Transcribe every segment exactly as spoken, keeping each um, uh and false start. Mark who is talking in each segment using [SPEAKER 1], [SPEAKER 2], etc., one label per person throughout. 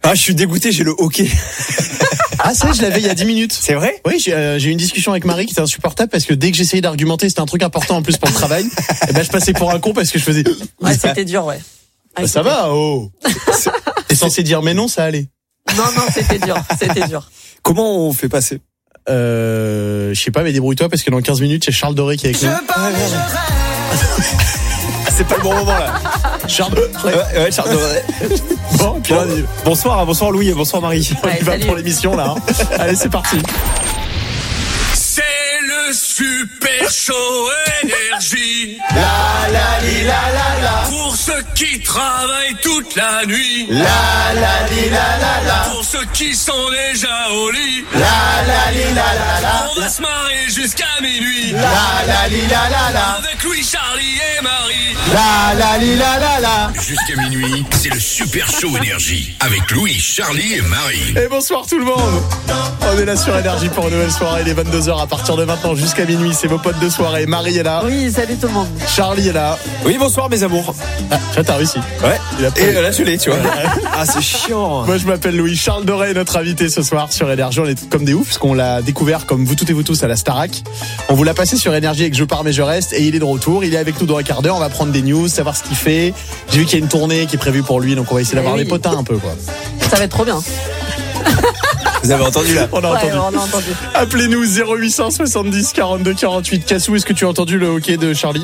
[SPEAKER 1] Ah, je suis dégoûté, j'ai le hockey.
[SPEAKER 2] Ah, ça, je l'avais il y a dix minutes.
[SPEAKER 1] C'est vrai?
[SPEAKER 2] Oui, j'ai, euh, j'ai eu une discussion avec Marie qui était insupportable parce que dès que j'essayais d'argumenter, c'était un truc important en plus pour le travail. Et ben, je passais pour un con parce que je faisais.
[SPEAKER 3] Ouais, c'était dur, ouais.
[SPEAKER 2] Bah, ça va, oh. T'es censé dire mais non, ça allait.
[SPEAKER 3] Non, non, c'était dur, c'était dur.
[SPEAKER 1] Comment on fait passer?
[SPEAKER 2] Euh, je sais pas, mais débrouille-toi parce que dans quinze minutes, c'est Charles Doré qui est avec nous.
[SPEAKER 1] C'est pas le bon moment là.
[SPEAKER 2] Charles Doré.
[SPEAKER 1] Ouais, ouais, Charles Doré.
[SPEAKER 2] Bon, puis là, on y-
[SPEAKER 1] Bonsoir, bonsoir Louis, bonsoir Marie.
[SPEAKER 2] on
[SPEAKER 3] Ouais,
[SPEAKER 2] y va
[SPEAKER 3] salut.
[SPEAKER 2] pour l'émission là. hein. Allez, c'est parti.
[SPEAKER 4] C'est le super show énergie.
[SPEAKER 5] La la li la la la.
[SPEAKER 4] Pour ceux qui travaillent toute la nuit.
[SPEAKER 5] La la li la la la.
[SPEAKER 4] Pour ceux qui sont déjà au lit.
[SPEAKER 5] La la li la la la.
[SPEAKER 4] On va se marrer jusqu'à minuit.
[SPEAKER 5] La la li la la la.
[SPEAKER 4] Avec Louis, Charlie et Marie.
[SPEAKER 5] La la li la la la.
[SPEAKER 6] Jusqu'à minuit, c'est le Super Show Énergie avec Louis, Charlie et Marie.
[SPEAKER 2] Et bonsoir tout le monde. On est là sur Énergie pour une nouvelle soirée. Il est vingt-deux heures à partir de maintenant jusqu'à minuit. C'est vos potes de soirée. Marie est là.
[SPEAKER 3] Oui, salut tout le monde.
[SPEAKER 2] Charlie est là.
[SPEAKER 1] Oui, bonsoir mes amours.
[SPEAKER 2] Ah, tu vois, t'as réussi.
[SPEAKER 1] Ouais.
[SPEAKER 2] Il a
[SPEAKER 1] Et
[SPEAKER 2] pas-
[SPEAKER 1] là, je l'ai, tu vois. Ah, c'est chiant.
[SPEAKER 2] Moi, je m'appelle Louis. Charles Doré est notre invité ce soir sur Énergie. On est comme des oufs parce qu'on l'a découvert comme vous toutes et vous tous à la Starac. On vous l'a passé sur Énergie avec Je pars mais je reste et il est de retour. Il est avec nous dans un quart d'heure. On va prendre des news, savoir ce qu'il fait. J'ai vu qu'il y a une tournée qui est prévue pour lui, donc on va essayer d'avoir
[SPEAKER 3] Eh oui.
[SPEAKER 2] des potins un peu, quoi.
[SPEAKER 3] Ça va être trop bien.
[SPEAKER 1] Vous avez entendu là?
[SPEAKER 2] On a
[SPEAKER 3] Ouais,
[SPEAKER 2] entendu.
[SPEAKER 3] on a entendu.
[SPEAKER 2] Appelez-nous zéro huit cent soixante-dix quarante-deux quarante-huit. Cassou, est-ce que tu as entendu le hockey de Charlie?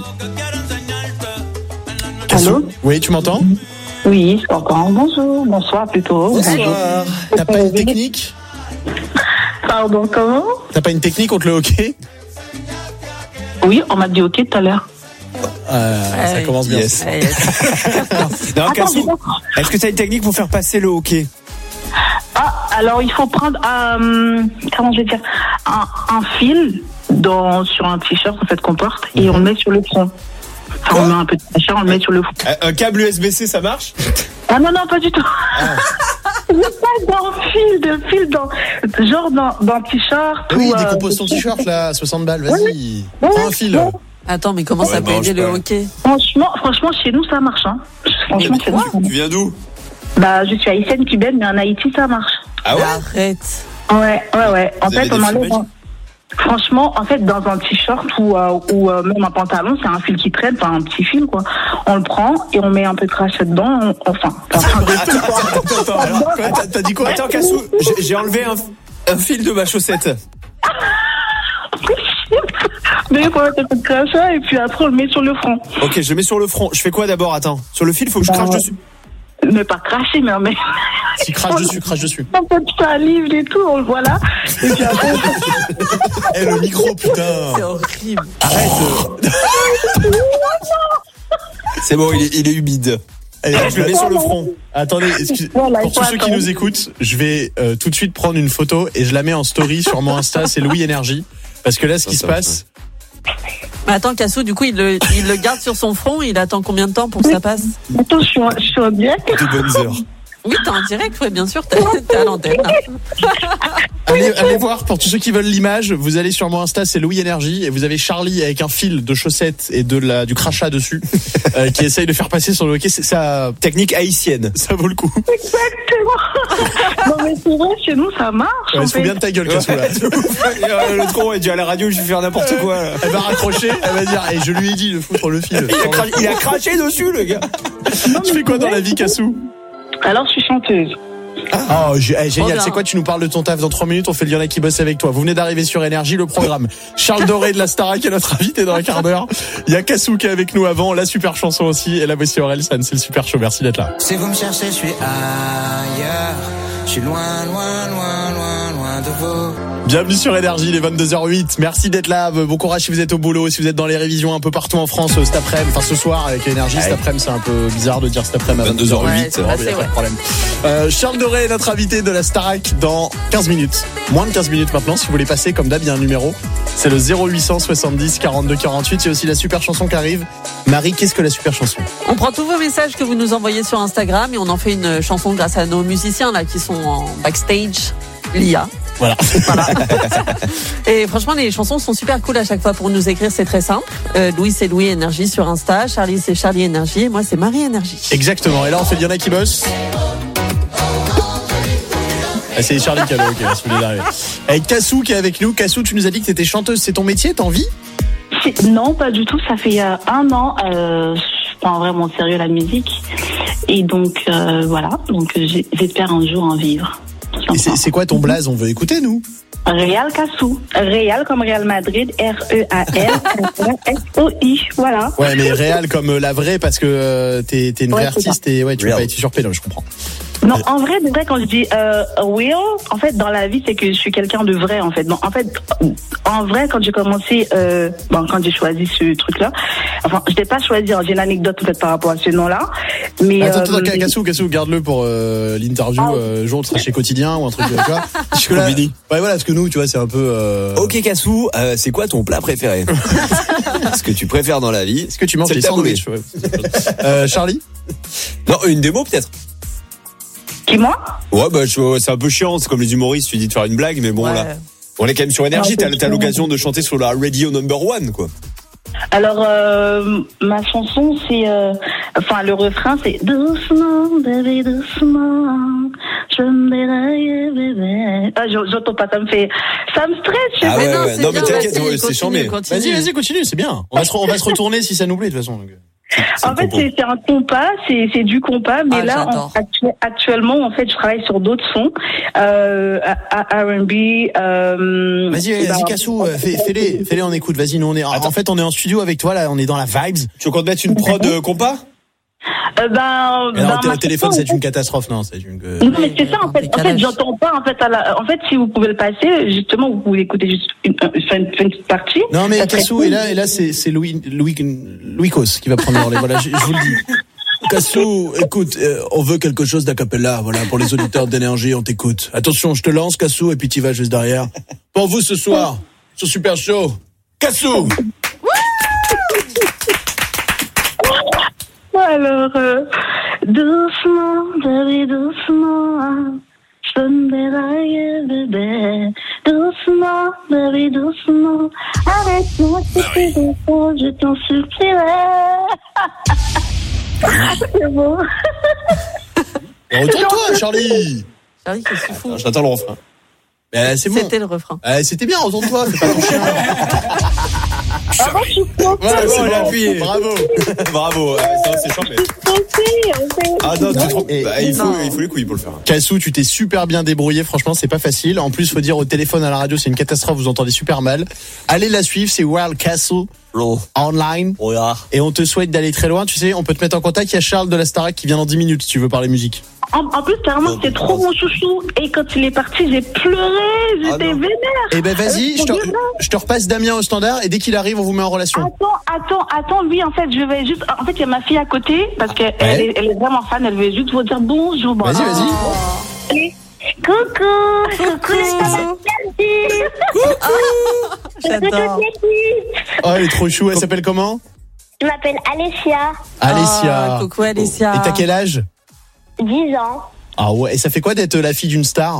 [SPEAKER 2] Cassou?
[SPEAKER 7] Allô?
[SPEAKER 2] Oui, tu m'entends?
[SPEAKER 7] Oui, c'est encore bonjour, bonsoir plutôt.
[SPEAKER 1] Bonsoir.
[SPEAKER 2] T'as pas une technique?
[SPEAKER 7] Pardon, comment?
[SPEAKER 2] T'as pas une technique contre le hockey?
[SPEAKER 7] Oui, on m'a dit ok tout à l'heure.
[SPEAKER 2] Euh, ça
[SPEAKER 3] Ouais.
[SPEAKER 2] commence bien.
[SPEAKER 1] Yes.
[SPEAKER 3] Ouais, yes.
[SPEAKER 1] Non,
[SPEAKER 7] Attends,
[SPEAKER 1] Cassou,
[SPEAKER 7] dis-
[SPEAKER 1] est-ce que tu as une technique pour faire passer le hockey?
[SPEAKER 7] Ah, alors il faut prendre un, comment je vais dire, un, un fil dans, sur un t-shirt en fait qu'on porte et on le met sur le front. Enfin, on met un peu de machin, on le met sur le front.
[SPEAKER 1] Un câble U S B C, ça marche?
[SPEAKER 7] Ah non, non, pas du tout. Je pas dans le fil, de fil dans, genre dans, dans le t-shirt.
[SPEAKER 2] Oui,
[SPEAKER 7] ou, euh,
[SPEAKER 2] décompose ton t-shirt là, soixante balles, vas-y.
[SPEAKER 7] Ouais,
[SPEAKER 2] Prends un fil.
[SPEAKER 7] ouais.
[SPEAKER 3] Attends, mais comment
[SPEAKER 1] Ouais,
[SPEAKER 3] ça peut
[SPEAKER 1] non,
[SPEAKER 3] aider
[SPEAKER 1] je
[SPEAKER 3] le
[SPEAKER 1] sais pas.
[SPEAKER 3] hockey?
[SPEAKER 7] Franchement, franchement, chez nous, ça marche, hein. Franchement, chez nous, ça
[SPEAKER 1] Tu
[SPEAKER 7] marche.
[SPEAKER 1] viens d'où?
[SPEAKER 7] Bah, je suis haïtienne cubaine, mais en Haïti, ça marche.
[SPEAKER 1] Ah ouais?
[SPEAKER 3] Arrête.
[SPEAKER 7] Ouais, ouais, ouais. En
[SPEAKER 1] Vous avez
[SPEAKER 7] fait,
[SPEAKER 1] des
[SPEAKER 7] on enlève.
[SPEAKER 1] fils
[SPEAKER 7] un- Franchement, en fait, dans un t-shirt ou, euh, ou euh, même un pantalon, c'est un fil qui traîne, enfin un petit fil, quoi. On le prend et on met un peu de crachat dedans, on- enfin. enfin
[SPEAKER 2] Attends, attends, alors, quoi, t'as, t'as dit quoi?
[SPEAKER 1] Attends, Cassou, j'ai- j'ai enlevé un, un fil de ma chaussette.
[SPEAKER 7] mais il faut mettre un peu de crachat et puis après, on le met sur le front.
[SPEAKER 1] Ok, je le mets sur le front. Je fais quoi d'abord? Attends. Sur le fil, faut que je
[SPEAKER 7] Bah,
[SPEAKER 1] crache dessus.
[SPEAKER 7] Mais pas cracher, mais on met
[SPEAKER 2] Si, crache dessus, crache dessus.
[SPEAKER 7] un peu de salive et tout, on le voit là. Et puis après,
[SPEAKER 2] Eh, le micro, putain.
[SPEAKER 3] C'est horrible.
[SPEAKER 2] Arrête.
[SPEAKER 1] C'est bon, il est, il est humide.
[SPEAKER 2] Allez,
[SPEAKER 1] Je le mets sur le front.
[SPEAKER 2] Attendez, excuse-
[SPEAKER 7] Voilà,
[SPEAKER 2] pour
[SPEAKER 7] il
[SPEAKER 2] tous
[SPEAKER 7] faut
[SPEAKER 2] ceux qui
[SPEAKER 7] attendre.
[SPEAKER 2] nous écoutent, je vais euh, tout de suite prendre une photo et je la mets en story sur mon Insta, c'est Louis Énergie. Parce que là, ce qui
[SPEAKER 1] Ça,
[SPEAKER 2] se
[SPEAKER 1] ça,
[SPEAKER 2] passe,
[SPEAKER 3] Mais attends, Cassou, du coup, il le, il le garde sur son front. Il attend combien de temps pour que ça passe?
[SPEAKER 7] attends, je suis, en- je suis en direct.
[SPEAKER 1] De bonnes heures.
[SPEAKER 3] Oui, t'es en direct, ouais, bien sûr. T'es t'es à l'antenne.
[SPEAKER 2] allez, allez voir, pour tous ceux qui veulent l'image, vous allez sur mon Insta, c'est Louis Énergie, et vous avez Charlie avec un fil de chaussettes et de la, du crachat dessus, euh, qui essaye de faire passer sur le hockey. C'est- Ça,
[SPEAKER 1] Technique haïtienne.
[SPEAKER 2] ça vaut le coup.
[SPEAKER 7] Exactement. Non, mais c'est vrai, chez nous, ça marche.
[SPEAKER 2] Ouais,
[SPEAKER 7] en
[SPEAKER 2] il se fout
[SPEAKER 7] fait.
[SPEAKER 2] bien de ta gueule, Cassou, là.
[SPEAKER 1] Ouais, de ouf. Euh, Le tronc est dû à la radio, je vais faire n'importe quoi. là.
[SPEAKER 2] Elle va raccrocher, elle va dire, et je lui ai dit de foutre le fil.
[SPEAKER 1] Il a, cra- il a craché dessus, le gars.
[SPEAKER 2] Tu fais quoi dans la vie, Cassou?
[SPEAKER 7] Alors, je suis chanteuse.
[SPEAKER 2] Oh, gé- eh, génial.
[SPEAKER 3] bien.
[SPEAKER 2] C'est quoi? Tu nous parles de ton taf dans trois minutes. On fait le lien qui bosse avec toi. Vous venez d'arriver sur Énergie, le programme. Charles Doré de la Starac est notre invité dans un quart d'heure. Il y a Cassou qui est avec nous avant, la super chanson aussi. Et la voici Orelsan. C'est le super show. Merci d'être là.
[SPEAKER 5] Si vous me cherchez, je suis ailleurs. Je suis loin, loin, loin, loin, loin de vous.
[SPEAKER 2] Bienvenue sur Énergie, il est vingt-deux heures huit. Merci d'être là. Bon courage si vous êtes au boulot, si vous êtes dans les révisions un peu partout en France euh, cet après-midi, enfin ce soir avec Énergie. Cet après-midi, c'est un peu bizarre de dire cet après-midi à vingt-deux heures huit.
[SPEAKER 3] Ouais, c'est
[SPEAKER 2] Bon,
[SPEAKER 3] passé,
[SPEAKER 2] y a pas de
[SPEAKER 3] ouais.
[SPEAKER 2] problème. Euh, Charles Doré est notre invité de la Starac dans quinze minutes. Moins de quinze minutes maintenant. Si vous voulez passer, comme d'hab, il y a un numéro. C'est le zéro huit cent soixante-dix quarante-deux quarante-huit. Il y a aussi la super chanson qui arrive. Marie, qu'est-ce que la super chanson?
[SPEAKER 3] On prend tous vos messages que vous nous envoyez sur Instagram et on en fait une chanson grâce à nos musiciens là qui sont en backstage. L'I A.
[SPEAKER 2] Voilà.
[SPEAKER 3] Voilà. Et franchement, les chansons sont super cool à chaque fois pour nous écrire. C'est très simple. Euh, Louis, c'est Louis Énergie sur Insta. Charlie, c'est Charlie Énergie. Et moi, c'est Marie Énergie.
[SPEAKER 2] Exactement. Et là, on fait le y en a qui bossent. Ah, c'est Charlie qui a le hockey, si vous voulez arriver. Avec Cassou qui est avec nous. Cassou, tu nous as dit que t'étais chanteuse. C'est ton métier, t'en vis?
[SPEAKER 7] Non, pas du tout. Ça fait euh, un an. Euh, je prends vraiment au sérieux la musique. Et donc, euh, voilà. Donc, j'espère un jour en vivre.
[SPEAKER 2] Et c'est, c'est quoi ton blaze? On veut écouter, nous.
[SPEAKER 7] Real Cassou. Real comme Real Madrid. R E A L S O I. Voilà.
[SPEAKER 2] Ouais, mais Real comme la vraie, parce que euh, t'es, t'es une vraie ouais, artiste et ouais, tu Real. Peux pas être usurpé, là, je comprends.
[SPEAKER 7] Non, en vrai, de vrai, quand je dis euh, real, en fait, dans la vie, c'est que je suis quelqu'un de vrai, en fait. Donc, en fait, en vrai, quand j'ai commencé, euh, bon, quand j'ai choisi ce truc-là, enfin, je l'ai pas choisi. Hein, j'ai une anecdote en fait par rapport à ce nom-là. Mais
[SPEAKER 2] attends,
[SPEAKER 7] euh,
[SPEAKER 2] attends, Cassou, Cassou, garde-le pour euh, l'interview. Ah, euh, jour, tu seras chez Quotidien ou un truc comme ça. Parce que là, ouais, voilà, parce que nous, tu vois, c'est un peu. Euh...
[SPEAKER 1] Ok, Cassou, euh, c'est quoi ton plat préféré? Ce que tu préfères dans la vie?
[SPEAKER 2] Est-ce que tu manges des sandwichs? Ouais. euh, Charlie?
[SPEAKER 1] Non, une démo peut-être.
[SPEAKER 7] Qui, moi?
[SPEAKER 1] Ouais, bah, je, c'est un peu chiant. C'est comme les humoristes, tu dis de faire une blague, mais bon, ouais. Là. On est quand même sur Énergie. T'as, t'as l'occasion de chanter sur la radio number one, quoi.
[SPEAKER 7] Alors, euh, ma chanson, c'est. Euh, enfin, le refrain, c'est doucement, bébé, doucement. Je me déraille, bébé. Ah, j'entends pas, ça me fait. Ça me stresse, je sais
[SPEAKER 1] ah
[SPEAKER 7] pas.
[SPEAKER 1] ouais,
[SPEAKER 7] non,
[SPEAKER 1] ouais. non mais t'inquiète, ouais, c'est chambé.
[SPEAKER 2] Vas-y, vas-y, continue, c'est bien. On va se, on va se retourner si ça nous plaît, de toute façon.
[SPEAKER 7] C'est en fait, c'est, c'est un compas, c'est, c'est du compas, mais ah, là, en, actu- actuellement, en fait, je travaille sur d'autres sons, euh, R and B. Euh,
[SPEAKER 2] vas-y, vas-y, Cassou, fais, fais-les, fais-les, on écoute. Vas-y, nous on est. Attends. En fait, on est en studio avec toi là, on est dans la vibes.
[SPEAKER 1] Tu veux qu'on te mette une prod euh, compas?
[SPEAKER 7] Euh, ben,
[SPEAKER 2] mais non,
[SPEAKER 7] ben,
[SPEAKER 2] au téléphone, c'est une catastrophe, non, c'est une.
[SPEAKER 7] Non, mais c'est ça, en fait. En fait, j'entends pas, en fait, à la, en fait, si vous pouvez le passer, justement, vous pouvez écouter juste une, une, une petite partie.
[SPEAKER 2] Non, mais Cassou, et là, et là, c'est, c'est Louis, Louis, Louis Cos qui va prendre les, voilà, je, je vous le dis. Cassou, écoute, euh, on veut quelque chose d'a cappella, voilà, pour les auditeurs d'Énergie, on t'écoute. Attention, je te lance, Cassou, et puis tu vas juste derrière. Pour vous ce soir, sur Super Show, Cassou!
[SPEAKER 7] Alors, euh, doucement, bébé, doucement, je me déraille, bébé, doucement, bébé, doucement, arrête-moi, c'est doucement, je t'en supplierai. C'est bon.
[SPEAKER 2] Retourne-toi, Charlie.
[SPEAKER 3] Charlie, qu'est-ce qu'il fout?
[SPEAKER 1] J'attends le refrain.
[SPEAKER 2] Ben, c'est bon.
[SPEAKER 3] C'était le refrain.
[SPEAKER 2] Euh, c'était bien, retourne-toi, fais pas ton chien.
[SPEAKER 1] Charlie.
[SPEAKER 2] Voilà, bon, j'ai appuyé. Bravo.
[SPEAKER 1] Bravo. Ça, c'est chambé. Ah non, tu trop... bah, il faut, il faut les couilles pour le faire.
[SPEAKER 2] Cassou, tu t'es super bien débrouillé. Franchement, c'est pas facile. En plus, faut dire au téléphone, à la radio, c'est une catastrophe. Vous entendez super mal. Allez la suivre. C'est Wild Cassou.
[SPEAKER 1] Oh.
[SPEAKER 2] Online.
[SPEAKER 1] Oh yeah.
[SPEAKER 2] Et on te souhaite d'aller très loin. Tu sais, on peut te mettre en contact. Il y a Charles de la Starac qui vient dans dix minutes si tu veux parler musique.
[SPEAKER 7] En, en plus, carrément, c'était trop mon chouchou. Et quand il est parti, j'ai pleuré. J'étais ah vénère.
[SPEAKER 2] Eh ben, vas-y, je te, je te repasse Damien au standard et dès qu'il arrive, on vous met en relation.
[SPEAKER 7] Attends, attends, attends. Lui, en fait, je vais juste. En fait, il y a ma fille à côté parce qu'elle ouais. est, elle est vraiment fan. Elle veut juste vous dire bonjour.
[SPEAKER 2] Vas-y,
[SPEAKER 7] oh.
[SPEAKER 2] vas-y.
[SPEAKER 7] Coucou, coucou, les
[SPEAKER 3] Coucou. J'adore.
[SPEAKER 2] Oh, elle est trop chou. Elle s'appelle comment?
[SPEAKER 8] Je m'appelle Alessia.
[SPEAKER 2] Alessia.
[SPEAKER 3] Oh, coucou, Alessia.
[SPEAKER 2] Et t'as quel âge?
[SPEAKER 8] dix ans.
[SPEAKER 2] Ah ouais. Et ça fait quoi d'être la fille d'une star?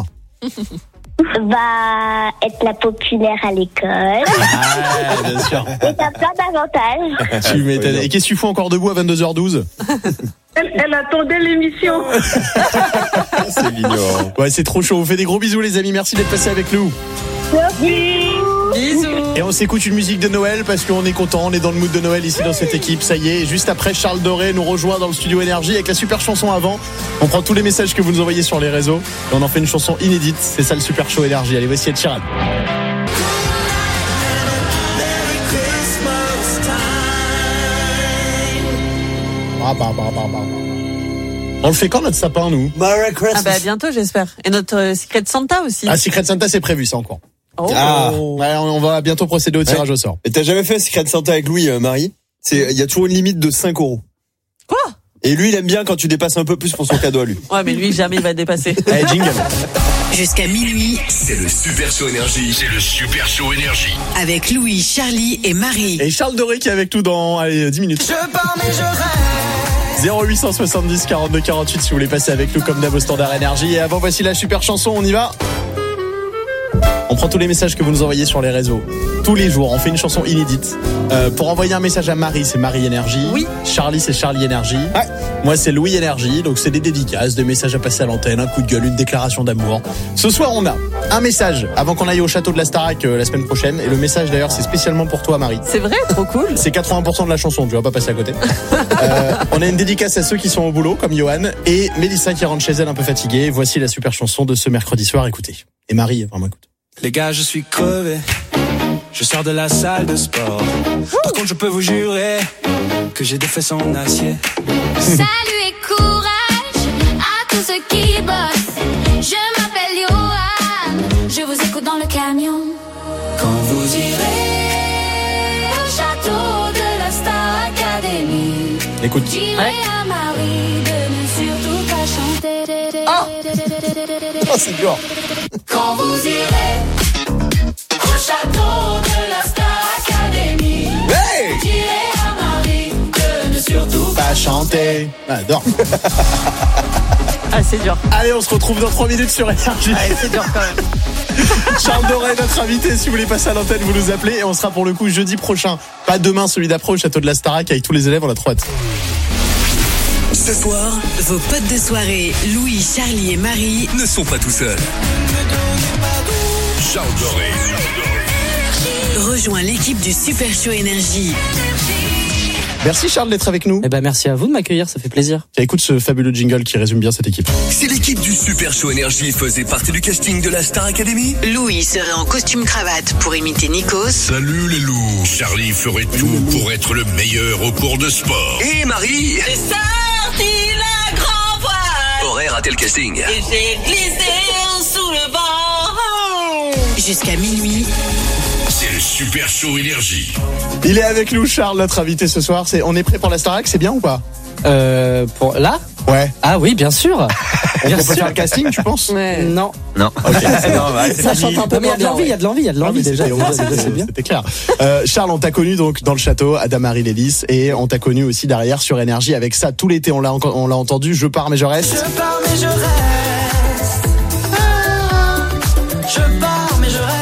[SPEAKER 8] Va être la populaire à l'école.
[SPEAKER 2] Ah, bien sûr.
[SPEAKER 8] Et t'as plein d'avantages.
[SPEAKER 2] Tu m'étonnes. Et qu'est-ce que tu fous encore debout à vingt-deux heures douze?
[SPEAKER 7] Elle, elle attendait l'émission.
[SPEAKER 1] C'est mignon.
[SPEAKER 2] Ouais, c'est trop chaud. On vous fait des gros bisous, les amis. Merci d'être passés avec nous.
[SPEAKER 7] Merci.
[SPEAKER 3] Bisous.
[SPEAKER 2] Et on s'écoute une musique de Noël parce qu'on est content, on est dans le mood de Noël ici dans cette équipe. Ça y est, et juste après, Charles Doré nous rejoint dans le studio Énergie avec la super chanson avant. On prend tous les messages que vous nous envoyez sur les réseaux et on en fait une chanson inédite. C'est ça le super show Énergie. Allez, voici Ed Sheeran. Ah bah bah bah bah. On le fait quand notre sapin, nous?
[SPEAKER 1] Merry Christmas.
[SPEAKER 3] Ah bah bientôt, j'espère. Et notre euh, Secret Santa aussi.
[SPEAKER 2] Ah, Secret Santa, c'est prévu, ça encore.
[SPEAKER 3] Oh.
[SPEAKER 1] Ah.
[SPEAKER 2] Ouais, on va bientôt procéder au tirage ouais. au sort.
[SPEAKER 1] Et t'as jamais fait Secret Santa avec Louis, euh, Marie? C'est, il y a toujours une limite de cinq euros.
[SPEAKER 3] Quoi?
[SPEAKER 1] Et lui, il aime bien quand tu dépasses un peu plus pour son cadeau à lui.
[SPEAKER 3] Ouais, mais lui, jamais il va dépasser.
[SPEAKER 2] Allez, jingle.
[SPEAKER 9] Jusqu'à minuit.
[SPEAKER 6] C'est le Super Show Énergie. C'est le Super Show Énergie.
[SPEAKER 9] Avec Louis, Charlie et Marie.
[SPEAKER 2] Et Charles Doré qui est avec nous dans, allez, dix minutes.
[SPEAKER 5] Je pars mais je rêve.
[SPEAKER 2] zéro huit cent soixante-dix quarante-deux quarante-huit si vous voulez passer avec nous comme d'hab au standard Énergie. Et avant, voici la super chanson, on y va. On prend tous les messages que vous nous envoyez sur les réseaux. Tous les jours, on fait une chanson inédite. Euh, pour envoyer un message à Marie, c'est Marie Énergie.
[SPEAKER 3] Oui.
[SPEAKER 2] Charlie, c'est Charlie Énergie. Ouais. Moi, c'est Louis Énergie. Donc, c'est des dédicaces, des messages à passer à l'antenne, un coup de gueule, une déclaration d'amour. Ce soir, on a un message avant qu'on aille au château de la Starac euh, la semaine prochaine. Et le message, d'ailleurs, c'est spécialement pour toi, Marie.
[SPEAKER 3] C'est vrai, trop cool.
[SPEAKER 2] C'est quatre-vingts pour cent de la chanson, tu vas pas passer à côté. euh, on a une dédicace à ceux qui sont au boulot, comme Johan, et Mélissa qui rentre chez elle un peu fatiguée. Voici la super chanson de ce mercredi soir, écoutez. Et Marie, vraiment écoute.
[SPEAKER 5] Les gars, je suis crevé. Je sors de la salle de sport. Par contre, je peux vous jurer que j'ai des fesses en acier.
[SPEAKER 10] Salut et courage à tous ceux qui bossent. Je m'appelle Johan. Je vous écoute dans le camion.
[SPEAKER 5] Quand vous irez
[SPEAKER 10] au château de la Star Academy,
[SPEAKER 2] écoute.
[SPEAKER 10] Direz ouais. à Marie de ne surtout pas chanter.
[SPEAKER 2] Oh, oh c'est dur.
[SPEAKER 10] Quand vous irez au château de la Star Academy, hey direz à Marie de ne surtout
[SPEAKER 2] pas chanter. Ah, adore.
[SPEAKER 3] Ah, c'est dur.
[SPEAKER 2] Allez, on se retrouve dans trois minutes sur Énergie.
[SPEAKER 3] Ah, c'est dur quand même.
[SPEAKER 2] Charles Doré, notre invité. Si vous voulez passer à l'antenne, vous nous appelez. Et on sera pour le coup jeudi prochain. Pas demain, celui d'après au château de la Starac avec tous les élèves. On a trop hâte.
[SPEAKER 9] Ce soir, vos potes de soirée, Louis, Charlie et Marie,
[SPEAKER 6] ne sont pas tout seuls. Charles Doré
[SPEAKER 9] rejoint l'équipe du Super Show Énergie.
[SPEAKER 2] Merci Charles d'être avec nous.
[SPEAKER 11] Eh ben merci à vous de m'accueillir, ça fait plaisir.
[SPEAKER 2] Tiens, écoute ce fabuleux jingle qui résume bien cette équipe.
[SPEAKER 6] Si l'équipe du Super Show Énergie faisait partie du casting de la Star Academy,
[SPEAKER 9] Louis serait en costume cravate pour imiter Nikos.
[SPEAKER 6] Salut les loups. Charlie ferait tout pour être le meilleur au cours de sport. Et Marie,
[SPEAKER 10] j'ai sorti la grand voile.
[SPEAKER 6] aurait raté le casting.
[SPEAKER 10] Et j'ai glissé sous le vent.
[SPEAKER 9] Jusqu'à minuit.
[SPEAKER 6] C'est le Super Show Énergie.
[SPEAKER 2] Il est avec nous, Charles, notre invité ce soir. C'est, on est prêt pour la Starac, c'est bien ou pas?
[SPEAKER 11] Euh, pour là?
[SPEAKER 2] Ouais.
[SPEAKER 11] Ah oui, bien sûr.
[SPEAKER 2] On
[SPEAKER 11] bien
[SPEAKER 2] peut
[SPEAKER 11] sûr.
[SPEAKER 2] faire le casting, tu penses?
[SPEAKER 11] Ouais. Non.
[SPEAKER 1] Non.
[SPEAKER 2] Ok.
[SPEAKER 1] C'est normal.
[SPEAKER 11] Ça chante un peu. Mais il y a de l'envie, il y a de l'envie, il y a de l'envie
[SPEAKER 2] Ah,
[SPEAKER 11] déjà.
[SPEAKER 2] déjà,
[SPEAKER 11] déjà, déjà, c'est bien.
[SPEAKER 2] C'était clair. Euh, Charles, on t'a connu donc dans le château à Damary-les-Lys et on t'a connu aussi derrière sur Énergie avec ça tout l'été. On l'a, on l'a entendu. Je pars mais je reste.
[SPEAKER 5] Je pars mais je reste. Je pars mais je reste.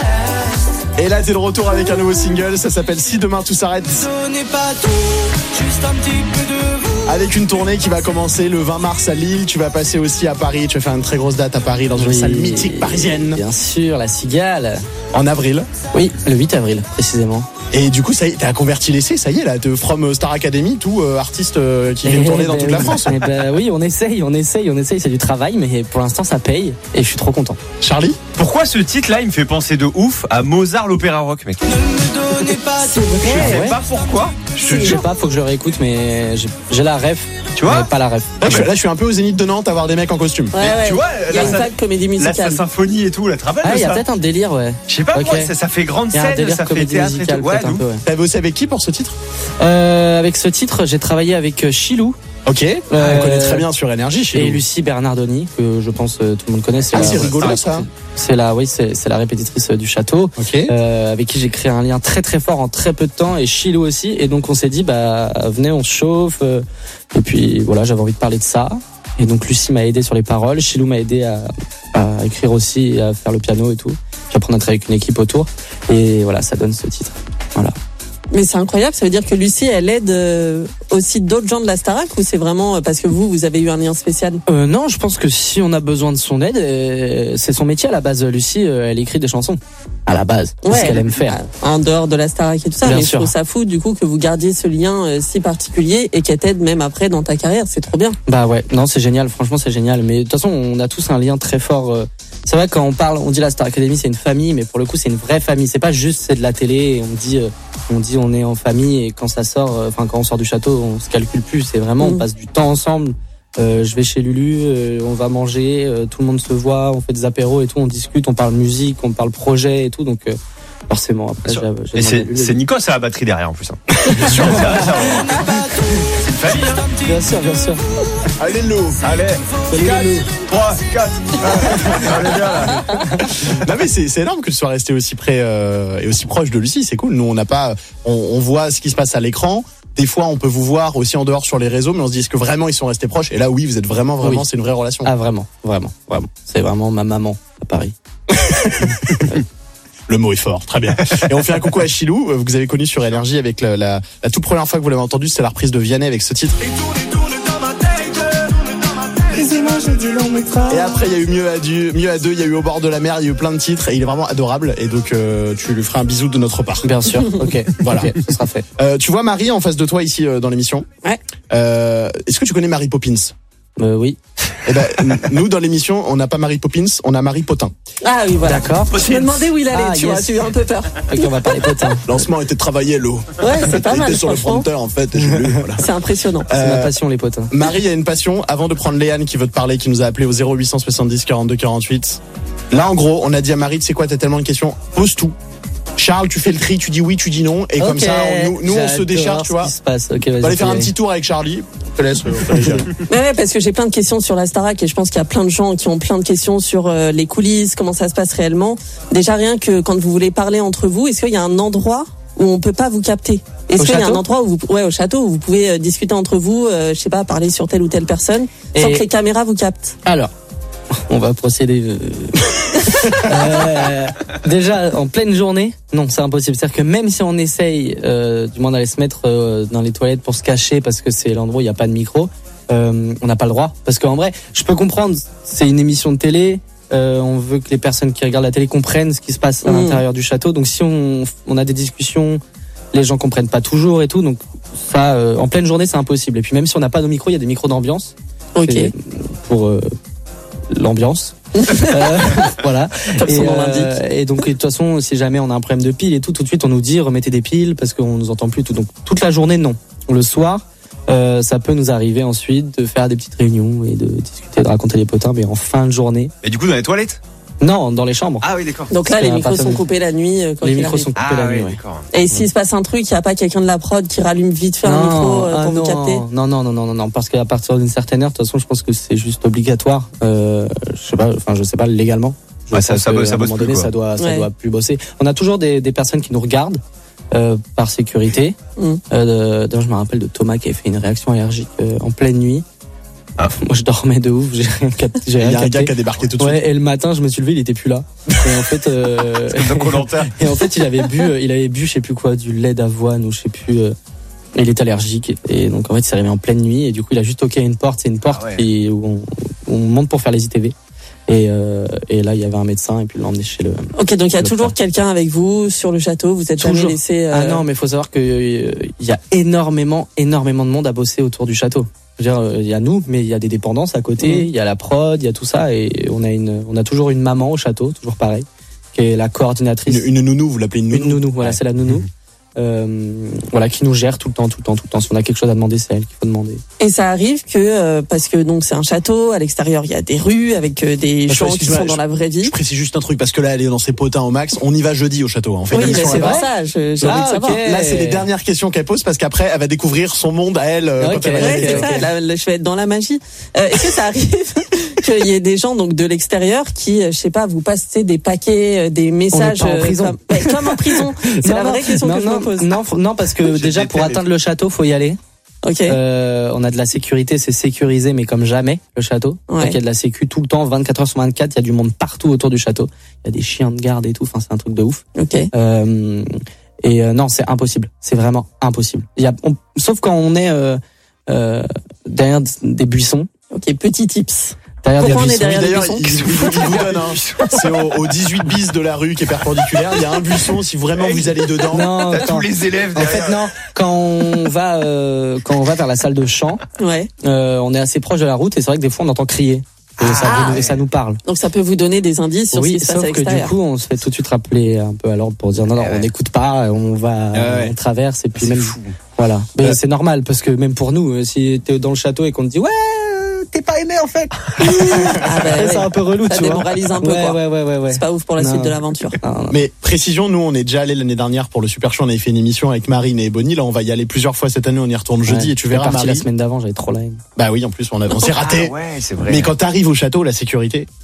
[SPEAKER 2] Et là, t'es de retour avec un nouveau single. Ça s'appelle Si demain tout s'arrête.
[SPEAKER 5] Donnez pas tout, juste un petit peu de vous.
[SPEAKER 2] Avec une tournée qui va commencer le vingt mars à Lille. Tu vas passer aussi à Paris. Tu vas faire une très grosse date à Paris dans une
[SPEAKER 11] Oui,
[SPEAKER 2] salle mythique parisienne.
[SPEAKER 11] Bien sûr, la Cigale.
[SPEAKER 2] En avril.
[SPEAKER 11] Oui, le huit avril, précisément.
[SPEAKER 2] Et du coup, ça y est, t'as converti l'essai, ça y est, là, de From Star Academy, tout euh, artiste euh, qui vient
[SPEAKER 11] Eh
[SPEAKER 2] tourner dans
[SPEAKER 11] ben
[SPEAKER 2] toute la
[SPEAKER 11] oui.
[SPEAKER 2] France.
[SPEAKER 11] Eh ben oui, on essaye, on essaye, on essaye. C'est du travail, mais pour l'instant, ça paye. Et je suis trop content.
[SPEAKER 2] Charlie?
[SPEAKER 1] Pourquoi ce titre-là, il me fait penser de ouf à Mozart l'opéra rock, mec?
[SPEAKER 5] Ne me donnez pas
[SPEAKER 11] C'est
[SPEAKER 5] tout.
[SPEAKER 1] Je sais
[SPEAKER 11] ouais.
[SPEAKER 1] pas pourquoi. Je te
[SPEAKER 11] Je sais
[SPEAKER 1] jure.
[SPEAKER 11] pas, faut que je le réécoute, mais j'ai, j'ai la ref.
[SPEAKER 1] Tu vois
[SPEAKER 11] mais pas la ref.
[SPEAKER 2] Là, je, là, je suis un peu au Zénith de Nantes à voir des mecs en costume.
[SPEAKER 3] Ouais, ouais.
[SPEAKER 1] Tu vois,
[SPEAKER 3] il y a
[SPEAKER 1] là,
[SPEAKER 3] une
[SPEAKER 1] ça-
[SPEAKER 3] vague comédie
[SPEAKER 1] Là,
[SPEAKER 3] musicale.
[SPEAKER 1] sa symphonie et tout, là, tu te rappelles
[SPEAKER 11] Ah,
[SPEAKER 1] de
[SPEAKER 11] il y a
[SPEAKER 1] ça?
[SPEAKER 11] peut-être un délire, ouais.
[SPEAKER 1] Je sais pas,
[SPEAKER 11] Ok.
[SPEAKER 1] moi, ça, ça fait grande
[SPEAKER 11] Il y a un
[SPEAKER 1] scène,
[SPEAKER 11] délire
[SPEAKER 1] ça fait
[SPEAKER 11] comédie
[SPEAKER 1] théâtre et
[SPEAKER 11] musicale,
[SPEAKER 1] tout. Ouais,
[SPEAKER 11] peut-être un
[SPEAKER 1] nous.
[SPEAKER 11] peu, ouais.
[SPEAKER 2] T'as bossé avec qui pour ce titre?
[SPEAKER 11] Euh, avec ce titre, j'ai travaillé avec euh, Chilou.
[SPEAKER 2] Ok.
[SPEAKER 11] Euh,
[SPEAKER 2] On connaît très bien sur Énergie chez
[SPEAKER 11] Et
[SPEAKER 2] nous.
[SPEAKER 11] Lucie Bernardoni, que je pense euh, tout le monde connaît. C'est
[SPEAKER 2] Ah,
[SPEAKER 11] la,
[SPEAKER 2] c'est rigolo,
[SPEAKER 11] la-
[SPEAKER 2] ça.
[SPEAKER 11] C'est la, oui, c'est, c'est la répétitrice euh, du château,
[SPEAKER 2] Ok.
[SPEAKER 11] euh, avec qui j'ai créé un lien très très fort en très peu de temps, et Chilou aussi. Et donc on s'est dit, bah venez, on se chauffe. euh, et puis voilà, j'avais envie de parler de ça. Et donc Lucie m'a aidé sur les paroles, Chilou m'a aidé à, à écrire aussi, et à faire le piano et tout. Puis après on a travaillé avec une équipe autour. Et voilà, ça donne ce titre. Voilà.
[SPEAKER 3] Mais c'est incroyable, ça veut dire que Lucie, elle aide euh, aussi d'autres gens de la Starac ou c'est vraiment euh, parce que vous, vous avez eu un lien spécial?
[SPEAKER 11] Euh, non, je pense que si on a besoin de son aide, euh, c'est son métier à la base. Lucie, euh, elle écrit des chansons. À la base, c'est ce qu'elle aime faire.
[SPEAKER 3] En dehors de la Starac et tout ça,
[SPEAKER 11] Bien
[SPEAKER 3] mais
[SPEAKER 11] sûr.
[SPEAKER 3] je trouve ça fou du coup que vous gardiez ce lien euh, si particulier et qu'elle t'aide même après dans ta carrière, c'est trop bien.
[SPEAKER 11] Bah ouais, non, c'est génial, franchement c'est génial. Mais de toute façon, on a tous un lien très fort. euh, C'est vrai, quand on parle, on dit la Star Academy c'est une famille, mais pour le coup c'est une vraie famille. C'est pas juste c'est de la télé et on dit, euh, on dit on est en famille, et quand ça sort, euh, enfin quand on sort du château, on se calcule plus. C'est vraiment,
[SPEAKER 3] Mhm.
[SPEAKER 11] on passe du temps ensemble. Euh, je vais chez Lulu, euh, on va manger, euh, tout le monde se voit, on fait des apéros et tout, on discute, on parle musique, on parle projet et tout. Donc euh, forcément, après j'ai, j'ai
[SPEAKER 1] Et
[SPEAKER 11] demandé
[SPEAKER 1] c'est,
[SPEAKER 11] à Lulu.
[SPEAKER 1] c'est Nikos à la batterie derrière en plus. Hein. Bien sûr, c'est vrai, ça. C'est une famille, hein.
[SPEAKER 11] Bien sûr, bien sûr.
[SPEAKER 2] Allez, Lou.
[SPEAKER 1] Allez, quatre, trois, quatre. Allez, bien, là.
[SPEAKER 2] Non mais c'est, c'est énorme que tu sois resté aussi près euh, et aussi proche de Lucie. C'est cool. Nous on n'a pas, on, on voit ce qui se passe à l'écran. Des fois, on peut vous voir aussi en dehors sur les réseaux, mais on se dit est-ce que vraiment ils sont restés proches? Et là, oui, vous êtes vraiment, vraiment,
[SPEAKER 11] Oui.
[SPEAKER 2] c'est une vraie relation.
[SPEAKER 11] Ah vraiment, vraiment, vraiment. C'est vraiment ma maman à Paris.
[SPEAKER 2] Le mot est fort, très bien. Et on fait un coucou à Chilou, vous avez connu sur Énergie avec la, la, la toute première fois que vous l'avez entendu, c'était la reprise de Vianney avec ce titre. Et après il y a eu mieux à, du, mieux à deux, il y a eu Au bord de la mer, il y a eu plein de titres et il est vraiment adorable et donc euh, tu lui feras un bisou de notre part.
[SPEAKER 11] Bien sûr, ok, voilà, okay, ça sera fait.
[SPEAKER 2] Euh, tu vois Marie en face de toi ici euh, dans l'émission.
[SPEAKER 3] Ouais.
[SPEAKER 2] Euh, est-ce que tu connais Mary Poppins?
[SPEAKER 11] Euh, oui.
[SPEAKER 2] Eh ben, nous, dans l'émission, on n'a pas Mary Poppins, on a Mary Potin.
[SPEAKER 3] Ah oui, voilà.
[SPEAKER 11] D'accord.
[SPEAKER 3] Je me demandais où il allait,
[SPEAKER 11] ah,
[SPEAKER 3] tu
[SPEAKER 11] yes.
[SPEAKER 3] vois, tu as eu un peu peur.
[SPEAKER 11] Ok, on va parler Potin.
[SPEAKER 2] Lancement était travaillé, l'eau.
[SPEAKER 3] Ouais, c'est pas mal.
[SPEAKER 2] Il était sur le prompteur, en fait, et j'ai lu, voilà.
[SPEAKER 3] C'est impressionnant.
[SPEAKER 11] C'est
[SPEAKER 2] Euh,
[SPEAKER 11] ma passion, les potins.
[SPEAKER 2] Marie a une passion. Avant de prendre Léane qui veut te parler, qui nous a appelé au zéro huit cent soixante-dix quarante-deux quarante-huit. Là, en gros, on a dit à Marie, tu sais quoi, t'as tellement de questions, pose tout. Charles, tu fais le tri, tu dis oui, tu dis non, et
[SPEAKER 11] okay.
[SPEAKER 2] comme ça, on, nous, nous on se décharge, tu vois.
[SPEAKER 11] Ce qui se passe. Okay,
[SPEAKER 2] on va aller faire un petit tour avec Charlie. Je te laisse.
[SPEAKER 3] Euh, ouais, ouais, parce que j'ai plein de questions sur la Starac et je pense qu'il y a plein de gens qui ont plein de questions sur euh, les coulisses, comment ça se passe réellement. Déjà rien que quand vous voulez parler entre vous, est-ce qu'il y a un endroit où on peut pas vous capter? Est-ce qu'il y a un endroit où vous, ouais, au château où vous pouvez euh, discuter entre vous, euh, je sais pas, parler sur telle ou telle personne, sans et... que les caméras vous captent?
[SPEAKER 11] Alors, on va procéder. Euh... euh, déjà en pleine journée, non, c'est impossible. C'est-à-dire que même si on essaye, euh, du moins d'aller se mettre euh, dans les toilettes pour se cacher parce que c'est l'endroit où il n'y a pas de micro, euh, on n'a pas le droit. Parce qu'en vrai, je peux comprendre, c'est une émission de télé. Euh, on veut que les personnes qui regardent la télé comprennent ce qui se passe à mmh. l'intérieur du château. Donc si on, on a des discussions, les gens comprennent pas toujours et tout. Donc ça, euh, en pleine journée, c'est impossible. Et puis même si on n'a pas nos micros, il y a des micros d'ambiance.
[SPEAKER 3] Ok.
[SPEAKER 11] Pour euh, l'ambiance. euh, voilà. Et, euh, et donc de toute façon, si jamais on a un problème de piles et tout, tout de suite on nous dit remettez des piles parce qu'on nous entend plus tout. Donc toute la journée non. Le soir, euh, ça peut nous arriver ensuite de faire des petites réunions et de discuter, de raconter les potins, mais en fin de journée.
[SPEAKER 1] Et du coup dans les toilettes?
[SPEAKER 11] Non, dans les chambres.
[SPEAKER 1] Ah oui, d'accord.
[SPEAKER 3] Donc là, les micros sont coupés la nuit. Quand
[SPEAKER 11] les micros sont coupés
[SPEAKER 1] ah,
[SPEAKER 11] la
[SPEAKER 1] oui,
[SPEAKER 11] nuit. Ouais.
[SPEAKER 3] Et s'il se passe un truc, il n'y a pas quelqu'un de la prod qui rallume vite fait
[SPEAKER 11] non,
[SPEAKER 3] un micro euh,
[SPEAKER 11] ah
[SPEAKER 3] pour
[SPEAKER 11] non,
[SPEAKER 3] vous capter?
[SPEAKER 11] Non, non, non, non, non, non, parce qu'à partir d'une certaine heure, de toute façon, je pense que c'est juste obligatoire. Euh, je sais pas, enfin, je sais pas légalement. Je
[SPEAKER 1] ouais, ça, ça, bosse, ça bosse
[SPEAKER 11] à un moment
[SPEAKER 1] plus,
[SPEAKER 11] donné,
[SPEAKER 1] quoi.
[SPEAKER 11] ça doit, ça
[SPEAKER 3] ouais.
[SPEAKER 11] doit plus bosser. On a toujours des, des personnes qui nous regardent. Euh, par sécurité. Mm. Euh, d'ailleurs, je me rappelle de Thomas qui avait fait une réaction allergique euh, en pleine nuit. Ah. Moi, je dormais de ouf, j'ai rien capté. J'ai rien
[SPEAKER 2] il y a un
[SPEAKER 11] capté.
[SPEAKER 2] gars qui a débarqué tout de
[SPEAKER 11] ouais,
[SPEAKER 2] suite.
[SPEAKER 11] Et le matin, je me suis levé, il était plus là. Et en fait, euh, et en fait, il avait bu, il avait bu, je sais plus quoi, du lait d'avoine ou je sais plus. Euh, il est allergique et donc en fait, il s'est réveillé en pleine nuit et du coup, il a juste toqué à une porte. C'est une porte ah ouais. qui, où, on, où on monte pour faire les I T V. Et, euh, et là, il y avait un médecin et puis il l'a emmené chez le.
[SPEAKER 3] Ok, donc il y a toujours quelqu'un avec vous sur le château. Vous êtes toujours. Jamais laissé. Euh...
[SPEAKER 11] Ah non, mais il faut savoir que il euh, y a énormément, énormément de monde à bosser autour du château. Je veux dire, il y a nous, mais il y a des dépendances à côté. Il mmh. y a la prod, il y a tout ça, et on a une, on a toujours une maman au château, toujours pareil, qui est la coordinatrice.
[SPEAKER 2] Une, une nounou, vous l'appelez une nounou.
[SPEAKER 11] Une nounou, voilà, ouais. C'est la nounou. Mmh. Euh, voilà, qui nous gère tout le temps, tout le temps, tout le temps. Si on a quelque chose à demander, c'est elle qu'il faut demander.
[SPEAKER 3] Et ça arrive que, euh, parce que donc c'est un château, à l'extérieur il y a des rues avec euh, des
[SPEAKER 2] parce
[SPEAKER 3] gens qui sont dans la vraie vie.
[SPEAKER 2] Je précise juste un truc, parce que là elle est dans ses potins au max, on y va jeudi au château. En fait,
[SPEAKER 3] oui, mais c'est pas ça, je, j'ai ah, envie de savoir.
[SPEAKER 2] Okay. Là c'est les dernières questions qu'elle pose, parce qu'après elle va découvrir son monde à elle.
[SPEAKER 3] Okay.
[SPEAKER 2] Quand elle
[SPEAKER 3] ouais, c'est okay. ça, là, là, je vais être dans la magie. Euh, est-ce que ça arrive qu'il y ait des gens donc de l'extérieur qui, je sais pas, vous passez des paquets, des messages
[SPEAKER 11] on est pas en prison.
[SPEAKER 3] Comme, bah, comme en prison. C'est non, la vraie question
[SPEAKER 11] non,
[SPEAKER 3] que
[SPEAKER 11] non,
[SPEAKER 3] je me pose.
[SPEAKER 11] Non, non, parce que déjà pour atteindre le château, faut y aller.
[SPEAKER 3] Okay.
[SPEAKER 11] Euh, on a de la sécurité, c'est sécurisé, mais comme jamais le château.
[SPEAKER 3] Ouais.
[SPEAKER 11] Donc il y a de la sécu tout le temps, vingt-quatre heures sur vingt-quatre. Il y a du monde partout autour du château. Il y a des chiens de garde et tout. Enfin, c'est un truc de ouf.
[SPEAKER 3] Okay.
[SPEAKER 11] Euh, et euh, non, c'est impossible. C'est vraiment impossible. Il y a, on, sauf quand on est euh, euh, derrière des buissons.
[SPEAKER 3] Ok, petit tips.
[SPEAKER 11] Derrière
[SPEAKER 3] Pourquoi
[SPEAKER 11] des
[SPEAKER 3] on est derrière
[SPEAKER 2] D'ailleurs,
[SPEAKER 3] des buissons
[SPEAKER 2] il, il, il vous donne, hein. C'est au, au dix-huit bis de la rue qui est perpendiculaire. Il y a un buisson. Si vraiment vous allez dedans,
[SPEAKER 11] non,
[SPEAKER 1] t'as
[SPEAKER 11] quand,
[SPEAKER 1] tous les élèves derrière.
[SPEAKER 11] En fait, non. Quand on va, euh, quand on va vers la salle de chant,
[SPEAKER 3] ouais.
[SPEAKER 11] euh, on est assez proche de la route et c'est vrai que des fois on entend crier. Et, ah, ça, ah, et ça nous parle.
[SPEAKER 3] Donc ça peut vous donner des indices sur
[SPEAKER 11] oui,
[SPEAKER 3] ce qui se passe à l'extérieur.
[SPEAKER 11] Sauf que du coup, on se fait tout de suite rappeler un peu à l'ordre pour dire non, non, ouais. on n'écoute pas, on va, ouais. on traverse et puis
[SPEAKER 1] c'est
[SPEAKER 11] même.
[SPEAKER 1] Fou.
[SPEAKER 11] Voilà. Mais ouais. c'est normal parce que même pour nous, si t'es dans le château et qu'on te dit ouais. T'es pas aimé en fait.
[SPEAKER 3] Ah bah ouais.
[SPEAKER 11] C'est un peu relou,
[SPEAKER 3] ça
[SPEAKER 11] tu vois.
[SPEAKER 3] Ça démoralise un peu
[SPEAKER 11] ouais,
[SPEAKER 3] quoi.
[SPEAKER 11] Ouais, ouais, ouais, ouais.
[SPEAKER 3] C'est pas ouf pour la
[SPEAKER 11] non.
[SPEAKER 3] suite de l'aventure.
[SPEAKER 11] Non, non.
[SPEAKER 2] Mais précision, nous on est déjà allé l'année dernière pour le Super Show, on avait fait une émission avec Marine et Bonnie. Là on va y aller plusieurs fois cette année, on y retourne jeudi
[SPEAKER 11] ouais.
[SPEAKER 2] et tu verras
[SPEAKER 11] parti
[SPEAKER 2] Marie.
[SPEAKER 11] La semaine d'avant, j'avais trop la haine.
[SPEAKER 2] Bah oui, en plus on, a, on s'est raté.
[SPEAKER 1] Ah ouais, c'est vrai.
[SPEAKER 2] Mais quand t'arrives au château, la sécurité.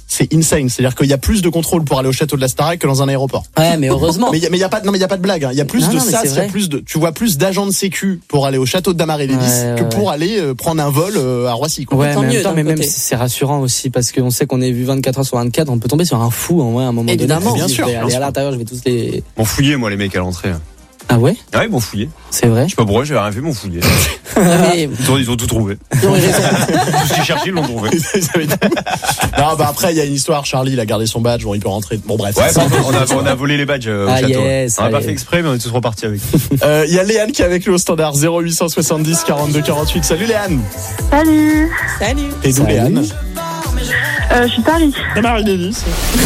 [SPEAKER 2] c'est insane. C'est-à-dire qu'il y a plus de contrôle pour aller au château de la Starac que dans un aéroport.
[SPEAKER 3] Ouais, mais heureusement.
[SPEAKER 2] Mais il y, y a pas, non, mais il y a pas de blague. Hein. Il y a plus
[SPEAKER 3] non,
[SPEAKER 2] de
[SPEAKER 3] non,
[SPEAKER 2] ça, il y a plus de, tu vois plus d'agents de sécu pour aller au château de Damary-les-Lys
[SPEAKER 11] Ouais,
[SPEAKER 2] que
[SPEAKER 11] ouais,
[SPEAKER 2] pour aller euh, prendre un vol euh, à Roissy. Quoi.
[SPEAKER 11] Ouais,
[SPEAKER 3] tant
[SPEAKER 11] mais en
[SPEAKER 3] mieux,
[SPEAKER 11] même temps,
[SPEAKER 3] d'un
[SPEAKER 11] mais même
[SPEAKER 3] côté.
[SPEAKER 11] c'est rassurant aussi parce qu'on sait qu'on est vu vingt-quatre heures sur vingt-quatre, on peut tomber sur un fou en vrai à un moment
[SPEAKER 3] Évidemment.
[SPEAKER 11] donné.
[SPEAKER 2] Bien
[SPEAKER 11] Je
[SPEAKER 2] sûr,
[SPEAKER 11] vais
[SPEAKER 2] bien
[SPEAKER 11] aller
[SPEAKER 2] sûr.
[SPEAKER 11] à l'intérieur, je vais tous les.
[SPEAKER 1] M'ont fouillé, moi, les mecs à l'entrée.
[SPEAKER 11] Ah ouais?
[SPEAKER 1] Ah, ils m'ont fouillé.
[SPEAKER 11] C'est vrai?
[SPEAKER 1] Je sais pas pourquoi, j'avais rien fait, ils m'ont fouillé.
[SPEAKER 3] Mais,
[SPEAKER 1] Ils ont, ils ont tout trouvé.
[SPEAKER 3] ils ont raison.
[SPEAKER 1] Tout ce qu'ils cherchaient, ils l'ont trouvé.
[SPEAKER 2] Non, bah après il y a une histoire. Charlie, il a gardé son badge. Bon, il peut rentrer. Bon, bref.
[SPEAKER 1] Ouais, on a, on a volé les badges euh, au
[SPEAKER 11] Ah,
[SPEAKER 1] château.
[SPEAKER 11] yes,
[SPEAKER 1] on a pas
[SPEAKER 11] allez.
[SPEAKER 1] fait exprès, mais on est tous repartis avec.
[SPEAKER 2] Euh, Il y a Léane qui est avec nous au standard zéro huit cent soixante-dix quarante-deux quarante-huit. Salut Léane.
[SPEAKER 7] Salut.
[SPEAKER 3] Salut.
[SPEAKER 2] Et d'où
[SPEAKER 11] Salut.
[SPEAKER 2] Léane?
[SPEAKER 7] Euh, je suis Paris.
[SPEAKER 2] Damary-les-Lys.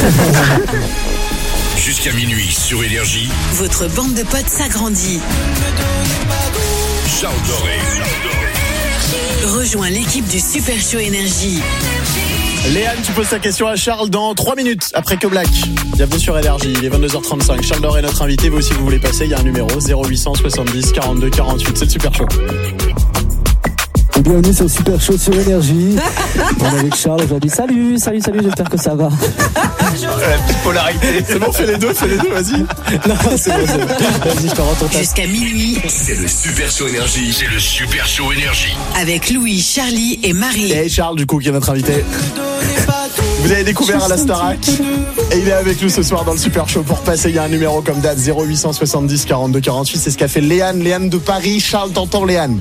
[SPEAKER 6] Jusqu'à minuit sur Énergie.
[SPEAKER 9] Votre bande de potes s'agrandit.
[SPEAKER 6] Charles Doré.
[SPEAKER 9] Rejoins l'équipe du Super Show Énergie.
[SPEAKER 2] Léane, tu poses ta question à Charles dans trois minutes après que Black. Bienvenue sur Énergie, il est vingt-deux heures trente-cinq. Charles Doré est notre invité. Vous aussi, vous voulez passer, il y a un numéro zéro huit cent soixante-dix quarante-deux quarante-huit. C'est le Super Show.
[SPEAKER 12] Et bienvenue sur le Super Show sur Énergie. On est avec Charles aujourd'hui. Salut, salut, salut, j'espère que ça va.
[SPEAKER 1] La petite polarité.
[SPEAKER 2] C'est bon, fais les deux, fais les deux, vas-y.
[SPEAKER 11] Non, c'est bon, c'est bon. Vas-y, je te rends ton tas.
[SPEAKER 9] Jusqu'à minuit
[SPEAKER 6] C'est le Super Show Énergie. C'est le Super Show Énergie.
[SPEAKER 9] avec Louis, Charlie et Marie.
[SPEAKER 2] Et Charles, du coup, qui est notre invité. Vous avez découvert à la Starac. Et il est avec nous ce soir dans le Super Show pour passer. Il y a un numéro comme date zéro huit cent soixante-dix quarante-deux quarante-huit. C'est ce qu'a fait Léane. Léane de Paris. Charles, t'entends Léane?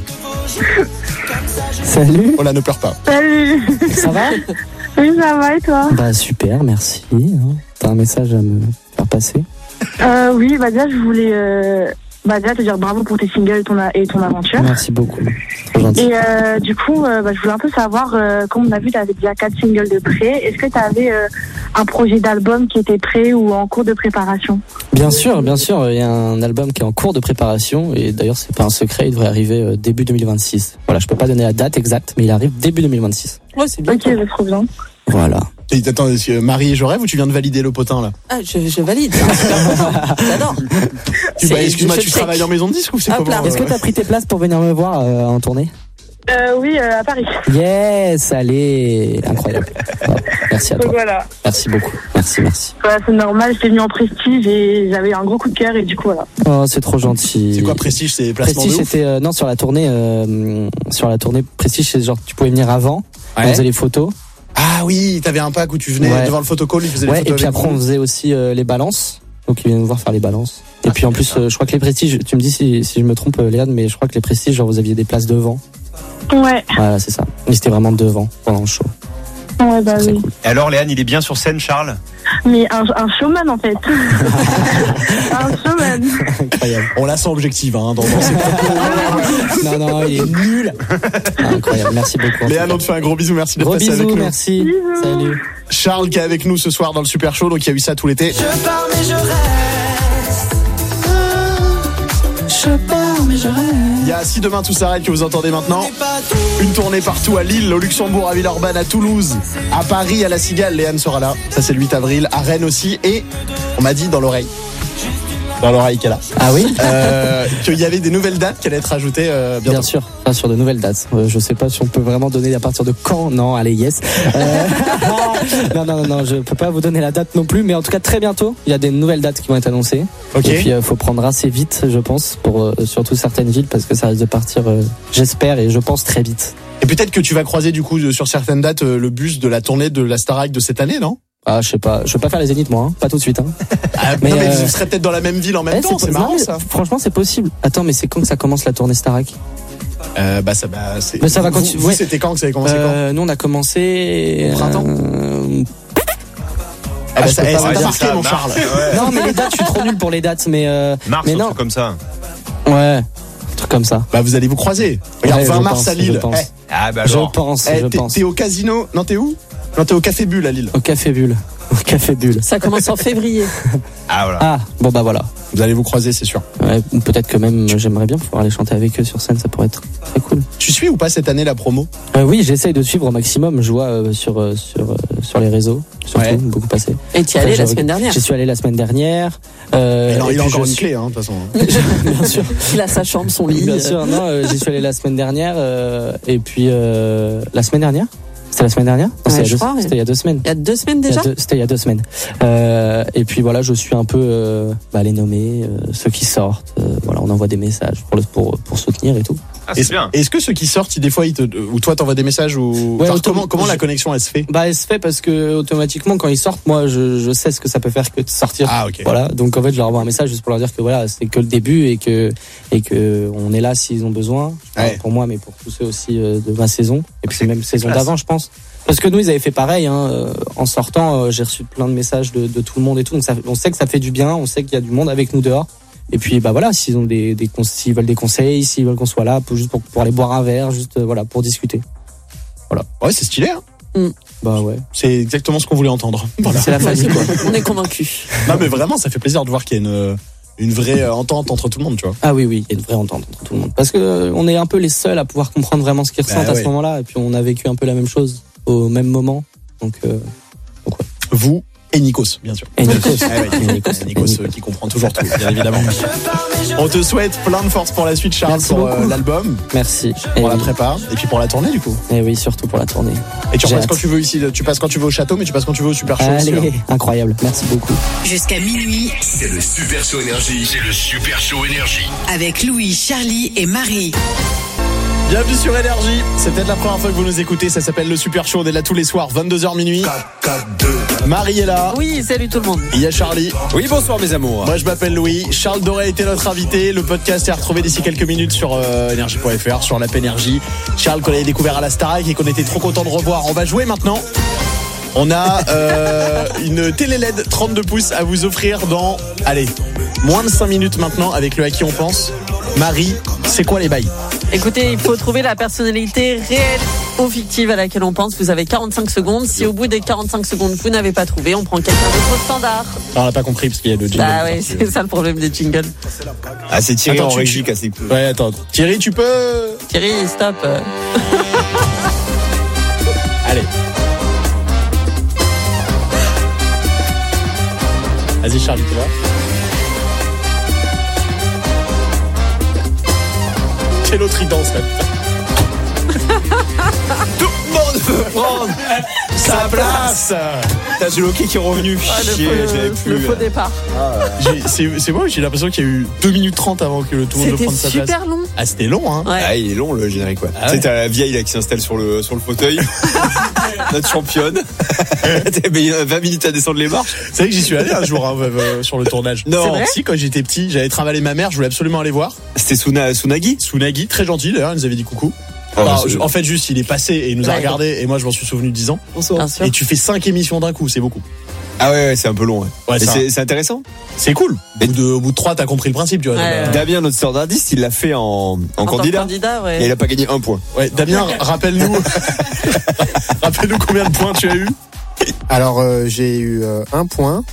[SPEAKER 12] Salut.
[SPEAKER 2] Oh là, ne pleure pas.
[SPEAKER 7] Salut.
[SPEAKER 11] Ça va?
[SPEAKER 7] Oui, ça va et toi?
[SPEAKER 11] Bah super, merci. hein. T'as un message à me faire passer?
[SPEAKER 7] euh, Oui, bah déjà, je voulais euh, bah, déjà te dire bravo pour tes singles et ton, a- et ton aventure.
[SPEAKER 11] Merci beaucoup. Trop gentil.
[SPEAKER 7] Et euh, du coup, euh, bah, je voulais un peu savoir, euh, comme on a vu, tu avais déjà quatre singles de prêt. Est-ce que tu avais euh, un projet d'album qui était prêt ou en cours de préparation?
[SPEAKER 11] Bien sûr, bien sûr, il y a un album qui est en cours de préparation et d'ailleurs c'est pas un secret, il devrait arriver euh, début deux mille vingt-six. Voilà, je peux pas donner la date exacte, mais il arrive début deux mille vingt-six.
[SPEAKER 3] Ouais, c'est bien.
[SPEAKER 7] Ok, c'est trop bien.
[SPEAKER 11] Voilà.
[SPEAKER 2] Et attends, est-ce que Marie, je rêve ou tu viens de valider le potin là?
[SPEAKER 3] Ah, je, je valide. C'est un super content. J'adore.
[SPEAKER 2] Tu- bah,
[SPEAKER 3] C'est-
[SPEAKER 2] Excuse-moi,
[SPEAKER 3] je
[SPEAKER 2] tu
[SPEAKER 3] check.
[SPEAKER 2] travailles en maison de disque ou c'est
[SPEAKER 3] Hop
[SPEAKER 2] comment
[SPEAKER 3] là.
[SPEAKER 11] Est-ce que t'as pris tes places pour venir me voir euh, en tournée?
[SPEAKER 7] Euh, oui, euh, à Paris.
[SPEAKER 11] Yes, allez, incroyable. Oh, merci à
[SPEAKER 7] Donc
[SPEAKER 11] toi.
[SPEAKER 7] voilà.
[SPEAKER 11] Merci beaucoup. Merci, merci.
[SPEAKER 7] Voilà, c'est normal, j'étais venue en prestige et j'avais un gros coup de cœur et du coup, voilà.
[SPEAKER 11] Oh, c'est trop gentil.
[SPEAKER 2] C'est quoi Prestige? C'est placement
[SPEAKER 11] Prestige,
[SPEAKER 2] de ouf?
[SPEAKER 11] c'était euh, non sur la tournée, euh, sur la tournée Prestige, c'est genre tu pouvais venir avant,
[SPEAKER 2] Ouais.
[SPEAKER 11] on faisait les photos.
[SPEAKER 2] Ah oui, t'avais un pack où tu venais
[SPEAKER 11] Ouais.
[SPEAKER 2] devant le photocall, ils faisaient
[SPEAKER 11] Ouais,
[SPEAKER 2] les
[SPEAKER 11] et
[SPEAKER 2] photos
[SPEAKER 11] puis
[SPEAKER 2] avec
[SPEAKER 11] après on
[SPEAKER 2] vous.
[SPEAKER 11] faisait aussi euh, les balances. Donc ils viennent nous voir faire les balances. Et puis en plus, euh, je crois que les Prestiges, tu me dis si, si je me trompe, euh, Léane, mais je crois que les Prestiges, genre vous aviez des places devant.
[SPEAKER 7] Ouais,
[SPEAKER 11] Voilà, c'est ça. Mais c'était vraiment devant pendant le show.
[SPEAKER 7] ouais, bah
[SPEAKER 11] C'est
[SPEAKER 7] oui.
[SPEAKER 11] cool.
[SPEAKER 1] Et alors, Léane, il est bien sur scène, Charles?
[SPEAKER 7] Mais un, un showman en fait. Un showman.
[SPEAKER 11] Incroyable.
[SPEAKER 2] On la sent objective, hein, dans, dans ses propos.
[SPEAKER 11] Non, non, il est nul. Ah, incroyable. Merci beaucoup.
[SPEAKER 2] Léane, on te fait un gros bisou, merci d'être
[SPEAKER 11] Gros
[SPEAKER 2] passé avec
[SPEAKER 11] bisous,
[SPEAKER 2] nous.
[SPEAKER 11] merci.
[SPEAKER 7] Bisous.
[SPEAKER 11] Salut.
[SPEAKER 2] Charles qui est avec nous ce soir dans le Super Show, donc il y a eu ça tout l'été.
[SPEAKER 10] Je pars mais je reste. Je pars mais je reste.
[SPEAKER 2] Il y a Si demain tout s'arrête que vous entendez maintenant. Une tournée partout à Lille, au Luxembourg, à Villeurbanne, à Toulouse, à Paris, à La Cigale. Léane sera là. Ça c'est le huit avril. À Rennes aussi. Et on m'a dit dans l'oreille. Dans l'oreille qu'elle a.
[SPEAKER 11] Ah oui?
[SPEAKER 2] Euh, qu'il y avait des nouvelles dates qui allaient être ajoutées euh, bientôt.
[SPEAKER 11] Bien sûr, pas sur de nouvelles dates. Euh, je sais pas si on peut vraiment donner à partir de quand. Non, allez, yes. Euh, non, non, non, non, je peux pas vous donner la date non plus, mais en tout cas très bientôt, il y a des nouvelles dates qui vont être annoncées.
[SPEAKER 2] Ok.
[SPEAKER 11] Et puis il faut prendre assez vite, je pense, pour euh, surtout certaines villes, parce que ça risque de partir, euh, j'espère et je pense très vite.
[SPEAKER 2] Et peut-être que tu vas croiser du coup de- sur certaines dates euh, le bus de la tournée de la Starac de cette année, non?
[SPEAKER 11] Ah, je sais pas, je veux pas faire les zéniths moi, hein, pas tout de suite. Hein.
[SPEAKER 2] Ah,
[SPEAKER 11] Mais,
[SPEAKER 2] non, mais
[SPEAKER 11] euh,
[SPEAKER 2] vous serez peut-être dans la même ville en même
[SPEAKER 11] Eh,
[SPEAKER 2] temps, c'est
[SPEAKER 11] pas-
[SPEAKER 2] marrant
[SPEAKER 11] non, mais
[SPEAKER 2] ça.
[SPEAKER 11] Franchement, c'est possible. Attends, mais c'est quand que ça commence la tournée Starac?
[SPEAKER 2] Euh, bah ça, bah, c'est.
[SPEAKER 11] Mais ça va
[SPEAKER 2] vous-
[SPEAKER 11] continuer.
[SPEAKER 2] Vous,
[SPEAKER 11] Ouais.
[SPEAKER 2] c'était quand que ça avait commencé
[SPEAKER 11] Euh, nous on a commencé
[SPEAKER 2] Au printemps
[SPEAKER 11] euh,
[SPEAKER 2] Ah bah
[SPEAKER 11] je
[SPEAKER 2] ça,
[SPEAKER 11] peux
[SPEAKER 2] eh,
[SPEAKER 11] pas
[SPEAKER 2] ça
[SPEAKER 11] vous
[SPEAKER 2] t'a
[SPEAKER 11] dire
[SPEAKER 2] marqué
[SPEAKER 1] ça,
[SPEAKER 2] mon
[SPEAKER 1] Mars.
[SPEAKER 2] Charles.
[SPEAKER 1] Ouais.
[SPEAKER 11] Non, mais les dates, je suis trop nul pour les dates, mais euh,
[SPEAKER 1] Mars,
[SPEAKER 11] mais
[SPEAKER 1] un
[SPEAKER 11] non,
[SPEAKER 1] truc comme ça.
[SPEAKER 11] ouais, un truc comme ça.
[SPEAKER 2] Bah vous allez vous croiser. Regarde,
[SPEAKER 11] Ouais,
[SPEAKER 2] vingt
[SPEAKER 11] je
[SPEAKER 2] mars
[SPEAKER 11] pense,
[SPEAKER 2] à Lille.
[SPEAKER 11] je pense.
[SPEAKER 2] Eh,
[SPEAKER 1] Ah, bah
[SPEAKER 11] Je
[SPEAKER 1] alors.
[SPEAKER 11] pense,
[SPEAKER 2] eh,
[SPEAKER 11] je
[SPEAKER 2] t'es,
[SPEAKER 11] pense.
[SPEAKER 2] t'es au casino. Non, t'es où? Non, t'es au Café Bulle à Lille.
[SPEAKER 11] Au Café Bulle, au Café Bulle.
[SPEAKER 3] Ça commence en février.
[SPEAKER 1] Ah, voilà.
[SPEAKER 11] Ah, bon bah voilà.
[SPEAKER 2] Vous allez vous croiser, c'est sûr.
[SPEAKER 11] Ouais, ou peut-être que même euh, j'aimerais bien pouvoir aller chanter avec eux sur scène, ça pourrait être très cool.
[SPEAKER 2] Tu suis ou pas cette année la promo?
[SPEAKER 11] Euh, oui, j'essaye de suivre au maximum. Je vois euh, sur euh, sur euh, sur les réseaux, surtout
[SPEAKER 2] Ouais.
[SPEAKER 11] beaucoup passer.
[SPEAKER 3] Et tu y
[SPEAKER 11] Enfin,
[SPEAKER 3] allais la
[SPEAKER 11] j'ai-
[SPEAKER 3] semaine dernière.
[SPEAKER 11] J'y suis allé la semaine dernière. Euh,
[SPEAKER 2] Il a,
[SPEAKER 11] et
[SPEAKER 2] il a
[SPEAKER 11] puis
[SPEAKER 2] encore
[SPEAKER 11] je
[SPEAKER 2] une
[SPEAKER 11] suis-
[SPEAKER 2] clé, hein, de toute façon.
[SPEAKER 11] Bien sûr.
[SPEAKER 3] Il a sa chambre, son lit.
[SPEAKER 11] Bien sûr, non, euh, j'y suis allé la semaine dernière euh, et puis euh, la semaine dernière. C'était la semaine dernière non,
[SPEAKER 3] ouais,
[SPEAKER 11] c'était,
[SPEAKER 3] je
[SPEAKER 11] il
[SPEAKER 3] crois,
[SPEAKER 11] deux,
[SPEAKER 3] ouais.
[SPEAKER 11] c'était il y a deux semaines.
[SPEAKER 3] Il y a deux semaines déjà.
[SPEAKER 11] Deux, c'était il y a deux semaines. Euh, et puis voilà, je suis un peu euh, bah, les nommés, euh, ceux qui sortent. Euh, voilà, on envoie des messages pour le, pour pour soutenir et tout.
[SPEAKER 2] Ah, c'est est-ce, bien. Est-ce que ceux qui sortent, des fois, ils te, ou toi, t'envoies des messages ou
[SPEAKER 11] ouais,
[SPEAKER 2] genre,
[SPEAKER 11] autom-
[SPEAKER 2] comment comment
[SPEAKER 11] je...
[SPEAKER 2] la connexion elle se fait?
[SPEAKER 11] Bah, elle se fait parce que automatiquement, quand ils sortent, moi, je, je sais ce que ça peut faire que de sortir.
[SPEAKER 2] Ah, ok.
[SPEAKER 11] Voilà, donc en fait, je leur envoie un message juste pour leur dire que voilà, c'est que le début et que et que on est là s'ils ont besoin. Ouais. Pour moi, mais pour tous ceux aussi euh, de ma saison et puis c'est même saison classe. D'avant, je pense. Parce que nous, ils avaient fait pareil. Hein, euh, en sortant, euh, j'ai reçu plein de messages de, de tout le monde et tout. Donc ça, on sait que ça fait du bien. On sait qu'il y a du monde avec nous dehors. Et puis bah voilà, s'ils ont des, des s'ils veulent des conseils, s'ils veulent qu'on soit là, pour, juste pour, pour aller boire un verre, juste euh, voilà, pour discuter. Voilà.
[SPEAKER 2] Ouais, c'est stylé. Hein
[SPEAKER 3] mm.
[SPEAKER 11] Bah ouais.
[SPEAKER 2] C'est exactement ce qu'on voulait entendre.
[SPEAKER 11] Voilà. C'est la famille, quoi.
[SPEAKER 3] On est convaincus.
[SPEAKER 2] Non mais vraiment, ça fait plaisir de voir qu'il y a une une vraie entente entre tout le monde, tu vois.
[SPEAKER 11] Ah oui, oui, il y a une vraie entente entre tout le monde. Parce que euh, on est un peu les seuls à pouvoir comprendre vraiment ce qu'ils ressentent bah, à ouais. ce moment-là. Et puis on a vécu un peu la même chose au même moment. Donc, euh, donc ouais.
[SPEAKER 2] Vous et Nikos, bien sûr.
[SPEAKER 11] Et Nikos.
[SPEAKER 2] Ah ouais, et Nikos, et Nikos euh, qui comprend toujours tout, bien évidemment. On te souhaite plein de force pour la suite, Charles,
[SPEAKER 11] Merci
[SPEAKER 2] pour
[SPEAKER 11] euh,
[SPEAKER 2] l'album.
[SPEAKER 11] Merci.
[SPEAKER 2] Pour
[SPEAKER 11] et
[SPEAKER 2] la
[SPEAKER 11] oui.
[SPEAKER 2] prépa et puis pour la tournée, du coup.
[SPEAKER 11] Et oui, surtout pour la tournée.
[SPEAKER 2] Et tu
[SPEAKER 11] J'ai
[SPEAKER 2] passes
[SPEAKER 11] hâte.
[SPEAKER 2] quand tu veux ici. Tu passes quand tu veux au château, mais tu passes quand tu veux au Super Show.
[SPEAKER 11] Allez,
[SPEAKER 2] aussi, hein.
[SPEAKER 11] incroyable. Merci beaucoup.
[SPEAKER 9] Jusqu'à minuit.
[SPEAKER 6] C'est le Super Show Énergie. C'est le Super Show Énergie.
[SPEAKER 9] Avec Louis, Charlie et Marie.
[SPEAKER 2] Bienvenue sur Énergie. C'est peut-être la première fois que vous nous écoutez. Ça s'appelle le Super Show. On est là tous les soirs, vingt-deux heures minuit. Marie est là.
[SPEAKER 3] Oui, salut tout le monde.
[SPEAKER 2] Il y a Charlie.
[SPEAKER 1] Oui, bonsoir mes amours.
[SPEAKER 2] Moi je m'appelle Louis. Charles Doré était notre invité. Le podcast est à retrouver d'ici quelques minutes sur euh, énergie point f r, sur l'app Énergie. Charles qu'on avait découvert à la Starac et qu'on était trop content de revoir. On va jouer maintenant. On a euh, une télé L E D trente-deux pouces à vous offrir dans, allez, moins de cinq minutes maintenant avec le À qui on pense. Marie, c'est quoi les bails?
[SPEAKER 3] Écoutez, il faut trouver la personnalité réelle ou fictive à laquelle on pense. Vous avez quarante-cinq secondes. Si au bout des quarante-cinq secondes, vous n'avez pas trouvé, on prend quelqu'un d'autre au standard.
[SPEAKER 2] Non, on n'a pas compris parce qu'il y a le jingle.
[SPEAKER 3] Ah ouais, c'est ça le problème des jingles.
[SPEAKER 1] Ah, c'est Thierry
[SPEAKER 2] attends,
[SPEAKER 1] en
[SPEAKER 2] tu,
[SPEAKER 1] régie qui a ses coups.
[SPEAKER 2] Ouais, attends. Thierry, tu peux...
[SPEAKER 3] Thierry, stop.
[SPEAKER 2] Allez. Vas-y, Charlie, tu vois. Quel autre il danse là. Tout le monde veut prendre sa place.
[SPEAKER 1] T'as le hockey qui est revenu.
[SPEAKER 3] Ah, le
[SPEAKER 1] Chier,
[SPEAKER 3] faux,
[SPEAKER 1] j'avais
[SPEAKER 3] le
[SPEAKER 1] plus.
[SPEAKER 3] faux départ.
[SPEAKER 2] Ah, j'ai, c'est, c'est moi, j'ai l'impression qu'il y a eu deux minutes trente avant que tout le monde
[SPEAKER 3] C'était
[SPEAKER 2] prenne sa place.
[SPEAKER 3] super long.
[SPEAKER 2] Ah, c'était long, hein.
[SPEAKER 3] Ouais.
[SPEAKER 1] Ah, il est long le générique, quoi.
[SPEAKER 2] Ah
[SPEAKER 1] tu sais,
[SPEAKER 2] ouais.
[SPEAKER 1] t'as la vieille là qui s'installe sur le, sur le fauteuil. Notre championne. T'as mis vingt minutes à descendre les marches.
[SPEAKER 2] C'est vrai que j'y suis allé un jour hein, euh, sur le tournage.
[SPEAKER 1] Non.
[SPEAKER 2] C'est vrai. Si, quand j'étais petit, j'avais travaillé ma mère, je voulais absolument aller voir.
[SPEAKER 1] C'était Suna, Sunagi.
[SPEAKER 2] Sunagi, très gentil d'ailleurs, il nous avait dit coucou.
[SPEAKER 1] Oh,
[SPEAKER 2] Enfin,
[SPEAKER 1] c'est...
[SPEAKER 2] en fait, juste, il est passé et il nous a
[SPEAKER 3] Ouais.
[SPEAKER 2] regardé et moi, je m'en suis souvenu dix ans.
[SPEAKER 3] Bien sûr.
[SPEAKER 2] Et tu fais cinq émissions d'un coup, c'est beaucoup.
[SPEAKER 1] Ah ouais, ouais, c'est un peu long. Ouais.
[SPEAKER 2] Ouais,
[SPEAKER 1] Mais
[SPEAKER 2] ça-
[SPEAKER 1] c'est, c'est intéressant.
[SPEAKER 2] C'est cool. Au bout de, au bout de trois, t'as compris le principe, tu vois.
[SPEAKER 3] Ouais.
[SPEAKER 2] Donc, euh,
[SPEAKER 1] Damien, notre standardiste, il l'a fait en, en,
[SPEAKER 3] En tant que
[SPEAKER 1] candidat.
[SPEAKER 3] candidat, ouais.
[SPEAKER 1] Et il a pas gagné un point.
[SPEAKER 2] ouais, Damien, rappelle-nous, rappelle-nous combien de points tu as eu.
[SPEAKER 13] Alors euh, j'ai eu euh, un point.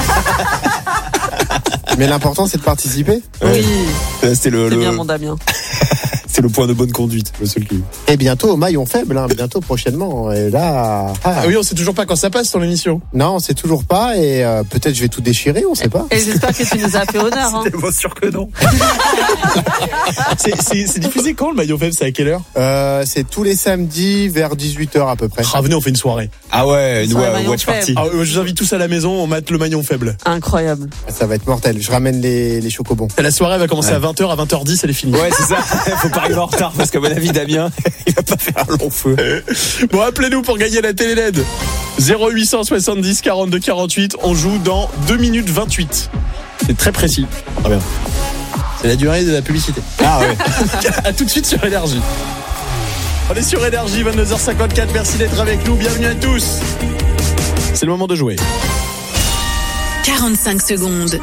[SPEAKER 13] Mais l'important c'est de participer.
[SPEAKER 3] Oui,
[SPEAKER 1] Euh, C'était le,
[SPEAKER 3] c'est
[SPEAKER 1] le,
[SPEAKER 3] bien mon Damien.
[SPEAKER 1] c'est le point de bonne conduite, le seul qui.
[SPEAKER 13] Et bientôt au maillon faible, hein, bientôt prochainement. Et là, ah,
[SPEAKER 2] Ah oui, on sait toujours pas quand ça passe ton émission.
[SPEAKER 13] non, c'est toujours pas. Et euh, peut-être je vais tout déchirer, on sait pas.
[SPEAKER 3] Et j'espère que tu nous as fait honneur. Hein.
[SPEAKER 1] Tellement sûr que non.
[SPEAKER 2] C'est, c'est, c'est diffusé quand le maillot faible? C'est à quelle heure?
[SPEAKER 13] Euh, c'est tous les samedis vers dix-huit heures à peu près.
[SPEAKER 2] Ah, venez, on fait une soirée.
[SPEAKER 1] Ah ouais, une
[SPEAKER 3] Sur le
[SPEAKER 1] wa-
[SPEAKER 3] maillon
[SPEAKER 1] watch
[SPEAKER 3] faible.
[SPEAKER 1] party.
[SPEAKER 2] Ah, ouais, je vous invite tous à la maison, on mate le maillon faible.
[SPEAKER 3] Incroyable.
[SPEAKER 13] Ça va être mortel. Je ramène les, les chocobons.
[SPEAKER 2] La soirée va commencer
[SPEAKER 1] Ouais.
[SPEAKER 2] à vingt heures, à vingt heures dix, elle est finie.
[SPEAKER 1] Ouais, c'est ça. Faut pas arriver en retard parce qu'à mon avis, Damien, il va pas faire un long feu.
[SPEAKER 2] Bon, appelez-nous pour gagner la télé L E D. zéro huit cent soixante-dix quarante-deux quarante-huit. On joue dans deux minutes vingt-huit. C'est très précis. Très bien. C'est la durée de la publicité.
[SPEAKER 1] Ah ouais.
[SPEAKER 2] À tout de suite sur Énergie. On est sur Énergie, vingt-deux heures cinquante-quatre. Merci d'être avec nous. Bienvenue à tous. C'est le moment de jouer.
[SPEAKER 9] quarante-cinq secondes.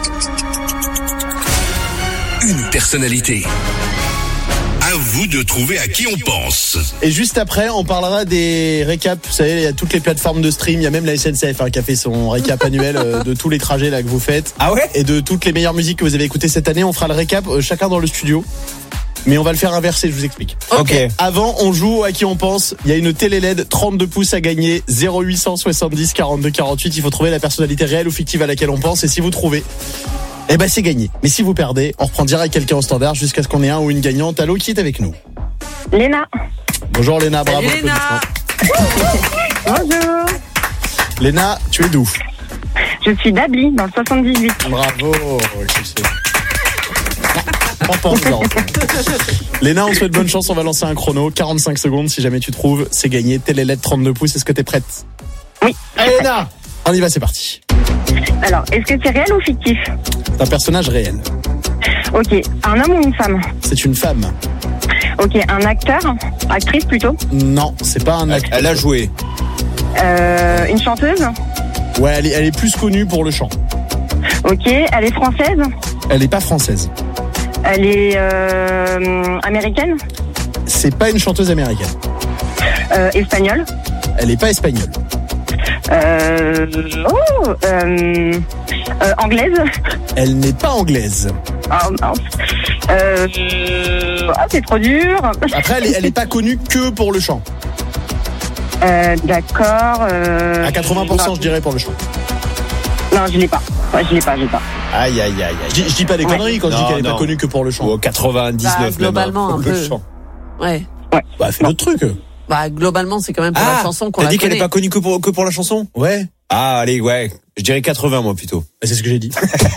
[SPEAKER 6] Une personnalité. À vous de trouver à qui on pense.
[SPEAKER 2] Et juste après, on parlera des récaps. Vous savez, il y a toutes les plateformes de stream. Il y a même la S N C F hein, qui a fait son récap annuel euh, de tous les trajets là que vous faites.
[SPEAKER 1] Ah ouais?
[SPEAKER 2] Et de toutes les meilleures musiques que vous avez écoutées cette année. On fera le récap euh, chacun dans le studio. Mais on va le faire inversé, je vous explique.
[SPEAKER 1] Ok.
[SPEAKER 2] Avant, on joue à qui on pense. Il y a une télé L E D trente-deux pouces à gagner. zéro huit cent soixante-dix quarante-deux quarante-huit. Il faut trouver la personnalité réelle ou fictive à laquelle on pense. Et si vous trouvez, eh ben c'est gagné. Mais si vous perdez, on reprend direct quelqu'un au standard jusqu'à ce qu'on ait un ou une gagnante. Allô, qui est avec nous?
[SPEAKER 7] Léna.
[SPEAKER 2] Bonjour Léna, bravo.
[SPEAKER 3] Salut, Léna.
[SPEAKER 2] applaudissements.
[SPEAKER 14] Bonjour.
[SPEAKER 2] Léna, tu es d'où?
[SPEAKER 14] Je suis d'Ably, dans le soixante-dix-huit.
[SPEAKER 2] Bravo. Pampan, genre. Léna, on te souhaite bonne chance, on va lancer un chrono. quarante-cinq secondes, si jamais tu trouves, c'est gagné. Télé L E D trente-deux pouces, est-ce que t'es prête?
[SPEAKER 14] Oui.
[SPEAKER 2] Allez Léna, on y va, c'est parti.
[SPEAKER 14] Alors, est-ce que c'est réel ou fictif?
[SPEAKER 2] C'est un personnage réel.
[SPEAKER 14] Ok, un homme ou une femme?
[SPEAKER 2] C'est une femme.
[SPEAKER 14] Ok, un acteur? Actrice plutôt?
[SPEAKER 2] Non, c'est pas un acteur.
[SPEAKER 1] Elle a joué.
[SPEAKER 14] Euh, une chanteuse?
[SPEAKER 2] Ouais, elle est, elle est plus connue pour le chant.
[SPEAKER 14] Ok, elle est française?
[SPEAKER 2] Elle est pas française.
[SPEAKER 14] Elle est euh, américaine?
[SPEAKER 2] C'est pas une chanteuse américaine.
[SPEAKER 14] Euh, espagnole?
[SPEAKER 2] Elle est pas espagnole.
[SPEAKER 14] Euh, oh, euh, euh, anglaise?
[SPEAKER 2] Elle n'est pas anglaise.
[SPEAKER 14] Oh mince. Euh, oh, c'est trop dur.
[SPEAKER 2] Après, elle est, elle est pas connue que pour le chant.
[SPEAKER 14] Euh, d'accord. Euh,
[SPEAKER 2] À quatre-vingts pour cent, je dirais, pour le chant.
[SPEAKER 14] Non, je l'ai pas. Ouais, je l'ai pas, je l'ai pas.
[SPEAKER 1] Aïe, aïe, aïe, aïe.
[SPEAKER 2] Je dis, je dis pas des
[SPEAKER 14] Ouais.
[SPEAKER 2] conneries quand je dis
[SPEAKER 1] Non,
[SPEAKER 2] qu'elle est
[SPEAKER 1] non.
[SPEAKER 2] pas connue que pour le chant.
[SPEAKER 1] Ou quatre-vingt-dix-neuf
[SPEAKER 3] Bah,
[SPEAKER 1] même,
[SPEAKER 3] globalement,
[SPEAKER 1] hein,
[SPEAKER 3] un
[SPEAKER 1] pour le
[SPEAKER 3] peu.
[SPEAKER 1] chant.
[SPEAKER 3] Ouais.
[SPEAKER 2] Bah, fais notre truc.
[SPEAKER 3] Bah, globalement, c'est quand même pour
[SPEAKER 1] Ah,
[SPEAKER 3] la chanson qu'on
[SPEAKER 1] t'as
[SPEAKER 3] la
[SPEAKER 1] dit qu'elle
[SPEAKER 3] connaît.
[SPEAKER 1] est pas connue que pour, que pour la chanson?
[SPEAKER 2] Ouais.
[SPEAKER 1] Ah, allez, ouais. Je dirais quatre-vingts, moi, plutôt.
[SPEAKER 2] C'est ce que j'ai dit.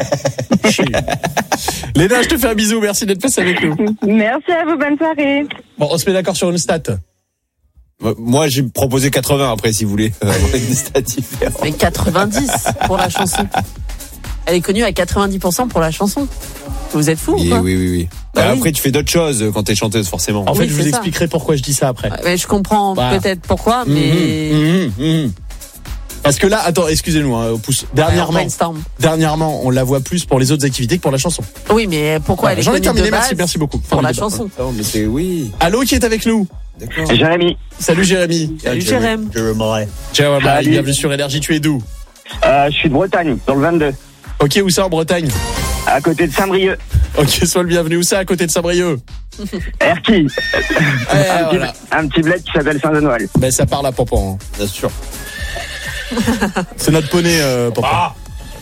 [SPEAKER 2] Léna, je te fais un bisou. Merci d'être passé avec nous.
[SPEAKER 14] Merci à vous, bonne soirée.
[SPEAKER 2] Bon, on se met d'accord sur une stat.
[SPEAKER 1] Moi, j'ai proposé quatre-vingts après, si vous voulez. Avec des stats différentes.
[SPEAKER 3] Mais quatre-vingt-dix pour la chanson. Elle est connue à quatre-vingt-dix pour cent pour la chanson. Vous êtes fous
[SPEAKER 1] Oui,
[SPEAKER 3] ou quoi?
[SPEAKER 1] oui, oui, oui.
[SPEAKER 3] Bah
[SPEAKER 1] Bah,
[SPEAKER 3] oui.
[SPEAKER 1] après, tu fais d'autres choses quand t'es chanteuse, forcément.
[SPEAKER 2] En fait,
[SPEAKER 3] Oui,
[SPEAKER 2] je vous
[SPEAKER 3] c'est ça.
[SPEAKER 2] expliquerai pourquoi je dis ça après.
[SPEAKER 3] Ouais, mais je comprends
[SPEAKER 2] Bah.
[SPEAKER 3] peut-être pourquoi, mais
[SPEAKER 2] Mhm, mhm, mhm. Parce que là, attends, excusez-nous, hein, au pouce.
[SPEAKER 3] Ouais, on
[SPEAKER 2] Dernièrement,
[SPEAKER 3] brainstorm.
[SPEAKER 2] dernièrement, on la voit plus pour les autres activités que pour la chanson.
[SPEAKER 3] Oui, mais pourquoi elle est
[SPEAKER 2] J'en ai
[SPEAKER 3] connue
[SPEAKER 2] terminé,
[SPEAKER 3] de base
[SPEAKER 2] merci, merci beaucoup.
[SPEAKER 3] pour
[SPEAKER 2] Fin
[SPEAKER 3] la
[SPEAKER 2] du débat.
[SPEAKER 3] chanson?
[SPEAKER 1] Non, mais c'est oui.
[SPEAKER 2] Allô, qui est avec nous?
[SPEAKER 1] D'accord.
[SPEAKER 15] Jérémy.
[SPEAKER 2] Salut Jérémy.
[SPEAKER 3] Salut Jérém.
[SPEAKER 2] Ciao, bah,
[SPEAKER 15] Salut.
[SPEAKER 2] bienvenue sur Énergie, tu es d'où?
[SPEAKER 15] Euh, je suis de Bretagne, dans le vingt-deux.
[SPEAKER 2] Ok, où ça en Bretagne?
[SPEAKER 15] À côté de Saint-Brieuc.
[SPEAKER 2] Ok, sois le bienvenu. Où ça, à côté de Saint-Brieuc?
[SPEAKER 15] Erquy.
[SPEAKER 2] Eh,
[SPEAKER 15] un, petit,
[SPEAKER 2] voilà.
[SPEAKER 15] un petit bled qui s'appelle Saint-Denis.
[SPEAKER 2] Ben, ça parle à Pampan. hein.
[SPEAKER 1] Bien sûr.
[SPEAKER 2] C'est notre poney, euh, Pampan.
[SPEAKER 1] Ah.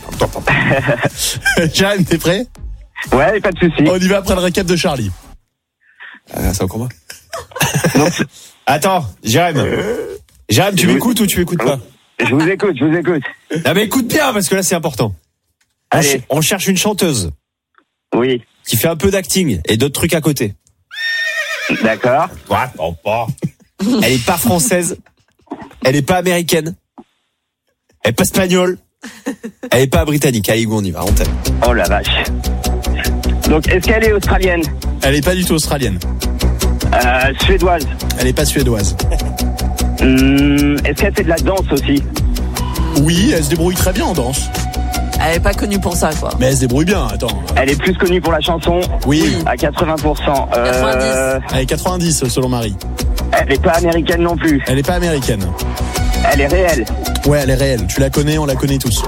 [SPEAKER 2] Jérémy, t'es prêt?
[SPEAKER 15] Ouais, pas de soucis.
[SPEAKER 2] On y va après le récap de Charlie.
[SPEAKER 1] Ah, c'est encore moi. Attends, Jérém. Jérém, tu
[SPEAKER 15] Je vous-
[SPEAKER 1] m'écoutes ou tu m'écoutes pas?
[SPEAKER 15] Je vous écoute, je vous écoute.
[SPEAKER 1] Ah, mais écoute bien, parce que là, c'est important. On,
[SPEAKER 15] Allez.
[SPEAKER 1] ch- on cherche une chanteuse
[SPEAKER 15] Oui,
[SPEAKER 1] qui fait un peu d'acting et d'autres trucs à côté.
[SPEAKER 15] d'accord.
[SPEAKER 1] Ouais, non, pas. Elle est pas française. Elle est pas américaine. Elle est pas espagnole. Elle est pas britannique. Allez, go, on y va, on t'aime.
[SPEAKER 15] Oh la vache. Donc, est-ce qu'elle est australienne?
[SPEAKER 2] Elle est pas du tout australienne.
[SPEAKER 15] Euh, suédoise.
[SPEAKER 2] Elle est pas suédoise.
[SPEAKER 15] Hum, est-ce qu'elle fait de la danse aussi?
[SPEAKER 2] Oui, elle se débrouille très bien en danse.
[SPEAKER 3] Elle est pas connue pour ça, quoi.
[SPEAKER 2] Mais elle se débrouille bien, attends.
[SPEAKER 15] Elle est plus connue pour la chanson?
[SPEAKER 2] Oui.
[SPEAKER 15] À quatre-vingts pour cent. Euh,
[SPEAKER 3] quatre-vingt-dix.
[SPEAKER 2] Elle est quatre-vingt-dix selon Marie.
[SPEAKER 15] Elle est pas américaine non plus.
[SPEAKER 2] Elle est pas américaine.
[SPEAKER 15] Elle est réelle.
[SPEAKER 2] Ouais, elle est réelle. Tu la connais, on la connaît tous.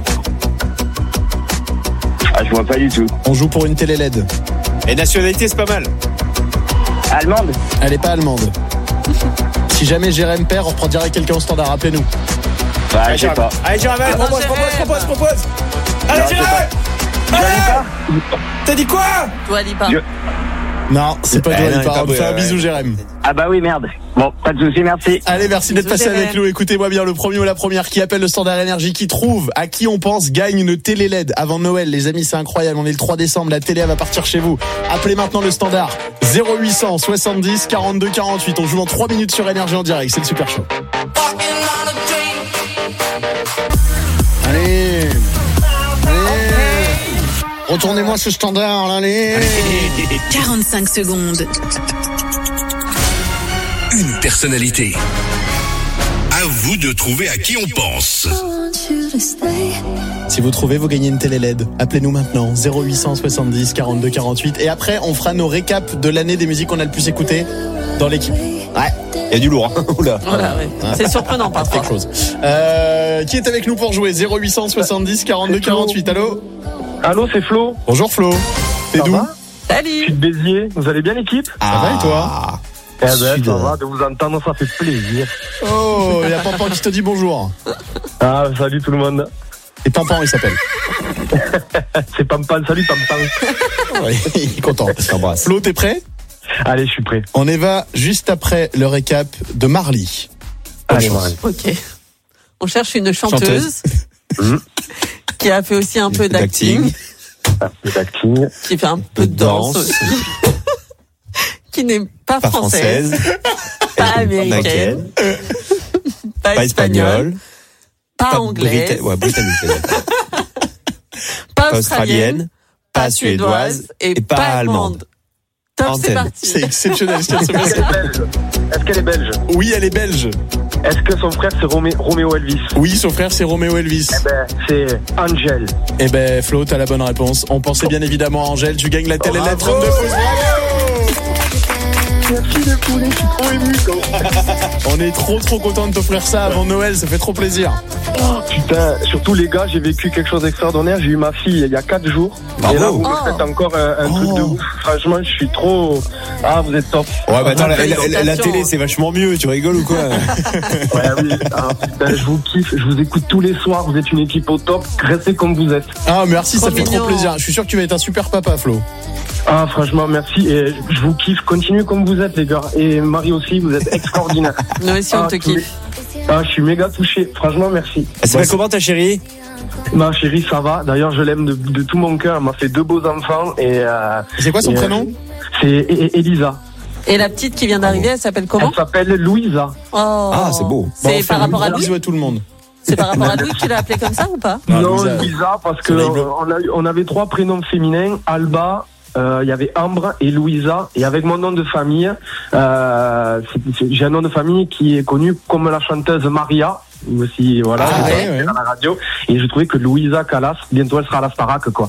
[SPEAKER 15] Ah, je vois pas du tout.
[SPEAKER 2] On joue pour une télé L E D.
[SPEAKER 1] Et nationalité, c'est pas mal.
[SPEAKER 15] Allemande?
[SPEAKER 2] Elle est pas allemande. Si jamais Jérém perd, on reprend direct quelqu'un au standard, rappelez-nous.
[SPEAKER 15] Bah, je sais pas.
[SPEAKER 1] Allez, Jérém, allez, propose, propose, propose, propose. Allez,
[SPEAKER 15] Non, je sais
[SPEAKER 1] Jérém.
[SPEAKER 15] pas.
[SPEAKER 1] Allez. T'as dit quoi?
[SPEAKER 3] Toi, dis pas.
[SPEAKER 15] Je-
[SPEAKER 2] Non, c'est pas
[SPEAKER 1] Eh
[SPEAKER 2] toi,
[SPEAKER 1] non,
[SPEAKER 2] il part.
[SPEAKER 1] pas
[SPEAKER 2] On te fait un
[SPEAKER 1] ouais,
[SPEAKER 2] bisou,
[SPEAKER 1] ouais.
[SPEAKER 2] Jérém.
[SPEAKER 15] Ah bah oui, merde. Bon, pas de soucis, merci.
[SPEAKER 2] Allez, merci d'être
[SPEAKER 3] Bisous,
[SPEAKER 2] passé
[SPEAKER 3] Jérém.
[SPEAKER 2] avec nous. Écoutez-moi bien, le premier ou la première qui appelle le standard énergie, qui trouve à qui on pense gagne une télé L E D avant Noël. Les amis, c'est incroyable. On est le trois décembre. La télé elle va partir chez vous. Appelez maintenant le standard zéro huit cent soixante-dix quarante-deux quarante-huit. On joue dans trois minutes sur Énergie en direct. C'est le super show. Allez. Allez. Retournez-moi ce standard, là, allez.
[SPEAKER 9] quarante-cinq secondes.
[SPEAKER 6] Une personnalité. À vous de trouver à qui on pense.
[SPEAKER 2] Si vous trouvez, vous gagnez une télé L E D. Appelez-nous maintenant, zéro huit cent soixante-dix quarante-deux quarante-huit. Et après, on fera nos récaps de l'année des musiques qu'on a le plus écoutées dans l'équipe.
[SPEAKER 1] Ouais. Il y a du lourd. hein. Oula.
[SPEAKER 3] Voilà, ouais. C'est surprenant, parfois.
[SPEAKER 2] Quelque chose. Euh, qui est avec nous pour jouer? zéro huit cent soixante-dix quarante-deux quarante-huit. Allô?
[SPEAKER 16] Allô, c'est Flo.
[SPEAKER 2] Bonjour Flo. T'es
[SPEAKER 16] Ça
[SPEAKER 2] d'où?
[SPEAKER 16] va Je
[SPEAKER 3] Salut.
[SPEAKER 16] suis de Béziers. Vous allez bien, l'équipe?
[SPEAKER 2] Ça va et toi?
[SPEAKER 16] Eh ben,
[SPEAKER 2] Sud.
[SPEAKER 16] ça va, de vous entendre, ça fait plaisir.
[SPEAKER 2] Oh, il y a Pampan qui te dit bonjour.
[SPEAKER 16] Ah, salut tout le monde.
[SPEAKER 2] Et Pampan, il s'appelle.
[SPEAKER 16] C'est Pampan, salut Pampan.
[SPEAKER 2] Oui, il est content. Flo, t'es prêt?
[SPEAKER 16] Allez, je suis prêt.
[SPEAKER 2] On y va juste après le récap de Marly.
[SPEAKER 16] Allez, Marie.
[SPEAKER 3] Ok. On cherche une chanteuse,
[SPEAKER 16] Chanteuse.
[SPEAKER 3] qui a fait aussi un peu d'acting,
[SPEAKER 16] Un peu d'acting.
[SPEAKER 3] qui fait un peu de danse,
[SPEAKER 1] danse.
[SPEAKER 3] aussi, qui n'est pas,
[SPEAKER 1] Pas
[SPEAKER 3] française,
[SPEAKER 1] française.
[SPEAKER 3] pas américaine, pas,
[SPEAKER 1] Pas
[SPEAKER 3] espagnole,
[SPEAKER 1] espagnole.
[SPEAKER 3] pas anglaise,
[SPEAKER 1] Brita- ouais, britannique.
[SPEAKER 3] pas
[SPEAKER 1] Pas
[SPEAKER 3] australienne,
[SPEAKER 1] australienne. Pas suédoise.
[SPEAKER 3] et, pas allemande. Top, c'est
[SPEAKER 1] Antenne.
[SPEAKER 3] parti.
[SPEAKER 2] C'est exceptionnel ce qui vient de se
[SPEAKER 16] Est-ce qu'elle
[SPEAKER 2] passer.
[SPEAKER 16] est belge Est-ce qu'elle est belge
[SPEAKER 2] Oui, elle est belge.
[SPEAKER 16] Est-ce que son frère c'est Romé- Roméo Elvis?
[SPEAKER 2] Oui, son frère c'est Roméo Elvis.
[SPEAKER 16] Eh ben, c'est Angel.
[SPEAKER 2] Eh ben Flo, t'as la bonne réponse. On pensait bien évidemment à Angèle. Tu gagnes la télé
[SPEAKER 16] Bravo.
[SPEAKER 2] trente-deux pouces. Bravo.
[SPEAKER 16] Merci les poulets, je suis trop ému.
[SPEAKER 2] On est trop trop content de t'offrir ça avant Noël. Ça fait trop plaisir.
[SPEAKER 16] Oh, putain, surtout les gars, j'ai vécu quelque chose d'extraordinaire. J'ai eu ma fille il y a quatre jours.
[SPEAKER 1] Bravo.
[SPEAKER 16] Et là, vous me
[SPEAKER 3] Oh.
[SPEAKER 16] faites encore un, un truc de ouf. Franchement, je suis trop... Ah, vous êtes top.
[SPEAKER 1] Ouais, bah attends, la, la- la- la
[SPEAKER 3] Félicitations.
[SPEAKER 1] télé, c'est vachement mieux. Tu rigoles ou quoi?
[SPEAKER 16] Ouais, oui. Ah, putain, je vous kiffe, je vous écoute tous les soirs. Vous êtes une équipe au top. Restez comme vous êtes.
[SPEAKER 2] Ah merci, ça
[SPEAKER 3] Trop
[SPEAKER 2] fait
[SPEAKER 3] mignon.
[SPEAKER 2] trop plaisir. Je suis sûr que tu vas être un super papa, Flo.
[SPEAKER 16] Ah, franchement, merci. Et je vous kiffe. Continuez comme vous êtes, les gars. Et Marie aussi, vous êtes extraordinaire.
[SPEAKER 3] Nous aussi, on
[SPEAKER 16] Ah,
[SPEAKER 3] te
[SPEAKER 16] tous les-
[SPEAKER 3] kiffe.
[SPEAKER 16] Ah, je suis méga touché. Franchement, merci.
[SPEAKER 1] Elle s'appelle comment ta chérie?
[SPEAKER 16] Ma chérie, ça va. D'ailleurs, je l'aime de, de tout mon cœur. Elle m'a fait deux beaux enfants. Et euh,
[SPEAKER 2] C'est quoi son
[SPEAKER 16] et,
[SPEAKER 2] prénom?
[SPEAKER 16] euh, C'est E- E- Elisa.
[SPEAKER 3] Et la petite qui vient d'arriver, elle s'appelle comment?
[SPEAKER 16] Elle s'appelle Louisa.
[SPEAKER 3] Oh.
[SPEAKER 1] Ah, c'est beau.
[SPEAKER 2] Bon,
[SPEAKER 3] C'est
[SPEAKER 2] on fait
[SPEAKER 3] par
[SPEAKER 2] un
[SPEAKER 3] rapport à
[SPEAKER 2] gros
[SPEAKER 3] Louis?
[SPEAKER 2] bisou à tout le monde.
[SPEAKER 3] C'est par rapport à Louis que tu l'as appelé comme ça ou pas?
[SPEAKER 2] Ah,
[SPEAKER 16] non,
[SPEAKER 2] Louisa.
[SPEAKER 16] Louisa, parce que
[SPEAKER 2] Soleil bleu.
[SPEAKER 16] on, a, eu- on avait trois prénoms féminins. Alba, euh, il y avait Ambre et Louisa. Et avec mon nom de famille, euh, c'est- c'est- j'ai un nom de famille qui est connu comme la chanteuse Maria. Aussi, voilà,
[SPEAKER 2] Ah,
[SPEAKER 16] j'ai
[SPEAKER 2] ouais,
[SPEAKER 16] entendu
[SPEAKER 2] ouais.
[SPEAKER 16] à la radio. Et je trouvais que Louisa Callas, bientôt elle sera à la Starac, quoi.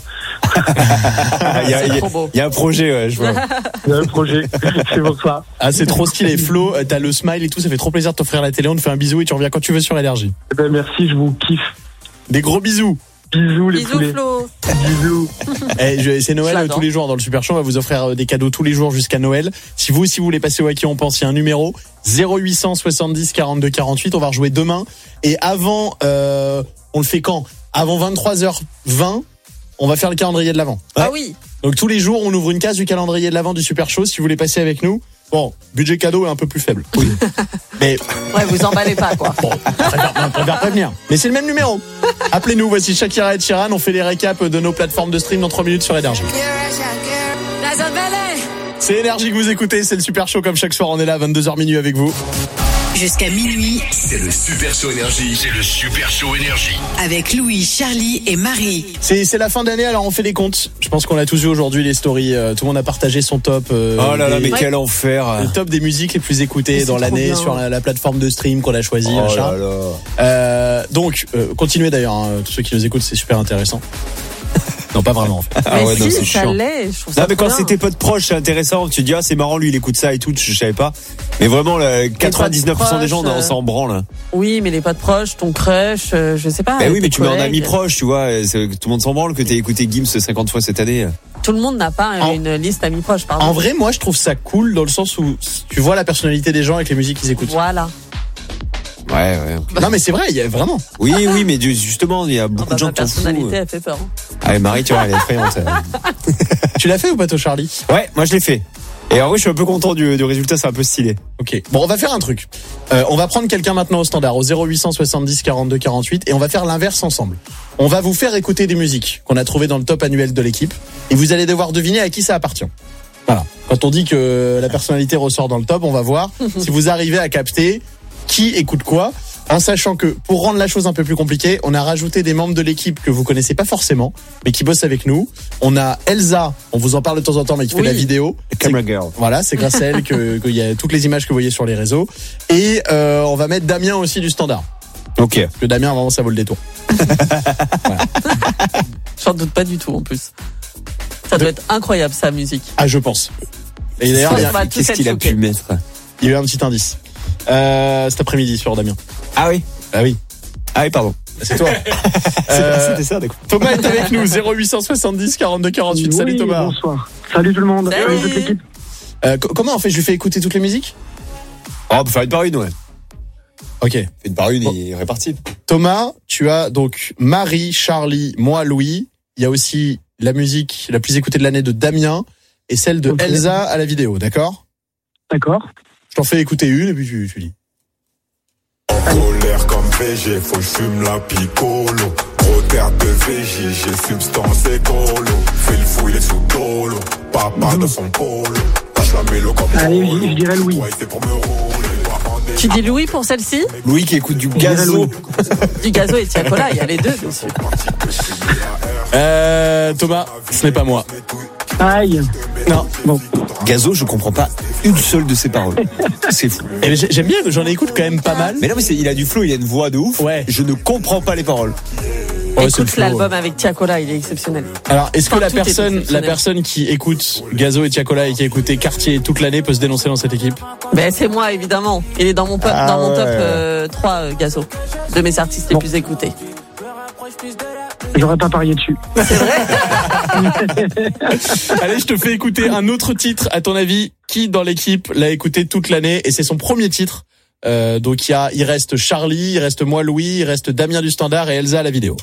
[SPEAKER 1] Il y a, il y a-
[SPEAKER 3] trop beau.
[SPEAKER 1] il y a un projet, ouais, je vois.
[SPEAKER 16] Il y a un projet, c'est pour ça.
[SPEAKER 2] Ah, c'est trop stylé. Flo, euh, t'as le smile et tout. Ça fait trop plaisir de t'offrir la télé. On te fait un bisou et tu reviens quand tu veux sur Énergie.
[SPEAKER 16] Eh ben, merci, je vous kiffe.
[SPEAKER 2] Des gros bisous.
[SPEAKER 16] Bisous, les
[SPEAKER 3] Bisous
[SPEAKER 16] poulets.
[SPEAKER 3] Flo.
[SPEAKER 16] Bisous.
[SPEAKER 2] Eh, je- c'est
[SPEAKER 3] Je
[SPEAKER 2] Noël euh,
[SPEAKER 3] l'adore.
[SPEAKER 2] tous les jours dans le Super Show. On va vous offrir euh, des cadeaux tous les jours jusqu'à Noël. Si vous aussi vous voulez passer au Wacky On Pense, il y a un numéro zéro huit cent soixante-dix quarante-deux quarante-huit. On va rejouer demain. Et avant, euh, on le fait quand? Avant vingt-trois heures vingt, on va faire le calendrier de l'Avent.
[SPEAKER 3] Ah oui.
[SPEAKER 2] Donc tous les jours, on ouvre une case du calendrier de l'Avent du Super Show. Si vous voulez passer avec nous, bon, budget cadeau est un peu plus faible. Oui. Mais
[SPEAKER 3] Ouais, vous emballez pas, quoi.
[SPEAKER 2] bon, on préfère, on préfère prévenir. Mais c'est le même numéro. Appelez-nous. Voici Shakira et Chiran. On fait les récaps de nos plateformes de stream dans trois minutes sur Énergie. C'est Énergie que vous écoutez. C'est le Super Show comme chaque soir. On est là à vingt-deux heures minuit avec vous.
[SPEAKER 9] Jusqu'à minuit,
[SPEAKER 6] C'est le Super Show Énergie. C'est le Super Show Énergie.
[SPEAKER 9] avec Louis, Charlie et Marie.
[SPEAKER 2] C'est, c'est la fin d'année, alors on fait les comptes. Je pense qu'on a tous vu aujourd'hui les stories. Euh, tout le monde a partagé son top. euh,
[SPEAKER 1] Oh là là,
[SPEAKER 2] des-
[SPEAKER 1] mais quel enfer.
[SPEAKER 2] le top des musiques les plus écoutées
[SPEAKER 3] Mais
[SPEAKER 2] dans
[SPEAKER 3] c'est
[SPEAKER 2] l'année
[SPEAKER 3] trop bien.
[SPEAKER 2] sur la, la plateforme de stream qu'on a choisi.
[SPEAKER 1] Oh
[SPEAKER 2] machin.
[SPEAKER 1] là là.
[SPEAKER 2] Euh, donc, euh, continuez d'ailleurs, hein, tous ceux qui nous écoutent, c'est super intéressant. Non, pas vraiment en fait.
[SPEAKER 1] Ah
[SPEAKER 3] mais
[SPEAKER 1] ouais, non,
[SPEAKER 3] si,
[SPEAKER 1] c'est
[SPEAKER 3] ça
[SPEAKER 1] chiant.
[SPEAKER 3] l'est. Je trouve ça
[SPEAKER 1] Non, mais
[SPEAKER 3] trop
[SPEAKER 1] quand
[SPEAKER 3] bien.
[SPEAKER 1] c'est tes potes proches, c'est intéressant. Tu te dis, ah, c'est marrant, lui, il écoute ça et tout, je savais pas. Mais vraiment, le quatre-vingt-dix-neuf pour cent des gens,
[SPEAKER 3] proches,
[SPEAKER 1] on s'en branle.
[SPEAKER 3] Oui, mais les potes proches, ton crush, euh, je sais pas.
[SPEAKER 1] Bah oui,
[SPEAKER 3] tes
[SPEAKER 1] mais tu mets en
[SPEAKER 3] collègues.
[SPEAKER 1] ami proche, tu vois. c'est- Tout le monde s'en branle que t'aies écouté Gims cinquante fois cette année.
[SPEAKER 3] Tout le monde n'a pas
[SPEAKER 2] En-
[SPEAKER 3] une liste amis proches, pardon.
[SPEAKER 2] En vrai, moi, je trouve ça cool dans le sens où tu vois la personnalité des gens avec les musiques qu'ils écoutent.
[SPEAKER 3] Voilà.
[SPEAKER 1] Ouais, ouais.
[SPEAKER 2] Non, mais c'est vrai, il y a vraiment.
[SPEAKER 1] Oui, oui, mais du- justement, il y a beaucoup
[SPEAKER 3] Bah,
[SPEAKER 1] de gens
[SPEAKER 3] ma
[SPEAKER 1] qui t'en foutent.
[SPEAKER 3] personnalité, elle fait peur.
[SPEAKER 1] Ah, mais Marie, tu vois, elle est effrayante.
[SPEAKER 2] Tu l'as fait ou pas, toi, Charlie?
[SPEAKER 1] Ouais, moi, je l'ai fait. Et en vrai, je suis un peu content du, du résultat, c'est un peu stylé.
[SPEAKER 2] Ok. Bon, on va faire un truc. Euh, on va prendre quelqu'un maintenant au standard, au zéro huit cent soixante-dix quarante-deux quarante-huit, et on va faire l'inverse ensemble. On va vous faire écouter des musiques qu'on a trouvées dans le top annuel de l'équipe, et vous allez devoir deviner à qui ça appartient. Voilà. Quand on dit que la personnalité ressort dans le top, on va voir si vous arrivez à capter qui écoute quoi. En sachant que, pour rendre la chose un peu plus compliquée, on a rajouté des membres de l'équipe que vous connaissez pas forcément, mais qui bossent avec nous. On a Elsa, on vous en parle de temps en temps, mais qui fait
[SPEAKER 3] Oui.
[SPEAKER 2] la vidéo.
[SPEAKER 1] Camera
[SPEAKER 2] C'est-
[SPEAKER 1] girl.
[SPEAKER 2] Voilà, c'est grâce à elle que qu'il y a toutes les images que vous voyez sur les réseaux. Et euh, on va mettre Damien aussi du standard.
[SPEAKER 1] Ok.
[SPEAKER 2] Parce que Damien, vraiment, ça vaut le détour.
[SPEAKER 3] J'en doute pas du tout, en plus. Ça doit être incroyable, sa musique.
[SPEAKER 2] Ah, je pense. Et d'ailleurs, il y a-
[SPEAKER 3] On va tous
[SPEAKER 1] Qu'est-ce
[SPEAKER 3] être
[SPEAKER 1] qu'il a
[SPEAKER 3] choqués.
[SPEAKER 1] pu mettre?
[SPEAKER 2] il y a eu un petit indice. Euh, cet après-midi sur Damien.
[SPEAKER 1] Ah oui.
[SPEAKER 2] Ah oui,
[SPEAKER 1] Ah oui, pardon.
[SPEAKER 2] c'est toi.
[SPEAKER 1] C'est-
[SPEAKER 2] Euh,
[SPEAKER 1] C'était ça, d'accord.
[SPEAKER 2] Thomas est avec nous, zéro huit cent soixante-dix quarante-deux quarante-huit. Salut
[SPEAKER 16] Oui,
[SPEAKER 2] Thomas.
[SPEAKER 16] Bonsoir. Salut tout le monde.
[SPEAKER 3] Salut.
[SPEAKER 16] Salut toute l'équipe.
[SPEAKER 2] Euh, co- comment on fait? Je lui fais écouter toutes les musiques?
[SPEAKER 1] Oh, on peut faire une par une, ouais.
[SPEAKER 2] Ok.
[SPEAKER 1] Une par une
[SPEAKER 2] Bon.
[SPEAKER 1] et répartie.
[SPEAKER 2] Thomas, tu as donc Marie, Charlie, moi, Louis. Il y a aussi la musique la plus écoutée de l'année de Damien et celle de
[SPEAKER 16] Ok.
[SPEAKER 2] Elsa à la vidéo, d'accord?
[SPEAKER 16] D'accord.
[SPEAKER 2] Je t'en fais écouter une et puis tu, tu dis.
[SPEAKER 17] En colère comme V G, faut que je fume la picolo. Gros terre de V J, j'ai substance écolo. Fais le fou, il est sous dolo. Papa de son polo. Lâche la mélo comme
[SPEAKER 14] Allez, je, je dirais Louis.
[SPEAKER 17] ouais, c'est pour me rouler.
[SPEAKER 3] Tu dis Louis pour celle-ci?
[SPEAKER 1] Louis qui écoute du gazo.
[SPEAKER 3] Du gazo et Tiakola, il y a les deux dessus.
[SPEAKER 2] Euh, Thomas, ce n'est pas moi.
[SPEAKER 14] Aïe.
[SPEAKER 2] Non.
[SPEAKER 14] Bon.
[SPEAKER 1] Gazo, je comprends pas une seule de ses paroles. C'est fou.
[SPEAKER 2] Et j'ai- j'aime bien, j'en écoute quand même pas mal.
[SPEAKER 1] Mais non, mais c'est, il a du flow, il a une voix de ouf.
[SPEAKER 2] Ouais.
[SPEAKER 1] Je ne comprends pas les paroles.
[SPEAKER 2] Ouais, c'est le
[SPEAKER 3] Écoute
[SPEAKER 2] flow,
[SPEAKER 3] l'album
[SPEAKER 2] ouais.
[SPEAKER 3] avec Tiakola, il est exceptionnel.
[SPEAKER 2] Alors, est-ce que
[SPEAKER 3] Enfin,
[SPEAKER 2] la
[SPEAKER 3] tout est
[SPEAKER 2] personne, la
[SPEAKER 3] exceptionnel.
[SPEAKER 2] personne qui écoute Gazo et Tiakola et qui a écouté Cartier toute l'année peut se dénoncer dans cette équipe?
[SPEAKER 3] Ben, c'est moi, évidemment. Il est dans mon, po-
[SPEAKER 2] Ah
[SPEAKER 3] dans mon top
[SPEAKER 2] ouais.
[SPEAKER 3] euh, trois, euh, Gazo, de mes artistes les
[SPEAKER 14] Bon.
[SPEAKER 3] plus écoutés.
[SPEAKER 14] J'aurais pas parié dessus.
[SPEAKER 2] Allez, je te fais écouter un autre titre. À ton avis, qui dans l'équipe l'a écouté toute l'année? Et c'est son premier titre. Euh, donc il y a, il reste Charlie, il reste moi Louis, il reste Damien du Standard et Elsa à la vidéo.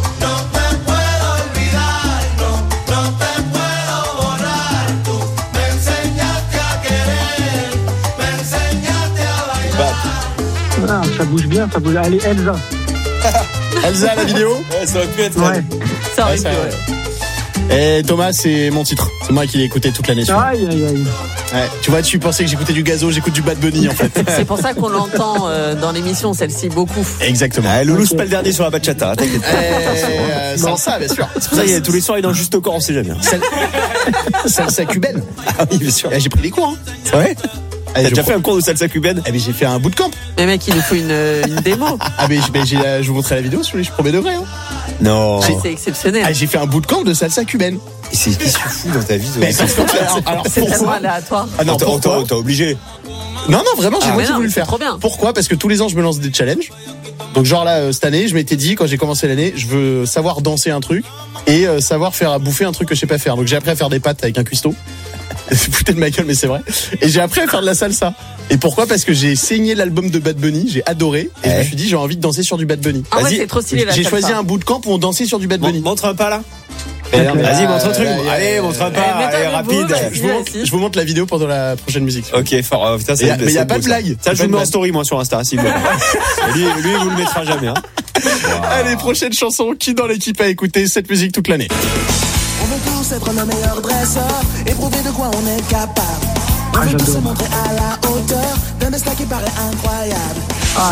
[SPEAKER 14] Ah, ça bouge bien, ça bouge. Allez, Elsa.
[SPEAKER 2] Elsa à la vidéo?
[SPEAKER 1] Ouais, ça aurait pu être.
[SPEAKER 14] Ouais.
[SPEAKER 3] Ça aurait
[SPEAKER 2] Ouais,
[SPEAKER 3] pu,
[SPEAKER 2] ça-
[SPEAKER 3] ouais.
[SPEAKER 2] Et Thomas, c'est mon titre. C'est moi qui l'ai écouté toute l'année. celui-là.
[SPEAKER 14] Aïe, aïe, aïe.
[SPEAKER 2] Ouais. Tu vois, tu pensais que j'écoutais du Gazo, j'écoute du Bad Bunny en fait.
[SPEAKER 3] C'est pour ça qu'on l'entend euh, dans l'émission, celle-ci, beaucoup.
[SPEAKER 2] Exactement.
[SPEAKER 1] Ah, Loulou, c'est pas le dernier sur la bachata, hein, t'inquiète pas.
[SPEAKER 2] Euh, salsa, bien sûr.
[SPEAKER 1] C'est pour ça qu'il y a tous les soirs, il est dans Juste au corps, on sait jamais.
[SPEAKER 2] Sal- Salsa cubaine.
[SPEAKER 1] Ah oui, bien sûr.
[SPEAKER 2] Ah, j'ai pris des cours. Hein.
[SPEAKER 1] C'est vrai?
[SPEAKER 2] Ah,
[SPEAKER 1] T'as
[SPEAKER 2] je
[SPEAKER 1] déjà
[SPEAKER 2] crois-
[SPEAKER 1] fait un cours de salsa cubaine?
[SPEAKER 2] Ah, mais j'ai fait un bootcamp.
[SPEAKER 3] Mais mec, il nous faut une, une démo.
[SPEAKER 2] Ah, mais, mais j'ai, je vous montrerai la vidéo sur les premiers degrés. Hein.
[SPEAKER 1] Non.
[SPEAKER 3] Ah, c'est exceptionnel.
[SPEAKER 2] Ah, j'ai fait un bootcamp de salsa cubaine.
[SPEAKER 1] Et c'est, qu'est-ce que tu fous dans ta vie?
[SPEAKER 2] Mais parce qu'en fait, alors, alors,
[SPEAKER 3] C'est tellement
[SPEAKER 2] pourquoi
[SPEAKER 3] aléatoire.
[SPEAKER 2] Ah non,
[SPEAKER 1] T'as-
[SPEAKER 2] pourquoi
[SPEAKER 1] t'as- t'as obligé.
[SPEAKER 2] Non, non, vraiment, j'ai
[SPEAKER 3] Ah,
[SPEAKER 2] moi
[SPEAKER 3] mais
[SPEAKER 2] qui
[SPEAKER 3] non,
[SPEAKER 2] voulu le
[SPEAKER 3] c'est
[SPEAKER 2] faire.
[SPEAKER 3] trop bien.
[SPEAKER 2] Pourquoi? Parce que tous les ans, je me lance des challenges. Donc, genre là, euh, cette année, je m'étais dit, quand j'ai commencé l'année, je veux savoir danser un truc et euh, savoir faire à bouffer un truc que je sais pas faire. Donc, j'ai appris à faire des pâtes avec un cuistot. Foutez de ma gueule, mais c'est vrai. Et j'ai appris à faire de la salsa. Et pourquoi? Parce que j'ai saigné l'album de Bad Bunny, j'ai adoré. Et je me suis dit, j'ai envie de danser sur du Bad Bunny.
[SPEAKER 3] Ah ouais,
[SPEAKER 1] Vas-y.
[SPEAKER 3] c'est trop stylé, la
[SPEAKER 2] J'ai
[SPEAKER 3] salsa.
[SPEAKER 2] choisi un bootcamp où on dansait sur du Bad Bunny.
[SPEAKER 1] Montre un pas là.
[SPEAKER 2] Euh,
[SPEAKER 1] Vas-y, montre un truc.
[SPEAKER 2] euh,
[SPEAKER 1] Allez, montre un
[SPEAKER 3] Eh,
[SPEAKER 1] pas.
[SPEAKER 3] mets-toi
[SPEAKER 1] Allez,
[SPEAKER 3] debout,
[SPEAKER 1] rapide.
[SPEAKER 3] vas-y.
[SPEAKER 2] Je vous, montre, je vous montre la vidéo pendant la prochaine musique.
[SPEAKER 1] Ok, fort. Oh, putain,
[SPEAKER 2] Mais y a-
[SPEAKER 1] c'est-
[SPEAKER 2] mais y a
[SPEAKER 1] c'est
[SPEAKER 2] pas
[SPEAKER 1] beau,
[SPEAKER 2] de
[SPEAKER 1] ça.
[SPEAKER 2] blague.
[SPEAKER 1] Ça,
[SPEAKER 2] Y a
[SPEAKER 1] je
[SPEAKER 2] pas
[SPEAKER 1] vous
[SPEAKER 2] de
[SPEAKER 1] mets en
[SPEAKER 2] blague.
[SPEAKER 1] story, moi, sur Insta, s'il vous plaît. lui, lui, il vous le mettra jamais, hein.
[SPEAKER 2] Allez, prochaine chanson. Qui dans l'équipe a écouté cette musique toute l'année?
[SPEAKER 18] On veut tous être nos meilleurs dresseurs et prouver de quoi on est capable. On
[SPEAKER 14] Ah,
[SPEAKER 18] veut tous
[SPEAKER 14] j'adore.
[SPEAKER 18] se montrer à la hauteur d'un destin qui paraît incroyable.
[SPEAKER 14] Ah.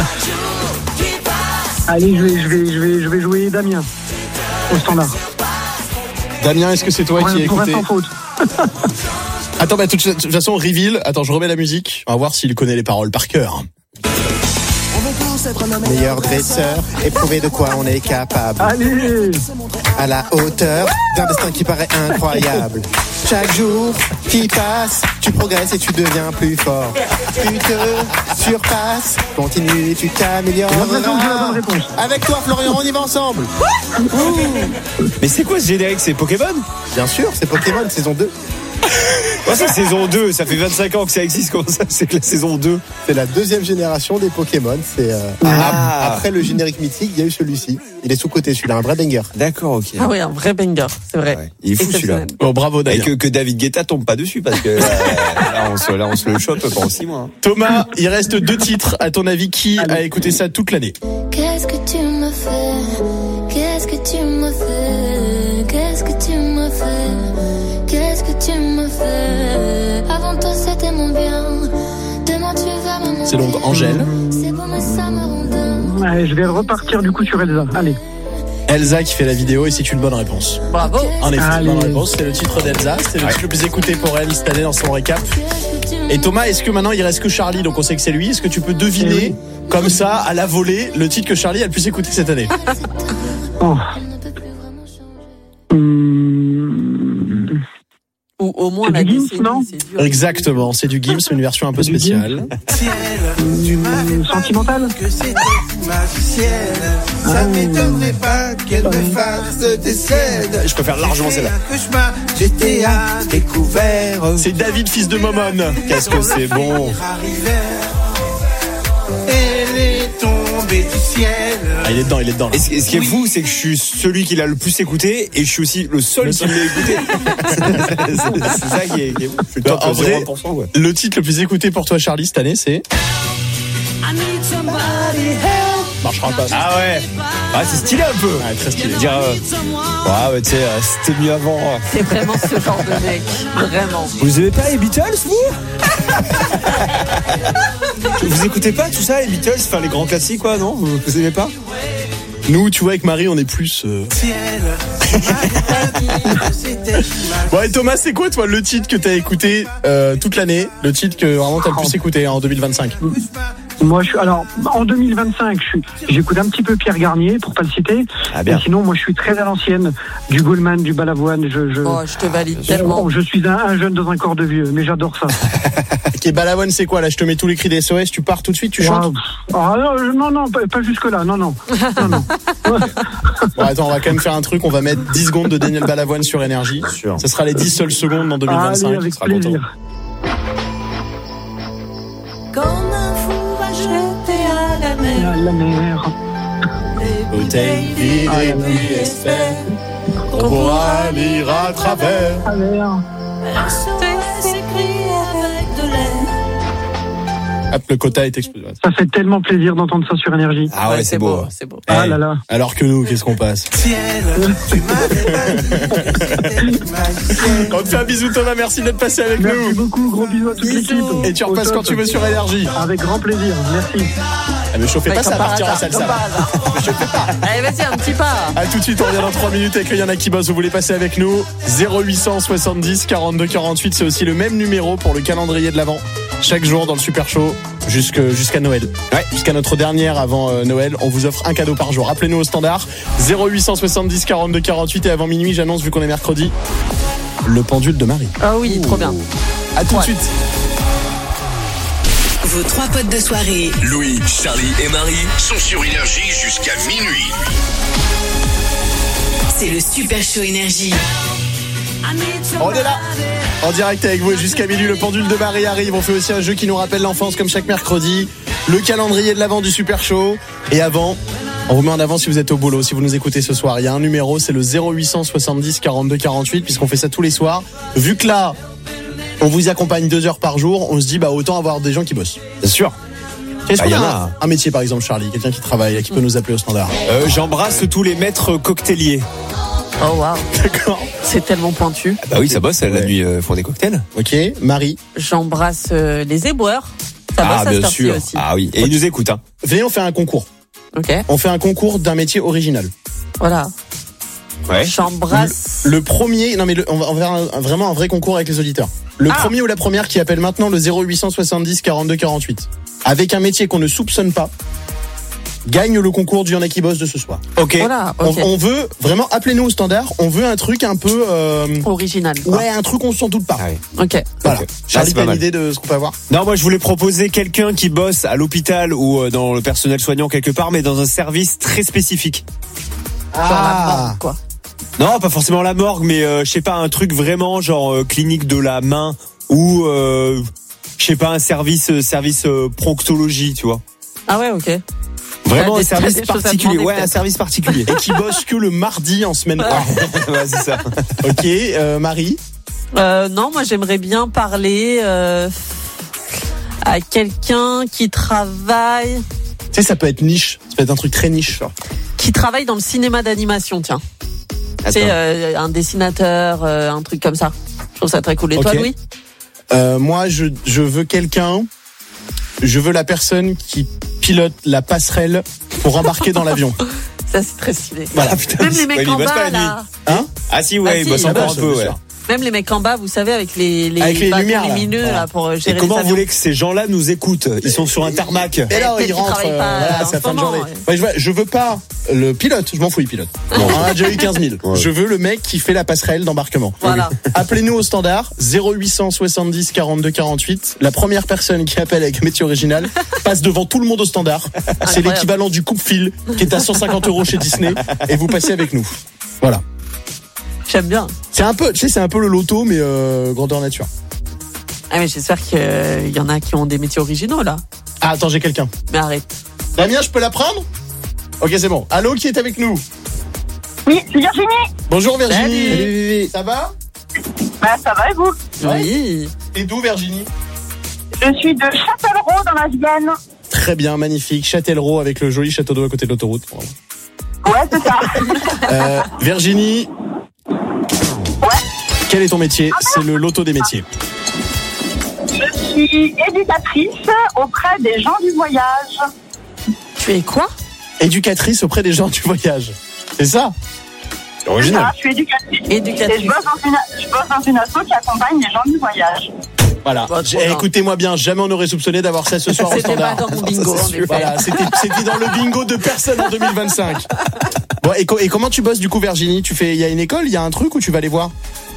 [SPEAKER 14] Allez, je vais, je vais, je vais, je vais jouer Damien. Au standard.
[SPEAKER 2] Damien, est-ce que c'est toi
[SPEAKER 14] Pour,
[SPEAKER 2] qui as
[SPEAKER 14] pour
[SPEAKER 2] écouté?
[SPEAKER 14] être en faute.
[SPEAKER 2] Attends, bah, de toute, de toute façon, reveal. Attends, je remets la musique. On va voir s'il connaît les paroles par cœur.
[SPEAKER 18] On veut tous être nos
[SPEAKER 13] Meilleur
[SPEAKER 18] meilleurs
[SPEAKER 13] dresseur et prouver de quoi on est capable.
[SPEAKER 14] Allez.
[SPEAKER 13] À la hauteur d'un destin qui paraît incroyable. Chaque jour qui passe, tu progresses et tu deviens plus fort. Tu te surpasses, continue et tu t'améliores.
[SPEAKER 14] J'ai l'impression que j'ai la bonne réponse.
[SPEAKER 13] Avec toi, Florian, on y va ensemble.
[SPEAKER 1] Mais c'est quoi ce générique? C'est Pokémon?
[SPEAKER 13] Bien sûr, c'est Pokémon saison deux.
[SPEAKER 1] Ouais, c'est saison deux. Ça fait vingt-cinq ans que ça existe. Comment ça, c'est que la saison deux?
[SPEAKER 13] C'est la deuxième génération des Pokémon. C'est euh,
[SPEAKER 1] Ah.
[SPEAKER 13] après le générique mythique, il y a eu celui-ci. Il est sous-côté, celui-là, un vrai banger.
[SPEAKER 1] D'accord, ok.
[SPEAKER 3] Ah oui, un vrai banger, c'est vrai.
[SPEAKER 1] Ouais. Il est fou, celui-là.
[SPEAKER 3] Exceptionnel.
[SPEAKER 2] Oh, bravo,
[SPEAKER 1] Et
[SPEAKER 2] Damien.
[SPEAKER 1] que, que David Guetta tombe pas dessus parce que là, là, on se, là, on se le chope pendant six mois. hein.
[SPEAKER 2] Thomas, il reste deux titres. À ton avis, qui a écouté ça toute l'année?
[SPEAKER 10] Qu'est-ce que tu me fais? Qu'est-ce que tu me fais? Qu'est-ce que tu me fais? Qu'est-ce que tu me fais? Avant toi c'était mon bien. Demain tu vas me
[SPEAKER 2] C'est donc Angèle.
[SPEAKER 10] C'est beau mais ça me rend dingue.
[SPEAKER 14] Allez, je vais repartir du coup sur Elsa. Allez.
[SPEAKER 2] Elsa qui fait la vidéo et c'est une bonne réponse.
[SPEAKER 3] Bravo.
[SPEAKER 2] En effet,
[SPEAKER 14] Allez.
[SPEAKER 2] bonne réponse. C'est le titre d'Elsa. C'est le titre le plus écouté pour elle cette année dans son récap. Et Thomas, est-ce que maintenant il reste que Charlie, donc on sait que c'est lui. Est-ce que tu peux deviner, comme ça, à la volée, le titre que Charlie a le plus écouté cette année?
[SPEAKER 14] Oh. Hum,
[SPEAKER 3] Ou au moins
[SPEAKER 14] C'est
[SPEAKER 3] la
[SPEAKER 14] du Gims,
[SPEAKER 3] décennie,
[SPEAKER 14] non
[SPEAKER 3] c'est dur.
[SPEAKER 2] Exactement, c'est du Gims, une version un peu
[SPEAKER 14] C'est du Gims.
[SPEAKER 2] spéciale.
[SPEAKER 14] hum, sentimental.
[SPEAKER 18] Ça m'étonnerait pas qu'elle me fasse des scènes.
[SPEAKER 1] Je préfère largement celle-là.
[SPEAKER 18] Cauchemar, j'étais à découvert.
[SPEAKER 2] C'est David, fils de Momone.
[SPEAKER 1] Qu'est-ce que c'est bon.
[SPEAKER 18] Elle est tombée du ciel.
[SPEAKER 2] Ah, il est dedans, il est dedans. là.
[SPEAKER 1] Et ce, ce qui est fou, c'est que je suis celui qui l'a le plus écouté et je suis aussi le seul
[SPEAKER 2] Le
[SPEAKER 1] qui
[SPEAKER 2] seul.
[SPEAKER 1] l'a écouté. c'est, c'est ça qui est, qui est fou. Je suis
[SPEAKER 2] Bah,
[SPEAKER 1] top
[SPEAKER 2] en vrai,
[SPEAKER 1] zéro pour cent, ouais.
[SPEAKER 2] Le titre le plus écouté pour toi, Charlie, cette année, c'est Marchera pas.
[SPEAKER 1] Ah ouais. Ah, c'est stylé un peu.
[SPEAKER 2] Ouais, très stylé.
[SPEAKER 1] Dire, euh, ouais, mais tu sais, euh, c'était mieux avant.
[SPEAKER 3] C'est vraiment ce genre de mec. Vraiment.
[SPEAKER 1] Vous aimez pas les Beatles, vous? Vous écoutez pas tout ça, les Beatles, enfin les grands classiques, quoi, non? Vous, vous aimez pas?
[SPEAKER 2] Nous, tu vois, avec Marie, on est plus. Euh... Bon, et Thomas, c'est quoi, toi, le titre que t'as écouté euh, toute l'année? Le titre que vraiment t'as le plus écouté hein, en deux mille vingt-cinq?
[SPEAKER 19] Moi, je suis, alors, en deux mille vingt-cinq, je suis, j'écoute un petit peu Pierre Garnier, pour pas le citer.
[SPEAKER 1] Ah bien.
[SPEAKER 19] Et sinon, moi, je suis très à l'ancienne, du Goldman, du Balavoine. Je, je,
[SPEAKER 3] oh, je te valide tellement.
[SPEAKER 19] Je suis un, un jeune dans un corps de vieux, mais j'adore ça.
[SPEAKER 2] Ok, Balavoine, c'est quoi? Là, je te mets tous les cris des S O S, tu pars tout de suite, tu chantes?
[SPEAKER 19] Ah, non, non, non, pas, pas jusque-là, non, non. non, non.
[SPEAKER 2] Bon, attends, on va quand même faire un truc, on va mettre dix secondes de Daniel Balavoine sur Énergie. Ça sera les dix seules secondes en deux mille vingt-cinq.
[SPEAKER 19] Allez, avec plaisir.
[SPEAKER 10] Comme un fou va jeter à la mer,
[SPEAKER 19] à la mer.
[SPEAKER 2] Bouteille vide et puis espère qu'on pourra lire à travers.
[SPEAKER 10] S O S écrit avec de l'air.
[SPEAKER 2] Hop, le quota est explosé.
[SPEAKER 19] Ça fait tellement plaisir d'entendre ça sur Énergie.
[SPEAKER 2] Ah ouais, ouais c'est, c'est beau. beau.
[SPEAKER 3] C'est beau.
[SPEAKER 19] Ah là là.
[SPEAKER 2] Alors que nous, qu'est-ce qu'on passe? On te fait un bisou Thomas, merci d'être passé avec
[SPEAKER 19] merci
[SPEAKER 2] nous.
[SPEAKER 19] Merci beaucoup, gros bisous à toute l'équipe.
[SPEAKER 2] Et tu repasses quand tu veux sur Énergie.
[SPEAKER 19] Avec grand plaisir, merci.
[SPEAKER 2] Ah, mais chauffez pas, ça va partir en salsa.
[SPEAKER 3] Ne chauffez pas. Allez, vas-y, un petit pas.
[SPEAKER 2] A tout de suite, on revient dans trois minutes avec le Yana qui bosse. Vous voulez passer avec nous? zéro huit cent soixante-dix quarante-deux quarante-huit, c'est aussi le même numéro pour le calendrier de l'Avent. Chaque jour dans le Super Show jusqu'à, jusqu'à Noël. Ouais. Jusqu'à notre dernière avant euh, Noël, on vous offre un cadeau par jour. Appelez-nous au standard zéro huit cent soixante-dix quarante-deux quarante-huit et avant minuit, j'annonce, vu qu'on est mercredi, le pendule de Marie.
[SPEAKER 3] Ah oui, Ouh. Trop bien.
[SPEAKER 2] À tout
[SPEAKER 3] ouais.
[SPEAKER 2] de suite.
[SPEAKER 9] Vos trois potes de soirée,
[SPEAKER 6] Louis, Charlie et Marie, sont sur Énergie jusqu'à minuit.
[SPEAKER 9] C'est le Super Show Énergie.
[SPEAKER 2] On est là en direct avec vous jusqu'à minuit. Le pendule de Marie arrive. On fait aussi un jeu qui nous rappelle l'enfance comme chaque mercredi. Le calendrier de l'Avent du Super Show. Et avant, on vous met en avant si vous êtes au boulot, si vous nous écoutez ce soir. Il y a un numéro, c'est le zéro huit cent soixante-dix quarante-deux quarante-huit, puisqu'on fait ça tous les soirs. Vu que là, on vous accompagne deux heures par jour, on se dit bah autant avoir des gens qui bossent.
[SPEAKER 1] Bien sûr.
[SPEAKER 2] Qu'est-ce
[SPEAKER 1] bah,
[SPEAKER 2] qu'on
[SPEAKER 1] y
[SPEAKER 2] a,
[SPEAKER 1] a
[SPEAKER 2] un métier par exemple, Charlie, quelqu'un qui travaille, qui peut nous appeler au standard.
[SPEAKER 1] Euh, j'embrasse tous les maîtres cocktailiers.
[SPEAKER 3] Oh waouh.
[SPEAKER 2] D'accord.
[SPEAKER 3] C'est tellement pointu.
[SPEAKER 1] Ah bah oui, ça bosse, ouais. La nuit, euh, font des cocktails.
[SPEAKER 2] Ok, Marie.
[SPEAKER 3] J'embrasse euh, les éboueurs. Ça
[SPEAKER 1] ah
[SPEAKER 3] bosse
[SPEAKER 1] bien
[SPEAKER 3] à
[SPEAKER 1] sûr.
[SPEAKER 3] Aussi.
[SPEAKER 1] Ah oui, et okay. Ils nous écoutent. Hein.
[SPEAKER 2] Venez, on fait un concours.
[SPEAKER 3] Ok.
[SPEAKER 2] On fait un concours d'un métier original.
[SPEAKER 3] Voilà.
[SPEAKER 1] Ouais.
[SPEAKER 3] J'embrasse.
[SPEAKER 2] Le, le premier, non mais le, on va faire un, un, vraiment un vrai concours avec les auditeurs. Le ah. premier ou la première qui appelle maintenant le zéro huit cent soixante-dix quarante-deux quarante-huit avec un métier qu'on ne soupçonne pas gagne le concours du Y'en a qui bosse de ce soir.
[SPEAKER 1] Ok.
[SPEAKER 3] Voilà, okay.
[SPEAKER 2] On, on veut vraiment, appelez-nous au standard. On veut un truc un peu euh,
[SPEAKER 3] original.
[SPEAKER 2] Ouais, un truc on s'en doute pas.
[SPEAKER 1] Ah ouais.
[SPEAKER 3] Ok.
[SPEAKER 2] Voilà.
[SPEAKER 1] Okay.
[SPEAKER 2] Charlie, t'as une idée de ce qu'on peut avoir?
[SPEAKER 1] Non, moi je voulais proposer quelqu'un qui bosse à l'hôpital ou dans le personnel soignant quelque part, mais dans un service très spécifique.
[SPEAKER 3] Ah. Genre la morgue, quoi.
[SPEAKER 1] Non, pas forcément la morgue, mais euh, je sais pas, un truc vraiment genre euh, clinique de la main ou euh, je sais pas, un service euh, service euh, proctologie, tu vois.
[SPEAKER 3] Ah ouais, ok.
[SPEAKER 1] Vraiment un service particulier, ouais, un service particulier.
[SPEAKER 2] Et qui bosse que le mardi en semaine.
[SPEAKER 1] Ouais, ouais c'est ça.
[SPEAKER 2] Ok, euh, Marie.
[SPEAKER 3] Euh, non, moi j'aimerais bien parler euh, à quelqu'un qui travaille.
[SPEAKER 2] Tu sais, ça peut être niche, ça peut être un truc très niche. Genre.
[SPEAKER 3] Qui travaille dans le cinéma d'animation, tiens. C'est euh, un dessinateur, euh, un truc comme ça. Je trouve ça très cool. Et okay. Toi, Louis?
[SPEAKER 2] euh, Moi, je, je veux quelqu'un. Je veux la personne qui pilote la passerelle pour embarquer dans l'avion.
[SPEAKER 3] Ça, c'est très stylé.
[SPEAKER 2] Voilà.
[SPEAKER 3] Putain, même les mecs en bas, là.
[SPEAKER 2] Hein?
[SPEAKER 1] Ah si, ouais, ah, si, ils bossent encore un peu, ouais.
[SPEAKER 3] Même les mecs en bas, vous savez, avec les, les,
[SPEAKER 2] avec les lumières
[SPEAKER 3] lumineux
[SPEAKER 2] là.
[SPEAKER 3] Là, pour gérer.
[SPEAKER 1] Et comment vous voulez que ces gens-là nous écoutent? Ils sont sur un tarmac.
[SPEAKER 2] Et là, ils rentrent. Euh, voilà, c'est la fin de journée. Ouais. Ouais, je veux pas le pilote. Je m'en fous, le pilote. Bon, on a déjà eu quinze mille. Ouais. Je veux le mec qui fait la passerelle d'embarquement.
[SPEAKER 3] Voilà.
[SPEAKER 2] Appelez-nous au standard zéro huit cent soixante-dix quarante-deux quarante-huit. La première personne qui appelle avec un métier original passe devant tout le monde au standard. C'est l'équivalent du coupe-fil qui est à cent cinquante euros chez Disney. Et vous passez avec nous. Voilà.
[SPEAKER 3] J'aime bien.
[SPEAKER 2] C'est un peu, tu sais, c'est un peu le loto, mais euh, grandeur nature.
[SPEAKER 3] Ah mais j'espère qu'il euh, y en a qui ont des métiers originaux là.
[SPEAKER 2] Ah attends, j'ai quelqu'un.
[SPEAKER 3] Mais arrête.
[SPEAKER 2] Damien, je peux la prendre? Ok, c'est bon. Allô, qui est avec nous?
[SPEAKER 14] Oui, c'est Virginie.
[SPEAKER 2] Bonjour Virginie.
[SPEAKER 3] Salut.
[SPEAKER 2] Salut. Ça va?
[SPEAKER 14] Bah ça va et vous?
[SPEAKER 3] Oui.
[SPEAKER 2] Et d'où Virginie?
[SPEAKER 14] Je suis de Châtellerault dans la Vienne.
[SPEAKER 2] Très bien, magnifique. Châtellerault avec le joli château d'eau à côté de l'autoroute.
[SPEAKER 14] Ouais, c'est ça.
[SPEAKER 2] Euh, Virginie.
[SPEAKER 14] Ouais.
[SPEAKER 2] Quel est ton métier? C'est le loto des métiers.
[SPEAKER 14] Je suis éducatrice auprès des gens du voyage.
[SPEAKER 3] Tu es quoi?
[SPEAKER 2] Éducatrice auprès des gens du voyage. C'est ça? C'est original.
[SPEAKER 14] Ah, je suis éducatrice.
[SPEAKER 3] Éducatrice.
[SPEAKER 14] Et je bosse dans une, je bosse dans une asso qui accompagne les gens du voyage.
[SPEAKER 2] Voilà. Eh, écoutez-moi bien, jamais on n'aurait soupçonné d'avoir ça ce soir au
[SPEAKER 3] C'était
[SPEAKER 2] standard.
[SPEAKER 3] pas dans mon bingo, en effet.
[SPEAKER 2] Voilà, c'était, c'était dans le bingo de personne en deux mille vingt-cinq. Bon, et, co- et comment tu bosses du coup, Virginie? Tu fais, il y a une école, il y a un truc où tu vas aller voir?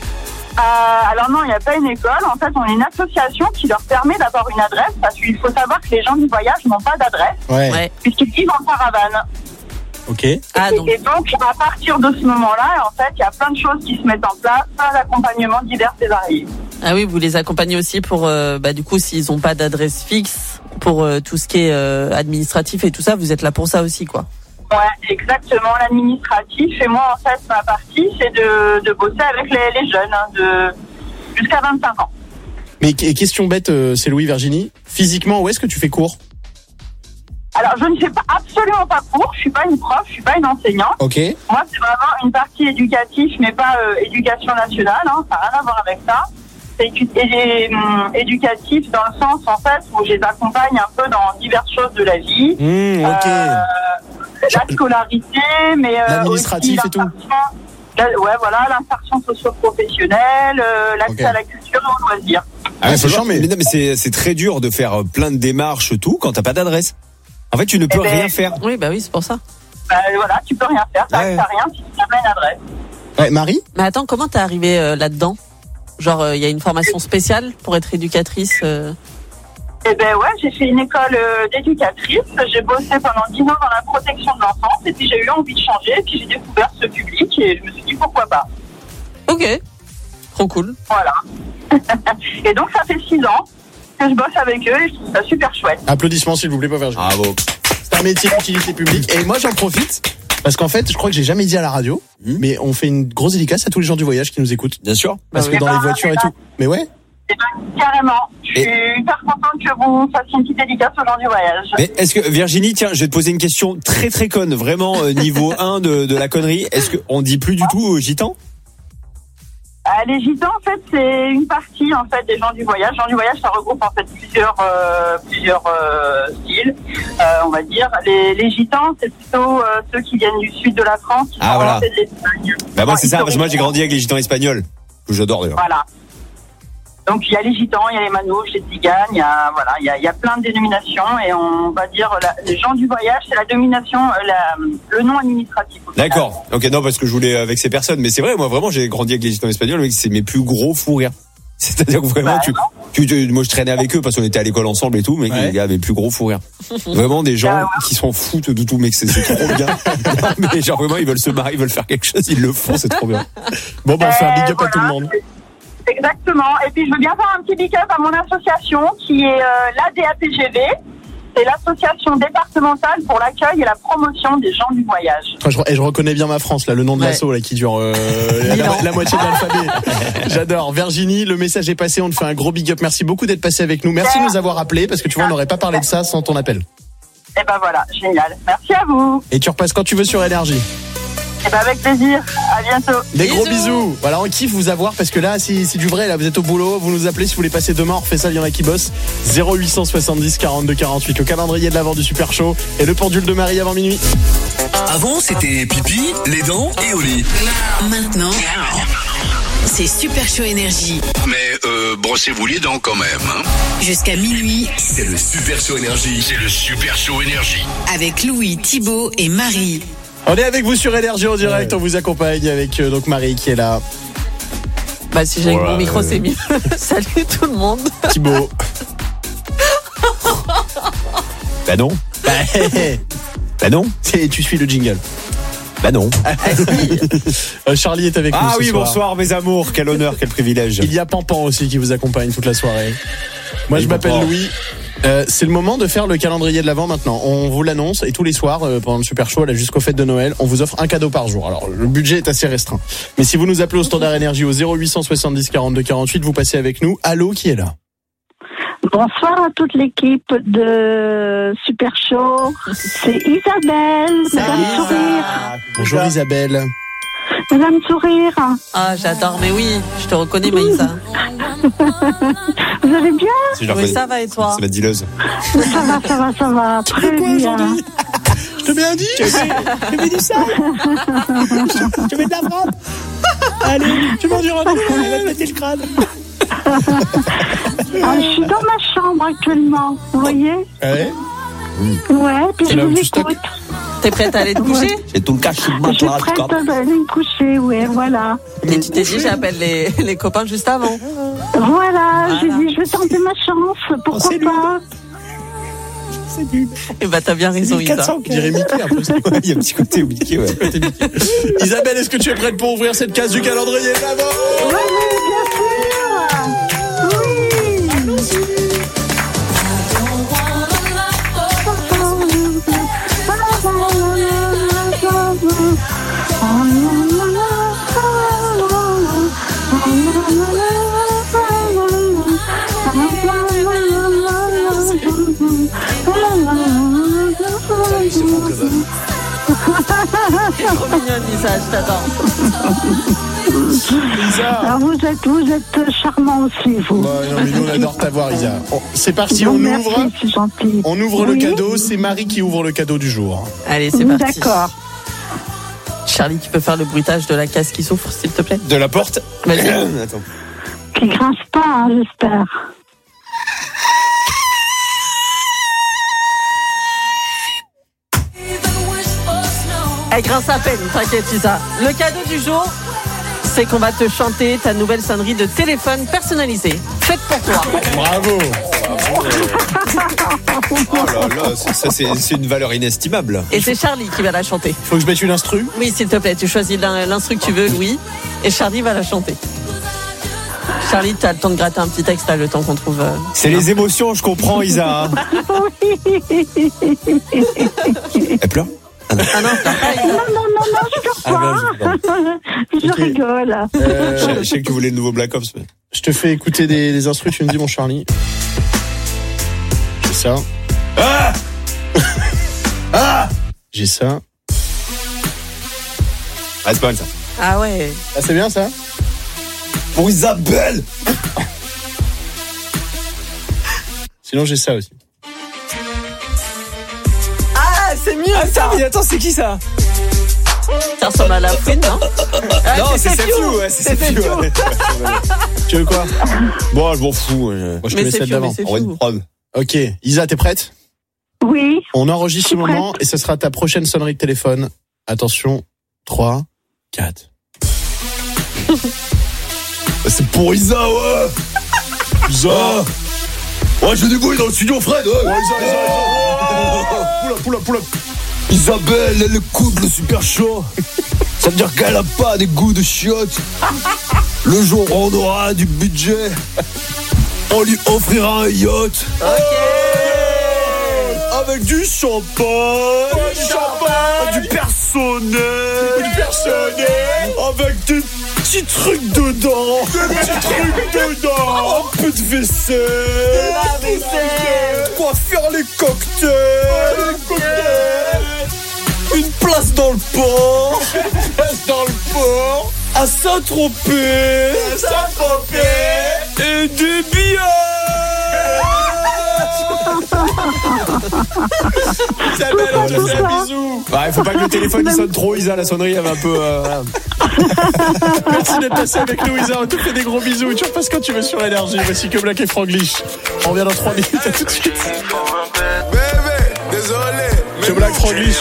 [SPEAKER 14] Euh, alors non, il n'y a pas une école. En fait, on est une association qui leur permet d'avoir une adresse parce qu'il faut savoir que les gens du voyage n'ont pas d'adresse.
[SPEAKER 2] Ouais.
[SPEAKER 3] Ouais.
[SPEAKER 14] Puisqu'ils vivent en caravane.
[SPEAKER 2] Ok.
[SPEAKER 3] Ah, donc.
[SPEAKER 14] Et donc, à partir de ce moment-là, en fait, il y a plein de choses qui se mettent en place, plein d'accompagnements divers et variés.
[SPEAKER 3] Ah oui, vous les accompagnez aussi pour, euh, bah, du coup, s'ils n'ont pas d'adresse fixe, pour euh, tout ce qui est euh, administratif et tout ça, vous êtes là pour ça aussi, quoi.
[SPEAKER 14] Ouais, exactement, l'administratif. Et moi, en fait, ma partie, c'est de, de bosser avec les, les jeunes, hein, de jusqu'à vingt-cinq ans.
[SPEAKER 2] Mais et question bête, euh, c'est Louis, Virginie. Physiquement, où est-ce que tu fais cours?
[SPEAKER 14] Alors, je ne fais pas absolument pas cours. Je suis pas une prof, je suis pas une enseignante.
[SPEAKER 2] Ok.
[SPEAKER 14] Moi, c'est vraiment une partie éducative, mais pas euh, éducation nationale. Hein, ça n'a rien à voir avec ça. C'est édu- et, hum, éducatif dans le sens, en fait, où je les accompagne un peu dans diverses choses de la vie.
[SPEAKER 2] Mmh, ok.
[SPEAKER 14] Euh, la scolarité, mais euh,
[SPEAKER 2] l'administratif
[SPEAKER 14] aussi
[SPEAKER 2] et tout.
[SPEAKER 14] la- ouais, voilà, l'insertion socio-professionnelle, euh, l'accès
[SPEAKER 1] Ok.
[SPEAKER 14] à la culture et aux loisirs.
[SPEAKER 1] Ah ouais,
[SPEAKER 2] c'est chiant, mais-
[SPEAKER 1] mais non, mais c'est, c'est très dur de faire euh, plein de démarches, tout, quand t'as pas d'adresse. En fait, tu ne peux
[SPEAKER 14] Eh ben,
[SPEAKER 1] rien faire.
[SPEAKER 3] Oui, bah oui, c'est pour ça.
[SPEAKER 14] Bah, voilà, tu peux rien faire, t'as
[SPEAKER 1] Ouais.
[SPEAKER 14] t'as rien si tu n'as pas une adresse.
[SPEAKER 2] Ouais, Marie?
[SPEAKER 3] Mais attends, comment t'es arrivée euh, là-dedans? Genre, il euh, y a une formation spéciale pour être éducatrice euh...
[SPEAKER 14] Eh ben ouais, j'ai fait une école euh, d'éducatrice. J'ai bossé pendant dix ans dans la protection de l'enfance et puis j'ai eu envie de changer et puis j'ai découvert ce public et je me suis dit pourquoi pas.
[SPEAKER 3] Ok, trop cool.
[SPEAKER 14] Voilà. Et donc ça fait six ans que je bosse avec eux et je trouve ça super chouette.
[SPEAKER 2] Applaudissements s'il vous plaît pour Virginie.
[SPEAKER 1] Bravo.
[SPEAKER 2] C'est un métier d'utilité publique. Et moi j'en profite parce qu'en fait, je crois que j'ai jamais dit à la radio, mmh. mais on fait une grosse dédicace à tous les gens du voyage qui nous écoutent.
[SPEAKER 1] Bien sûr.
[SPEAKER 2] Parce
[SPEAKER 3] bah
[SPEAKER 2] que
[SPEAKER 3] oui.
[SPEAKER 2] dans les voitures et tout. Mais ouais.
[SPEAKER 14] Eh ben, carrément. Je suis et... hyper contente que vous fassiez une petite dédicace aux gens du voyage.
[SPEAKER 1] Mais est-ce que, Virginie, tiens, je vais te poser une question très très conne, vraiment euh, niveau un de, de la connerie. Est-ce qu'on dit plus du tout euh, gitan?
[SPEAKER 14] Euh, les gitans, en fait, c'est une partie en fait des gens du voyage. Les gens du voyage, ça regroupe en fait plusieurs euh, plusieurs euh, styles, euh, on va dire. Les, les gitans, c'est plutôt euh, ceux qui viennent du sud de la France. Qui
[SPEAKER 1] Ah voilà.
[SPEAKER 14] De l'Espagne.
[SPEAKER 1] Bah moi c'est ça,
[SPEAKER 14] historiquement.
[SPEAKER 1] parce que moi j'ai grandi avec les gitans espagnols, que j'adore d'ailleurs.
[SPEAKER 14] Voilà. Donc il y a les gitans, il y a les manouches, les tziganes, il y a voilà, il y a, il y a plein de dénominations et on va dire la, les gens du voyage, c'est la domination, euh, la, le nom administratif.
[SPEAKER 1] D'accord. Ok, non parce que je voulais avec ces personnes, mais c'est vrai, moi vraiment j'ai grandi avec les gitans espagnols, mais c'est mes plus gros fous rires. C'est-à-dire que vraiment,
[SPEAKER 14] bah,
[SPEAKER 1] tu, tu, tu, moi je traînais avec eux parce qu'on était à l'école ensemble et tout, mais
[SPEAKER 2] ouais.
[SPEAKER 1] il y avait plus gros fous rires. Vraiment des gens
[SPEAKER 14] ah, ouais.
[SPEAKER 1] qui s'en foutent de tout, mais c'est, c'est trop bien. Non, mais genre vraiment ils veulent se marier, ils veulent faire quelque chose, ils le font, c'est trop bien.
[SPEAKER 2] Bon bah on fait un big up
[SPEAKER 14] voilà.
[SPEAKER 2] à tout le monde.
[SPEAKER 14] Exactement. Et puis je veux bien faire un petit big up à mon association qui est euh, l'A D A P G V. C'est l'association départementale pour l'accueil et la promotion des gens du voyage.
[SPEAKER 2] Enfin, je, et je reconnais bien ma France, là, le nom de
[SPEAKER 3] Ouais.
[SPEAKER 2] l'asso là qui dure euh, la, la moitié de l'alphabet. J'adore. Virginie, le message est passé. On te fait un gros big up. Merci beaucoup d'être passé avec nous. Merci de nous avoir appelés parce que tu vois, on n'aurait pas parlé de ça sans ton appel.
[SPEAKER 14] Et ben voilà, génial. Merci à vous.
[SPEAKER 2] Et tu repasses quand tu veux sur Énergie.
[SPEAKER 14] Et ben avec plaisir. À bientôt.
[SPEAKER 2] Des
[SPEAKER 3] Bisous.
[SPEAKER 2] gros bisous. Voilà, on kiffe vous avoir parce que là, c'est, c'est du vrai. Là, vous êtes au boulot, vous nous appelez si vous voulez passer demain. On refait ça, il y en a qui bossent. zéro huit cent soixante-dix quarante-deux quarante-huit. Le calendrier de l'avant du Super Show et le pendule de Marie avant minuit.
[SPEAKER 4] Avant, c'était pipi, les dents et au lit.
[SPEAKER 9] Maintenant, c'est Super Show Énergie.
[SPEAKER 6] Mais euh, brossez-vous les dents quand même. Hein.
[SPEAKER 9] Jusqu'à minuit.
[SPEAKER 4] C'est le Super Show Énergie.
[SPEAKER 6] C'est le Super Show Énergie.
[SPEAKER 9] Avec Louis, Thibaut et Marie.
[SPEAKER 2] On est avec vous sur Énergie en direct. Ouais. On vous accompagne avec euh, donc Marie qui est là.
[SPEAKER 3] Bah si j'ai
[SPEAKER 1] Voilà,
[SPEAKER 3] mon micro,
[SPEAKER 1] euh...
[SPEAKER 3] c'est mieux. Salut tout le monde.
[SPEAKER 2] Thibaut.
[SPEAKER 1] Bah non. Bah non.
[SPEAKER 2] C'est, tu suis le jingle.
[SPEAKER 1] Bah non.
[SPEAKER 2] euh, Charlie est avec
[SPEAKER 1] ah
[SPEAKER 2] nous. Ah
[SPEAKER 1] oui,
[SPEAKER 2] ce soir.
[SPEAKER 1] bonsoir mes amours. Quel honneur, quel privilège.
[SPEAKER 2] Il y a Pampan aussi qui vous accompagne toute la soirée. Moi,
[SPEAKER 1] oui,
[SPEAKER 2] je m'appelle
[SPEAKER 1] Pampan.
[SPEAKER 2] Louis. Euh, c'est le moment de faire le calendrier de l'Avent maintenant. On vous l'annonce et tous les soirs euh, pendant le Super Show, là jusqu'aux fêtes de Noël, on vous offre un cadeau par jour. Alors le budget est assez restreint, mais si vous nous appelez au standard énergie au zéro huit cent soixante-dix quarante-deux quarante-huit, vous passez avec nous. Allô, qui est là?
[SPEAKER 20] Bonsoir à toute l'équipe de Super Show. C'est Isabelle, Madame Sourire.
[SPEAKER 2] Bonjour Isabelle.
[SPEAKER 20] Madame Sourire.
[SPEAKER 3] Ah, j'adore, mais oui, je te reconnais, Maïsa.
[SPEAKER 20] Vous allez bien?
[SPEAKER 1] Si, je la
[SPEAKER 3] Oui,
[SPEAKER 1] reconnais.
[SPEAKER 3] ça va et toi?
[SPEAKER 1] C'est ma dealeuse.
[SPEAKER 20] Ça va, ça va, ça va. Très bien.
[SPEAKER 2] Je te mets un dix. Je mets du sale. Je mets de la frappe. Allez, tu m'en diras deux. Elle va te péter le crâne.
[SPEAKER 20] Ah, je suis dans ma chambre actuellement, vous voyez?
[SPEAKER 2] Ouais.
[SPEAKER 20] Ouais, puis
[SPEAKER 2] C'est
[SPEAKER 20] je
[SPEAKER 2] là où
[SPEAKER 20] vous
[SPEAKER 2] tu stockes.
[SPEAKER 20] écoute.
[SPEAKER 3] T'es prête à aller te coucher?
[SPEAKER 1] J'ai tout le cash sous le
[SPEAKER 20] Je suis prête à aller me coucher, ouais, voilà.
[SPEAKER 3] Et tu t'es dit, j'appelle les, les copains juste avant.
[SPEAKER 20] Voilà, j'ai dit, je vais tenter ma chance, pourquoi pas?
[SPEAKER 2] C'est nul.
[SPEAKER 3] Et bah, t'as bien raison, Isa.
[SPEAKER 2] quatre cents, je dirais Mickey un peu.
[SPEAKER 1] Il y a un petit côté Mickey, ouais.
[SPEAKER 2] Isabelle, est-ce que tu es prête pour ouvrir cette case du calendrier de l'Avent?
[SPEAKER 20] Oui, oui, bien sûr. Oui. Allons-y.
[SPEAKER 3] T'es trop mignonne, Isa, je t'adore.
[SPEAKER 20] Alors vous êtes, vous êtes charmant aussi, vous.
[SPEAKER 2] Bah, non, mais nous on adore t'avoir, Isa. Oh, c'est parti,
[SPEAKER 20] Non,
[SPEAKER 2] on
[SPEAKER 20] merci,
[SPEAKER 2] ouvre.
[SPEAKER 20] c'est gentil.
[SPEAKER 2] On ouvre
[SPEAKER 20] Oui.
[SPEAKER 2] le cadeau. C'est Marie qui ouvre le cadeau du jour.
[SPEAKER 3] Allez, c'est parti.
[SPEAKER 20] D'accord.
[SPEAKER 3] Charlie, tu peux faire le bruitage de la case qui souffre, s'il te plaît?
[SPEAKER 1] De la porte.
[SPEAKER 3] Vas-y.
[SPEAKER 1] Attends.
[SPEAKER 20] Qui grince pas, hein, j'espère.
[SPEAKER 3] Elle grince à peine, t'inquiète, Isa. Le cadeau du jour, c'est qu'on va te chanter ta nouvelle sonnerie de téléphone personnalisée. Faite pour toi.
[SPEAKER 2] Bravo.
[SPEAKER 1] Oh là là, ça, ça, c'est, c'est une valeur inestimable.
[SPEAKER 3] Et c'est Charlie qui va la chanter.
[SPEAKER 2] Faut que je mette une instru?
[SPEAKER 3] Oui, s'il te plaît, tu choisis l'in- l'instru que tu veux, Louis, et Charlie va la chanter. Charlie, t'as le temps de gratter un petit texte, là, le temps qu'on trouve... euh,
[SPEAKER 1] C'est les émotions, je comprends, Isa. Elle pleure?
[SPEAKER 3] Ah non, t'as pas,
[SPEAKER 20] Non, non, non, non, je pleure
[SPEAKER 1] Ah non,
[SPEAKER 20] pas. Je
[SPEAKER 1] Ok.
[SPEAKER 20] rigole.
[SPEAKER 2] Euh,
[SPEAKER 1] Je, je sais que tu voulais le nouveau Black Ops. Mais...
[SPEAKER 2] Je te fais écouter des, des instrus, tu me dis, mon Charlie. J'ai ça.
[SPEAKER 1] Ah
[SPEAKER 2] Ah J'ai ça.
[SPEAKER 1] Ah, c'est pas mal ça.
[SPEAKER 3] Ah ouais.
[SPEAKER 2] Ah, c'est bien ça?
[SPEAKER 1] Pour Isabelle.
[SPEAKER 2] Sinon, j'ai ça aussi.
[SPEAKER 3] Ah, c'est mieux.
[SPEAKER 1] Ah,
[SPEAKER 3] ça.
[SPEAKER 1] ça, mais attends, c'est qui ça?
[SPEAKER 3] Ça ressemble à la fouine, non? Ah,
[SPEAKER 1] Non, c'est Sefiu, ouais, c'est Sefiu. Ouais.
[SPEAKER 2] Tu veux quoi?
[SPEAKER 1] Bon, je m'en fous. Je...
[SPEAKER 2] Moi, je te
[SPEAKER 3] Mais
[SPEAKER 2] mets
[SPEAKER 3] c'est
[SPEAKER 2] celle
[SPEAKER 3] fou, mais
[SPEAKER 2] d'avant.
[SPEAKER 3] c'est
[SPEAKER 1] On va
[SPEAKER 3] fou.
[SPEAKER 1] une preuve.
[SPEAKER 2] Ok. Isa, t'es prête?
[SPEAKER 20] Oui.
[SPEAKER 2] On enregistre ce
[SPEAKER 20] Je suis
[SPEAKER 2] moment et ce sera ta prochaine sonnerie de téléphone. Attention. trois, quatre.
[SPEAKER 1] C'est pour Isa, ouais. Isa. Ouais, j'ai des gouilles dans le studio, Fred. Ouais, ouais Isa, Isa, Isa.
[SPEAKER 2] Poula, poula, poula.
[SPEAKER 1] Isabelle, elle écoute le super show. Ça veut dire qu'elle a pas des goûts de chiottes. Le jour où on aura du budget, on lui offrira un yacht. Avec du champagne,
[SPEAKER 2] du champagne,
[SPEAKER 1] du personnel,
[SPEAKER 2] du personnel,
[SPEAKER 1] avec des petits trucs dedans,
[SPEAKER 2] des petits trucs dedans,
[SPEAKER 1] un peu de vaisselle,
[SPEAKER 3] La vaisselle.
[SPEAKER 1] quoi faire les cocktails,
[SPEAKER 2] les cocktails,
[SPEAKER 1] une place dans le port,
[SPEAKER 2] une place dans le port,
[SPEAKER 1] à Saint-Tropez,
[SPEAKER 2] à Saint-Tropez,
[SPEAKER 1] et des billets.
[SPEAKER 2] Isabelle, on te fait un bisou.
[SPEAKER 1] Ouais, faut pas que le téléphone il sonne trop, Isa, la sonnerie elle va un peu... Euh, voilà.
[SPEAKER 2] Merci d'être passé avec nous, Isa. On te fait des gros bisous. Tu repasses quand tu veux sur Énergie. Voici que Black et Franglish. On revient dans trois minutes. À tout de suite.
[SPEAKER 17] Bébé, désolé.
[SPEAKER 2] Que Black Franglish.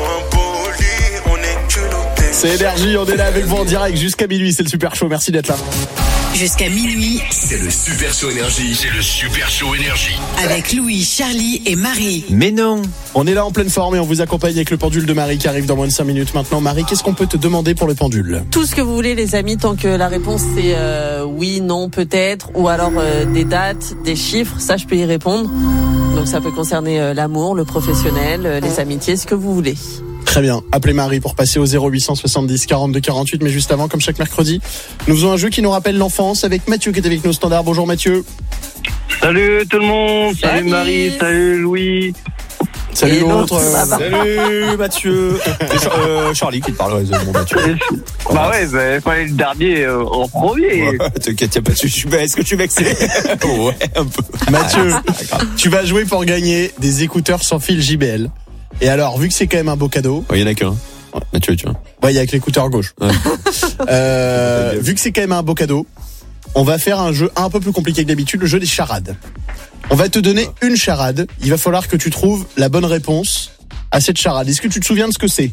[SPEAKER 2] C'est Énergie. On est là avec vous en direct jusqu'à minuit. C'est le super show. Merci d'être là.
[SPEAKER 9] Jusqu'à minuit,
[SPEAKER 4] C'est le Super Show Énergie. C'est le Super Show Énergie.
[SPEAKER 9] avec Louis, Charlie et Marie.
[SPEAKER 1] Mais non.
[SPEAKER 2] On est là en pleine forme et on vous accompagne avec le pendule de Marie qui arrive dans moins de cinq minutes maintenant. Marie, qu'est-ce qu'on peut te demander pour le pendule?
[SPEAKER 3] Tout ce que vous voulez, les amis, tant que la réponse c'est euh, oui, non, peut-être, ou alors euh, des dates, des chiffres, ça je peux y répondre. Donc ça peut concerner euh, l'amour, le professionnel, euh, les amitiés, ce que vous voulez.
[SPEAKER 2] Très bien. Appelez Marie pour passer au zéro huit cent soixante-dix quarante-deux quarante-huit. Mais juste avant, comme chaque mercredi, nous faisons un jeu qui nous rappelle l'enfance avec Mathieu qui est avec nous au standard. Bonjour Mathieu.
[SPEAKER 15] Salut tout le monde, salut,
[SPEAKER 3] Salut.
[SPEAKER 15] Marie, salut Louis.
[SPEAKER 2] Salut
[SPEAKER 3] Et
[SPEAKER 2] l'autre.
[SPEAKER 3] l'autre, ça va.
[SPEAKER 11] Salut Mathieu. Euh, Charlie qui te parle, ouais, mon Mathieu.
[SPEAKER 15] Bah ouais, bah, il fallait le dernier euh, en premier.
[SPEAKER 11] Ouais, t'inquiète, y'a pas de soucis. Est-ce que tu es vexé? Ouais, un peu.
[SPEAKER 2] Mathieu, tu vas jouer pour gagner des écouteurs sans fil J B L. Et alors, vu que c'est quand même un beau cadeau.
[SPEAKER 11] Il y en a qu'un. Mathieu, tu vois.
[SPEAKER 2] Ouais, il y a que l'écouteur gauche.
[SPEAKER 11] Ouais.
[SPEAKER 2] euh, vu que c'est quand même un beau cadeau, on va faire un jeu un peu plus compliqué que d'habitude, le jeu des charades. On va te donner une charade. Il va falloir que tu trouves la bonne réponse à cette charade. Est-ce que tu te souviens de ce que c'est?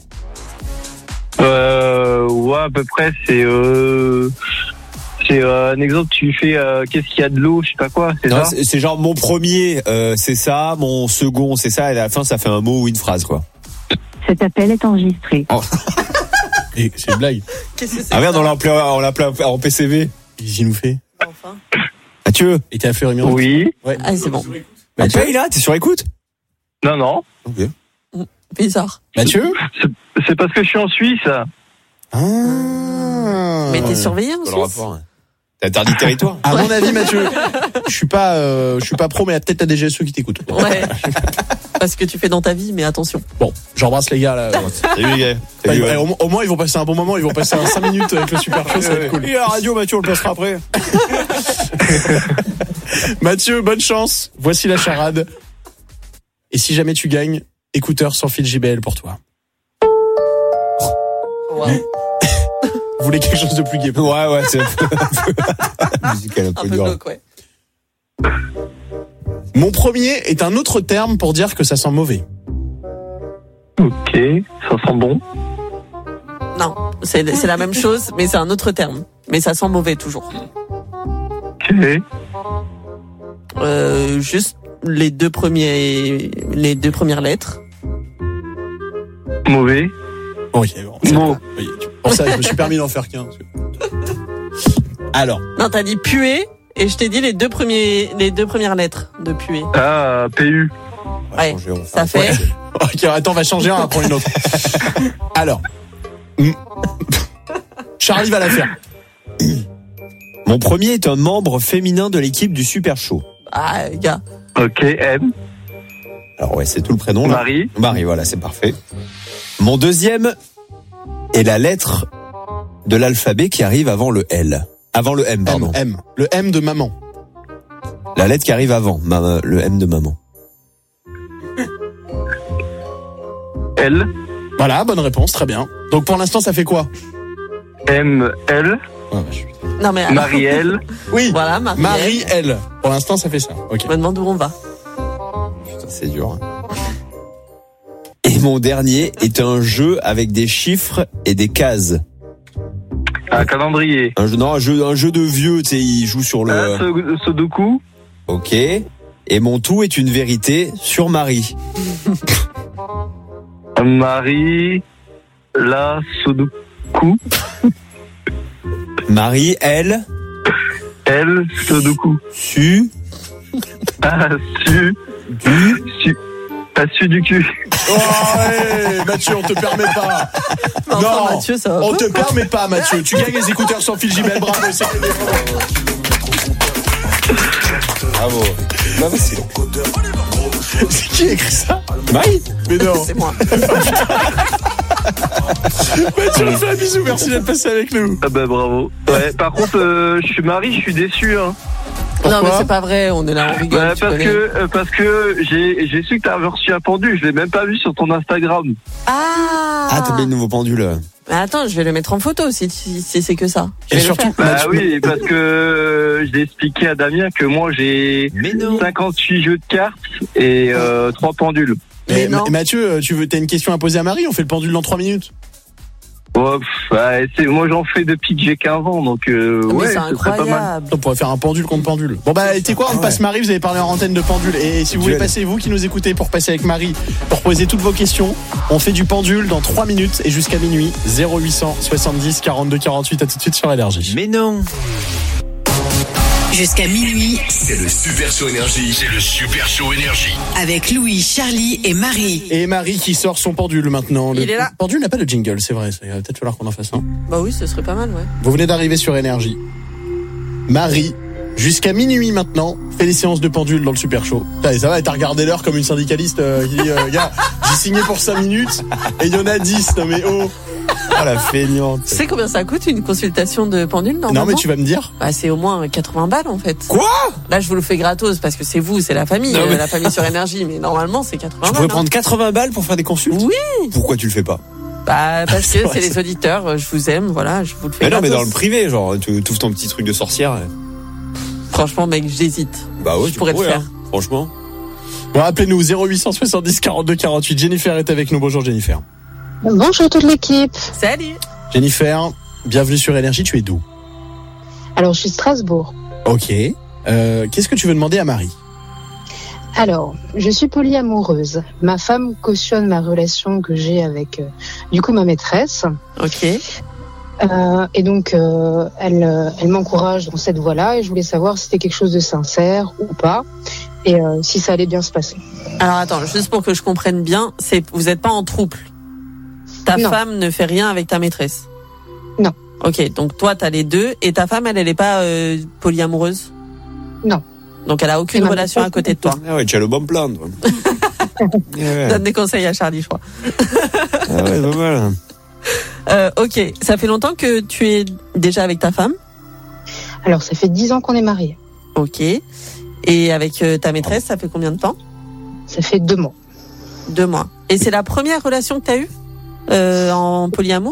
[SPEAKER 15] Euh, ouais, à peu près, c'est euh, c'est euh, un exemple. Tu fais euh, qu'est-ce qu'il y a de l'eau, je sais pas quoi. C'est
[SPEAKER 11] Non,
[SPEAKER 15] ça.
[SPEAKER 11] c'est, c'est genre mon premier, euh, c'est ça, mon second, c'est ça, et à la fin, ça fait un mot ou une phrase, quoi.
[SPEAKER 20] Cet appel est enregistré.
[SPEAKER 11] Oh.
[SPEAKER 2] Et c'est une blague.
[SPEAKER 3] Qu'est-ce que c'est
[SPEAKER 11] Ah merde,
[SPEAKER 3] ça
[SPEAKER 11] on l'a appelé, on l'a appelé en P C V.
[SPEAKER 2] Qu'est-ce qu'il nous fait?
[SPEAKER 3] Enfin.
[SPEAKER 11] Mathieu.
[SPEAKER 2] Et t'es à Fleury Miron?
[SPEAKER 15] Oui.
[SPEAKER 2] Ouais.
[SPEAKER 3] Ah, c'est bon.
[SPEAKER 11] Mathieu, il est là, t'es sur écoute?
[SPEAKER 15] Non, non.
[SPEAKER 11] Ok.
[SPEAKER 3] Bizarre.
[SPEAKER 2] Mathieu?
[SPEAKER 15] C'est, c'est parce que je suis en Suisse.
[SPEAKER 2] Ah.
[SPEAKER 3] Mais t'es surveillé en
[SPEAKER 11] Quel
[SPEAKER 3] Suisse?
[SPEAKER 11] rapport, hein. T'as interdit de territoire.
[SPEAKER 2] À mon avis, Mathieu, je suis pas, euh, je suis pas pro, mais il y a peut-être la D G S E qui t'écoute.
[SPEAKER 3] Ouais. Parce que tu fais dans ta vie, mais attention.
[SPEAKER 2] Bon, j'embrasse les gars là.
[SPEAKER 11] Salut les gars.
[SPEAKER 2] Ouais, ouais, au, au moins ils vont passer un bon moment, ils vont passer cinq minutes avec le super show, ça va être cool.
[SPEAKER 11] Et la radio, Mathieu, on le passera après.
[SPEAKER 2] Mathieu, bonne chance. Voici la charade. Et si jamais tu gagnes, écouteurs sans fil J B L pour toi.
[SPEAKER 3] Wow.
[SPEAKER 2] Vous voulez quelque chose de plus gai?
[SPEAKER 11] Ouais, ouais, c'est un peu, musical, un peu
[SPEAKER 3] Un peu
[SPEAKER 11] dur.
[SPEAKER 3] glauque, ouais.
[SPEAKER 2] Mon premier est un autre terme pour dire que ça sent mauvais.
[SPEAKER 15] Ok, ça sent bon.
[SPEAKER 3] Non, c'est c'est la même chose, mais c'est un autre terme. Mais ça sent mauvais toujours.
[SPEAKER 15] Ok.
[SPEAKER 3] Euh, juste les deux premiers, les deux premières lettres.
[SPEAKER 15] Mauvais.
[SPEAKER 2] Ok, bon. c'est
[SPEAKER 15] Bon.
[SPEAKER 2] pas- oui, pour ça, je me suis permis d'en faire qu'un. Alors,
[SPEAKER 3] Non, t'as dit puer, et je t'ai dit les deux premiers, les deux premières lettres de puer.
[SPEAKER 15] Ah, P U.
[SPEAKER 3] Ouais,
[SPEAKER 11] changer, on va
[SPEAKER 3] ça
[SPEAKER 11] faire
[SPEAKER 3] fait.
[SPEAKER 2] ok, attends, on va changer un, on va prendre une autre. Alors, mm, Charlie va la faire.
[SPEAKER 11] Mon premier est un membre féminin de l'équipe du Super Show.
[SPEAKER 3] Ah, gars.
[SPEAKER 15] Ok, M.
[SPEAKER 11] Alors ouais, c'est tout le prénom là.
[SPEAKER 15] Marie.
[SPEAKER 11] Marie, voilà, c'est parfait. Mon deuxième est la lettre de l'alphabet qui arrive avant le L. Avant le M, pardon.
[SPEAKER 2] M, M. Le M de maman.
[SPEAKER 11] La lettre qui arrive avant, ma- le M de maman.
[SPEAKER 15] L.
[SPEAKER 2] Voilà, bonne réponse, très bien. Donc pour l'instant, ça fait quoi?
[SPEAKER 15] M. L.
[SPEAKER 3] Non, mais. alors-
[SPEAKER 15] Marie-L.
[SPEAKER 2] Oui.
[SPEAKER 3] Voilà, Marie.
[SPEAKER 2] Marie L. Pour l'instant, ça fait ça. Ok.
[SPEAKER 3] Je me demande où on va.
[SPEAKER 11] Putain, c'est dur. hein. Et mon dernier est un jeu avec des chiffres et des cases.
[SPEAKER 15] Un calendrier.
[SPEAKER 11] Un jeu, non, un jeu, un jeu de vieux, tu sais, il joue sur le.
[SPEAKER 15] Un Su- Sudoku.
[SPEAKER 11] Ok. Et mon tout est une vérité sur Marie.
[SPEAKER 15] Marie. La Sudoku.
[SPEAKER 11] Marie, elle.
[SPEAKER 15] Elle. Sudoku.
[SPEAKER 11] Su.
[SPEAKER 15] Ah, su.
[SPEAKER 11] Du.
[SPEAKER 15] Su. Pas su du cul.
[SPEAKER 2] Oh, ouais, Mathieu, on te permet pas.
[SPEAKER 3] Enfin,
[SPEAKER 2] non,
[SPEAKER 3] Mathieu, ça va
[SPEAKER 2] on
[SPEAKER 3] pas,
[SPEAKER 2] te
[SPEAKER 3] quoi.
[SPEAKER 2] permet pas, Mathieu. Tu gagnes les écouteurs sans fil J B L, bravo. C'est
[SPEAKER 11] Bravo. Pas facile.
[SPEAKER 2] C'est qui a écrit ça?
[SPEAKER 11] Marie.
[SPEAKER 2] Mais non.
[SPEAKER 3] C'est moi.
[SPEAKER 2] Mathieu, on fait un bisou. Merci d'être passé avec nous.
[SPEAKER 15] Ah bah bravo. Ouais, par contre, euh, je suis Marie, je suis déçu. Hein.
[SPEAKER 3] Non, mais c'est pas vrai, on est là, on rigole.
[SPEAKER 15] Bah,
[SPEAKER 3] tu
[SPEAKER 15] parce
[SPEAKER 3] connais.
[SPEAKER 15] que euh, parce que j'ai j'ai su que t'avais reçu un pendu, je l'ai même pas vu sur ton Instagram.
[SPEAKER 3] Ah.
[SPEAKER 11] Ah, t'as mis le nouveau pendule.
[SPEAKER 3] Mais attends, je vais le mettre en photo si, si, si c'est que ça. Je
[SPEAKER 2] Et
[SPEAKER 3] vais le
[SPEAKER 2] surtout,
[SPEAKER 3] faire.
[SPEAKER 15] Bah
[SPEAKER 2] Mathieu-
[SPEAKER 15] oui, parce que euh, je l'ai expliqué à Damien que moi j'ai
[SPEAKER 11] Mais non.
[SPEAKER 15] cinquante-huit jeux de cartes et euh, trois pendules.
[SPEAKER 2] Mais,
[SPEAKER 3] Mais non.
[SPEAKER 2] mais Mathieu, tu veux, t'as une question à poser à Marie? On fait le pendule dans trois minutes.
[SPEAKER 15] Ouais, pff, ouais, c'est, moi j'en fais depuis que j'ai quinze ans, donc euh,
[SPEAKER 3] Mais
[SPEAKER 15] ouais,
[SPEAKER 3] c'est
[SPEAKER 15] ce serait pas mal.
[SPEAKER 3] incroyable.
[SPEAKER 2] On pourrait faire un pendule contre pendule. Bon bah, tu sais quoi, on passe Marie, vous avez parlé en antenne de pendule. Et si vous voulez
[SPEAKER 11] Duel.
[SPEAKER 2] passer, vous qui nous écoutez, pour passer avec Marie, pour poser toutes vos questions, on fait du pendule dans trois minutes et jusqu'à minuit. zéro huit cent soixante-dix quarante-deux quarante-huit, à tout de suite sur Énergie.
[SPEAKER 11] Mais non.
[SPEAKER 9] Jusqu'à minuit,
[SPEAKER 6] C'est le Super Show Énergie. C'est le Super Show Énergie.
[SPEAKER 9] avec Louis, Charlie et Marie.
[SPEAKER 2] Et Marie qui sort son pendule maintenant. Le
[SPEAKER 3] Il est là.
[SPEAKER 2] pendule n'a pas de jingle, c'est vrai. Il va peut-être falloir qu'on en fasse un.
[SPEAKER 3] Bah oui, ce serait pas mal, ouais.
[SPEAKER 2] Vous venez d'arriver sur Énergie. Marie Jusqu'à minuit maintenant, fais les séances de pendule dans le Super Show. Allez, ça va, t'as regardé l'heure comme une syndicaliste euh, qui dit, euh, gars, j'ai signé pour cinq minutes et il y en a dix. Non mais oh,
[SPEAKER 21] ah la feignante.
[SPEAKER 3] Tu sais combien ça coûte une consultation de pendule normalement?
[SPEAKER 2] Non mais tu vas me dire.
[SPEAKER 3] Bah c'est au moins quatre-vingts balles en fait.
[SPEAKER 21] Quoi?
[SPEAKER 3] Là je vous le fais gratos parce que c'est vous, c'est la famille,
[SPEAKER 21] non, mais...
[SPEAKER 3] euh, la famille sur énergie, mais normalement c'est quatre-vingts balles.
[SPEAKER 21] Tu pourrais
[SPEAKER 3] hein.
[SPEAKER 21] prendre quatre-vingts balles pour faire des consultes?
[SPEAKER 3] Oui.
[SPEAKER 21] Pourquoi tu le fais pas?
[SPEAKER 3] Bah parce que c'est les auditeurs, je vous aime, voilà, je vous le fais
[SPEAKER 21] mais
[SPEAKER 3] gratos.
[SPEAKER 21] non mais dans le privé, genre tu ouvres ton petit truc de sorcière.
[SPEAKER 3] Franchement mec, j'hésite.
[SPEAKER 21] Bah ouais,
[SPEAKER 3] je pourrais le faire.
[SPEAKER 21] Hein, franchement.
[SPEAKER 2] Bon, appelez-nous zéro huit soix dix quarante-deux quarante-huit. Jennifer est avec nous. Bonjour Jennifer.
[SPEAKER 20] Bonjour toute l'équipe.
[SPEAKER 3] Salut.
[SPEAKER 2] Jennifer, bienvenue sur Énergie. Tu es d'où?
[SPEAKER 20] Alors je suis Strasbourg.
[SPEAKER 2] Ok. Euh, qu'est-ce que tu veux demander à Marie?
[SPEAKER 20] Alors, je suis polyamoureuse. Ma femme cautionne ma relation que j'ai avec, euh, du coup, ma maîtresse.
[SPEAKER 3] Ok.
[SPEAKER 20] Euh, et donc, euh, elle, euh, elle m'encourage dans cette voie-là et je voulais savoir si c'était quelque chose de sincère ou pas et euh, si ça allait bien se passer.
[SPEAKER 3] Alors attends, juste pour que je comprenne bien, c'est vous n'êtes pas en trouble. Ta
[SPEAKER 20] non.
[SPEAKER 3] femme ne fait rien avec ta maîtresse.
[SPEAKER 20] Non.
[SPEAKER 3] Ok, donc toi t'as les deux et ta femme elle elle est pas euh, polyamoureuse.
[SPEAKER 20] Non.
[SPEAKER 3] Donc elle a aucune relation à côté de toi.
[SPEAKER 21] Ah ouais, tu as le bon plan. Toi.
[SPEAKER 3] ouais. Donne des conseils à Charlie, je crois.
[SPEAKER 21] ah ouais, pas mal.
[SPEAKER 3] Euh, ok, ça fait longtemps que tu es déjà avec ta femme?
[SPEAKER 20] Alors, ça fait dix ans qu'on est mariés.
[SPEAKER 3] Ok. Et avec euh, ta maîtresse, ça fait combien de temps?
[SPEAKER 20] Ça fait deux mois.
[SPEAKER 3] Deux mois. Et c'est la première relation que tu as eue euh, en polyamour?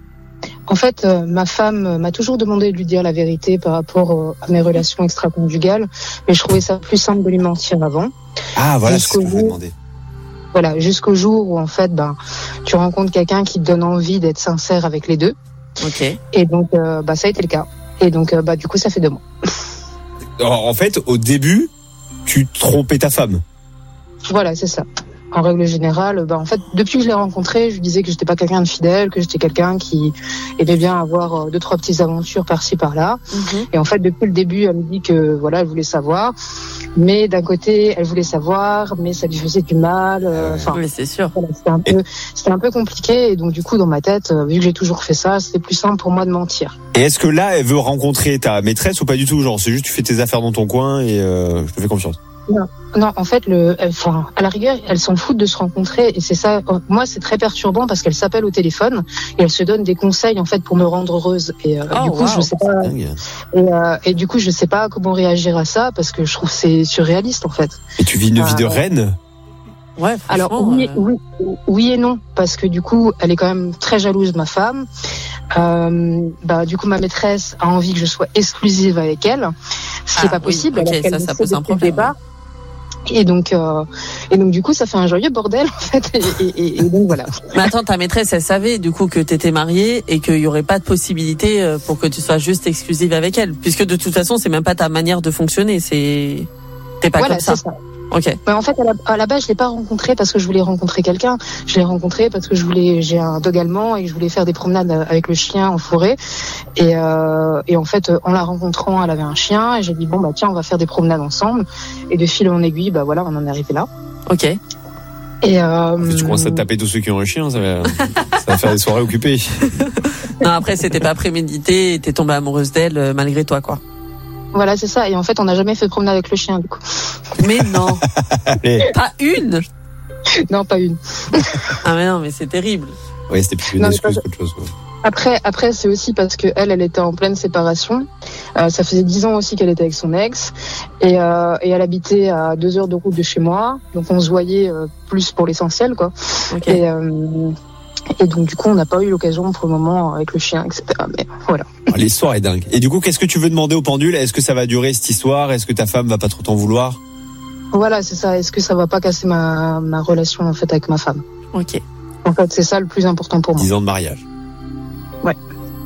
[SPEAKER 20] En fait, euh, ma femme m'a toujours demandé de lui dire la vérité par rapport euh, à mes relations extra-conjugales, mais je trouvais ça plus simple de lui mentir avant.
[SPEAKER 21] Ah, voilà ce que je voulais demander.
[SPEAKER 20] Voilà, jusqu'au jour où en fait, ben, tu rencontres quelqu'un qui te donne envie d'être sincère avec les deux.
[SPEAKER 3] Ok.
[SPEAKER 20] Et donc, euh, bah, ça a été le cas. Et donc, euh, bah, du coup, ça fait deux mois.
[SPEAKER 21] Alors, en fait, au début, tu trompais ta femme.
[SPEAKER 20] Voilà, c'est ça. En règle générale, bah, en fait, depuis que je l'ai rencontré, je lui disais que j'étais pas quelqu'un de fidèle, que j'étais quelqu'un qui aimait bien avoir euh, deux, trois petites aventures par-ci, par-là. Mm-hmm. Et en fait, depuis le début, elle me dit que, voilà, elle voulait savoir. Mais d'un côté, elle voulait savoir, mais ça lui faisait du mal. Enfin,
[SPEAKER 3] euh, oui, c'est sûr.
[SPEAKER 20] Voilà, c'était un peu, c'était un peu compliqué. Et donc, du coup, dans ma tête, euh, vu que j'ai toujours fait ça, c'était plus simple pour moi de mentir.
[SPEAKER 21] Et est-ce que là, elle veut rencontrer ta maîtresse ou pas du tout? Genre, c'est juste tu fais tes affaires dans ton coin et euh, je te fais confiance.
[SPEAKER 20] Non, non, en fait, le, enfin, à la rigueur, elles s'en foutent de se rencontrer et c'est ça. Moi, c'est très perturbant parce qu'elles s'appellent au téléphone et elles se donnent des conseils en fait pour me rendre heureuse. Et euh,
[SPEAKER 3] oh,
[SPEAKER 20] du coup,
[SPEAKER 3] wow,
[SPEAKER 20] je sais pas. Et, euh, et du coup, je sais pas comment réagir à ça parce que je trouve que c'est surréaliste en fait.
[SPEAKER 21] Et tu vis une euh, vie de reine?
[SPEAKER 3] Ouais.
[SPEAKER 20] Alors oui,
[SPEAKER 3] euh...
[SPEAKER 20] oui, oui et non parce que du coup, elle est quand même très jalouse, ma femme. Euh, bah, du coup, ma maîtresse a envie que je sois exclusive avec elle, ce qui n'est ah, pas
[SPEAKER 3] oui,
[SPEAKER 20] possible.
[SPEAKER 3] Okay,
[SPEAKER 20] alors
[SPEAKER 3] ça, ça pose un problème.
[SPEAKER 20] Et donc, euh, et donc du coup, ça fait un joyeux bordel en fait. Et, et, et donc voilà.
[SPEAKER 3] Mais attends, ta maîtresse, elle savait du coup que t'étais mariée et qu'il y aurait pas de possibilité pour que tu sois juste exclusive avec elle, puisque de toute façon, c'est même pas ta manière de fonctionner. C'est t'es pas
[SPEAKER 20] voilà,
[SPEAKER 3] comme ça.
[SPEAKER 20] C'est ça.
[SPEAKER 3] Ok.
[SPEAKER 20] Mais en fait, à la, à la base, je l'ai pas rencontré parce que je voulais rencontrer quelqu'un. Je l'ai rencontré parce que je voulais, j'ai un dog allemand et que je voulais faire des promenades avec le chien en forêt. Et, euh, et en fait, en la rencontrant, elle avait un chien et j'ai dit bon bah tiens, on va faire des promenades ensemble. Et de fil en aiguille, bah voilà, on en est arrivé là.
[SPEAKER 3] Ok.
[SPEAKER 20] Et euh,
[SPEAKER 21] tu commences à te taper tous ceux qui ont un chien, ça va, ça va faire des soirées occupées.
[SPEAKER 3] Non, après, c'était pas prémédité. T'es tombée amoureuse d'elle malgré toi, quoi.
[SPEAKER 20] Voilà, c'est ça. Et en fait, on n'a jamais fait de promenade avec le chien, du coup.
[SPEAKER 3] Mais non. Pas une?
[SPEAKER 20] Non, pas une.
[SPEAKER 3] Ah mais non, mais c'est terrible.
[SPEAKER 21] Oui, c'était plus une non, excuse qu'autre chose. Ouais.
[SPEAKER 20] Après, après, c'est aussi parce que elle, elle était en pleine séparation. Euh, ça faisait dix ans aussi qu'elle était avec son ex, et, euh, et elle habitait à deux heures de route de chez moi. Donc on se voyait euh, plus pour l'essentiel, quoi.
[SPEAKER 3] Okay.
[SPEAKER 20] Et, euh, et donc du coup, on n'a pas eu l'occasion pour le moment avec le chien, et cetera. Mais voilà.
[SPEAKER 21] L'histoire est dingue. Et du coup, qu'est-ce que tu veux demander au pendule? Est-ce que ça va durer cette histoire? Est-ce que ta femme va pas trop t'en vouloir?
[SPEAKER 20] Voilà, c'est ça. Est-ce que ça va pas casser ma, ma relation en fait avec ma femme?
[SPEAKER 3] Ok.
[SPEAKER 20] En fait, c'est ça le plus important pour moi.
[SPEAKER 21] Dix ans de mariage.
[SPEAKER 20] Ouais.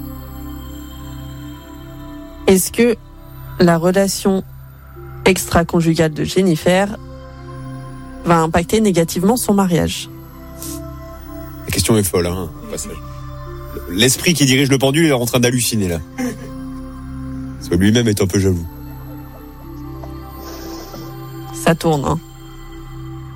[SPEAKER 3] Est-ce que la relation extra-conjugale de Jennifer va impacter négativement son mariage?
[SPEAKER 21] La question est folle, hein, au passage. L'esprit qui dirige le pendule est en train d'halluciner, là. Parce que lui-même est un peu jaloux.
[SPEAKER 3] Ça tourne, hein.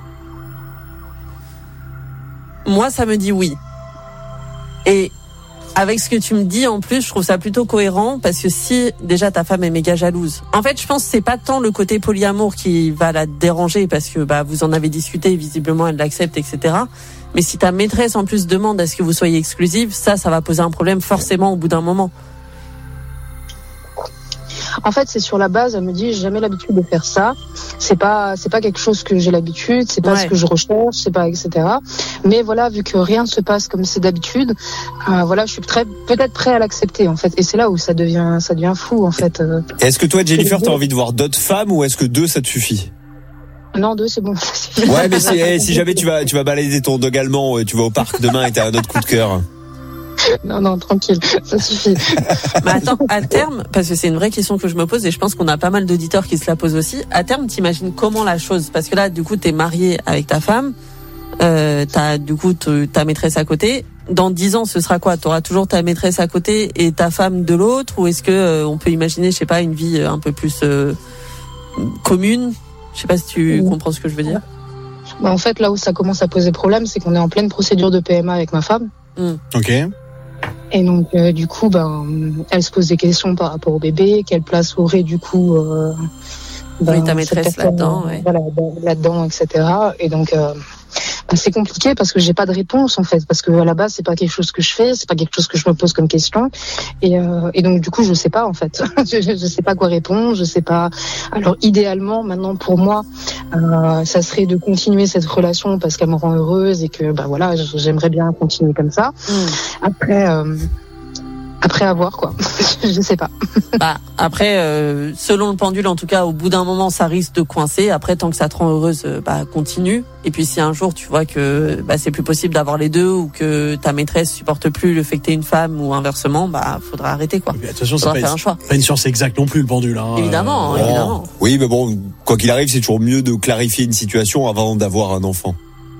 [SPEAKER 3] Moi, ça me dit oui. Et avec ce que tu me dis en plus, je trouve ça plutôt cohérent parce que si déjà ta femme est méga jalouse. En fait, je pense que c'est pas tant le côté polyamour qui va la déranger parce que bah vous en avez discuté, visiblement elle l'accepte, et cetera. Mais si ta maîtresse en plus demande à ce que vous soyez exclusive, ça, ça va poser un problème forcément au bout d'un moment.
[SPEAKER 20] En fait, c'est sur la base, elle me dit, j'ai jamais l'habitude de faire ça. C'est pas, c'est pas quelque chose que j'ai l'habitude, c'est pas ouais. ce que je recherche, c'est pas, et cetera. Mais voilà, vu que rien ne se passe comme c'est d'habitude, euh, voilà, je suis très, peut-être prêt à l'accepter, en fait. Et c'est là où ça devient, ça devient fou, en fait. Euh,
[SPEAKER 21] est-ce que toi, Jennifer, t'as envie de voir d'autres femmes ou est-ce que deux, ça te suffit?
[SPEAKER 20] Non, deux, c'est bon.
[SPEAKER 21] Ouais, mais si, eh, si jamais tu vas, tu vas balader ton dog allemand et tu vas au parc demain et t'as un autre coup de cœur.
[SPEAKER 20] Non, non, tranquille, ça suffit.
[SPEAKER 3] Mais attends, à terme, parce que c'est une vraie question que je me pose et je pense qu'on a pas mal d'auditeurs qui se la posent aussi. À terme, t'imagines comment la chose? Parce que là, du coup, t'es marié avec ta femme, euh, t'as du coup ta maîtresse à côté. Dans dix ans, ce sera quoi? T'auras toujours ta maîtresse à côté et ta femme de l'autre, ou est-ce que euh, on peut imaginer, je sais pas, une vie un peu plus euh, commune? Je sais pas si tu mmh. comprends ce que je veux dire.
[SPEAKER 20] Bah en fait, là où ça commence à poser problème, c'est qu'on est en pleine procédure de P M A avec ma femme.
[SPEAKER 3] Mmh.
[SPEAKER 21] Ok.
[SPEAKER 20] Et donc, euh, du coup, ben, elle se pose des questions par rapport au bébé, quelle place aurait du coup euh,
[SPEAKER 3] ben, oui, ta maîtresse là-dedans, ouais.
[SPEAKER 20] Voilà, là-dedans, et cetera. Et donc, euh, ben, c'est compliqué parce que j'ai pas de réponse en fait, parce que à la base, c'est pas quelque chose que je fais, c'est pas quelque chose que je me pose comme question. Et, euh, et donc, du coup, je sais pas en fait, je, je sais pas quoi répondre, je sais pas. Alors, idéalement, maintenant pour moi, euh, ça serait de continuer cette relation parce qu'elle me rend heureuse et que, ben voilà, j'aimerais bien continuer comme ça.
[SPEAKER 3] Mmh.
[SPEAKER 20] Après. Euh, Après avoir quoi, je sais pas.
[SPEAKER 3] Bah après, euh, selon le pendule, en tout cas, au bout d'un moment, ça risque de coincer. Après, tant que ça te rend heureuse, bah continue. Et puis si un jour tu vois que bah c'est plus possible d'avoir les deux ou que ta maîtresse supporte plus le fait que t'es une femme ou inversement, bah faudra arrêter quoi.
[SPEAKER 2] Mais attention, ça
[SPEAKER 3] faudra faire un choix.
[SPEAKER 2] Pas une science exacte non plus le pendule. Hein.
[SPEAKER 3] Évidemment,
[SPEAKER 21] euh,
[SPEAKER 3] évidemment.
[SPEAKER 21] Oui, mais bon, quoi qu'il arrive, c'est toujours mieux de clarifier une situation avant d'avoir un enfant.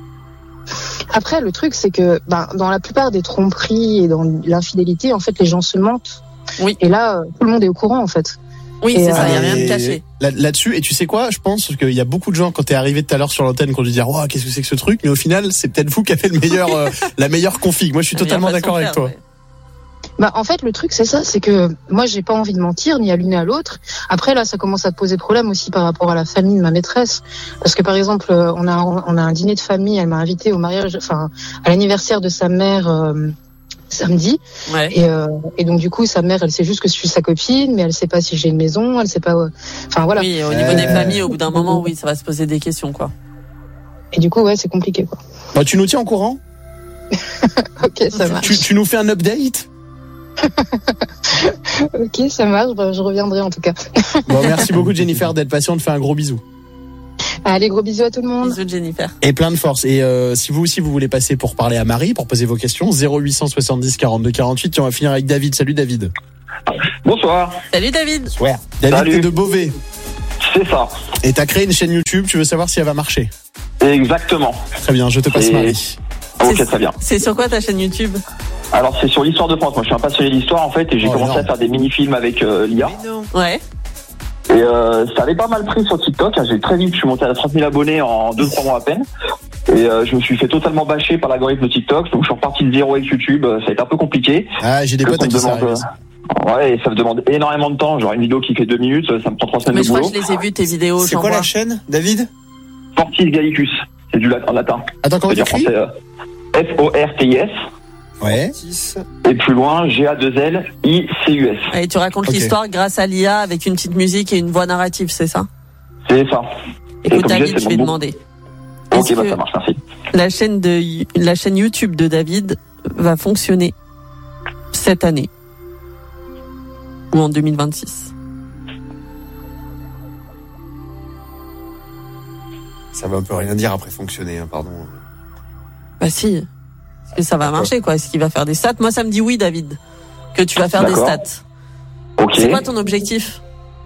[SPEAKER 20] Après, le truc, c'est que ben, dans la plupart des tromperies et dans l'infidélité, en fait, les gens se mentent.
[SPEAKER 3] Oui.
[SPEAKER 20] Et là, tout le monde est au courant, en fait.
[SPEAKER 3] Oui,
[SPEAKER 20] et
[SPEAKER 3] c'est
[SPEAKER 20] euh,
[SPEAKER 3] ça, il n'y a rien de caché.
[SPEAKER 2] Là, là-dessus, et tu sais quoi, je pense qu'il y a beaucoup de gens, quand t'es arrivé tout à l'heure sur l'antenne, qui ont dû dire, oh, qu'est-ce que c'est que ce truc, mais au final, c'est peut-être vous qui avez le meilleur, euh, la meilleure config. Moi, je suis
[SPEAKER 3] La
[SPEAKER 2] totalement d'accord avec
[SPEAKER 3] faire,
[SPEAKER 2] toi.
[SPEAKER 3] Ouais.
[SPEAKER 20] Bah, en fait, le truc, c'est ça, c'est que moi, j'ai pas envie de mentir, ni à l'une ni à l'autre. Après, là, ça commence à te poser problème aussi par rapport à la famille de ma maîtresse. Parce que, par exemple, on a, on a un dîner de famille, elle m'a invité au mariage, enfin, à l'anniversaire de sa mère, euh, samedi.
[SPEAKER 3] Ouais.
[SPEAKER 20] Et, euh, et donc, du coup, sa mère, elle sait juste que je suis sa copine, mais elle sait pas si j'ai une maison, elle sait pas, euh, enfin, voilà.
[SPEAKER 3] Oui, au niveau euh... des familles, au bout d'un moment, oui, ça va se poser des questions, quoi.
[SPEAKER 20] Et du coup, ouais, c'est compliqué, quoi.
[SPEAKER 2] Bah, tu nous tiens au courant?
[SPEAKER 20] Ok, ça marche.
[SPEAKER 2] Tu, tu nous fais un update?
[SPEAKER 20] Ok, ça marche, bah, je reviendrai en tout cas.
[SPEAKER 2] Bon, merci beaucoup Jennifer d'être patiente, fais un gros bisou.
[SPEAKER 20] Allez, gros bisous à tout le monde.
[SPEAKER 3] Bisous Jennifer.
[SPEAKER 2] Et plein de force. Et euh, si vous aussi vous voulez passer pour parler à Marie, pour poser vos questions, zéro huit cent soixante-dix quarante-deux quarante-huit, et on va finir avec David. Salut David.
[SPEAKER 15] Bonsoir.
[SPEAKER 3] Salut David.
[SPEAKER 2] Ouais. David,
[SPEAKER 15] Salut.
[SPEAKER 2] t'es de Beauvais.
[SPEAKER 15] C'est ça.
[SPEAKER 2] Et t'as créé une chaîne YouTube, tu veux savoir si elle va marcher?
[SPEAKER 15] Exactement.
[SPEAKER 2] Très bien, je te passe
[SPEAKER 15] Et...
[SPEAKER 2] Marie.
[SPEAKER 15] Ok, très bien.
[SPEAKER 3] C'est sur quoi ta chaîne YouTube?
[SPEAKER 15] Alors c'est sur l'histoire de France. Moi je suis un passionné d'histoire en fait et j'ai
[SPEAKER 2] oh,
[SPEAKER 15] commencé
[SPEAKER 2] non.
[SPEAKER 15] à faire des mini-films avec euh, l'I A.
[SPEAKER 3] Ouais.
[SPEAKER 15] Et euh, ça avait pas mal pris sur TikTok. J'ai très vite, je suis monté à trente mille abonnés en deux trois mois à peine. Et euh, je me suis fait totalement bâcher par l'algorithme de TikTok. Donc je suis reparti de zéro avec YouTube. Ça a été un peu compliqué.
[SPEAKER 2] Ah, j'ai des potes à qui ça arrive.
[SPEAKER 15] Ouais, et ça me demande énormément de temps. Genre une vidéo qui fait deux minutes, ça me prend trois semaines
[SPEAKER 3] Mais
[SPEAKER 15] de
[SPEAKER 3] je crois
[SPEAKER 15] boulot.
[SPEAKER 3] que je les ai vues tes vidéos.
[SPEAKER 21] C'est quoi la chaîne, David?
[SPEAKER 15] Fortis Gallicus. C'est du latin. En latin.
[SPEAKER 2] Attends, comment
[SPEAKER 15] t'écris? euh, F O R T I S.
[SPEAKER 21] Ouais.
[SPEAKER 15] Et plus loin, G A deux L I C U S.
[SPEAKER 3] Et tu racontes
[SPEAKER 21] okay.
[SPEAKER 3] l'histoire grâce à l'I A avec une petite musique et une voix narrative, c'est ça?
[SPEAKER 15] C'est ça.
[SPEAKER 3] Écoute David, je vais demander.
[SPEAKER 15] Ok, bah ça marche, merci.
[SPEAKER 3] La chaîne de la chaîne YouTube de David va fonctionner cette année ou en deux mille vingt-six.
[SPEAKER 21] Ça va un peu rien dire après fonctionner, hein, pardon.
[SPEAKER 3] Bah si. Est-ce que ça va marcher, quoi? Est-ce qu'il va faire des stats? Moi, ça me dit oui, David. Que tu vas faire
[SPEAKER 15] D'accord.
[SPEAKER 3] des stats.
[SPEAKER 15] Ok.
[SPEAKER 3] C'est quoi ton objectif?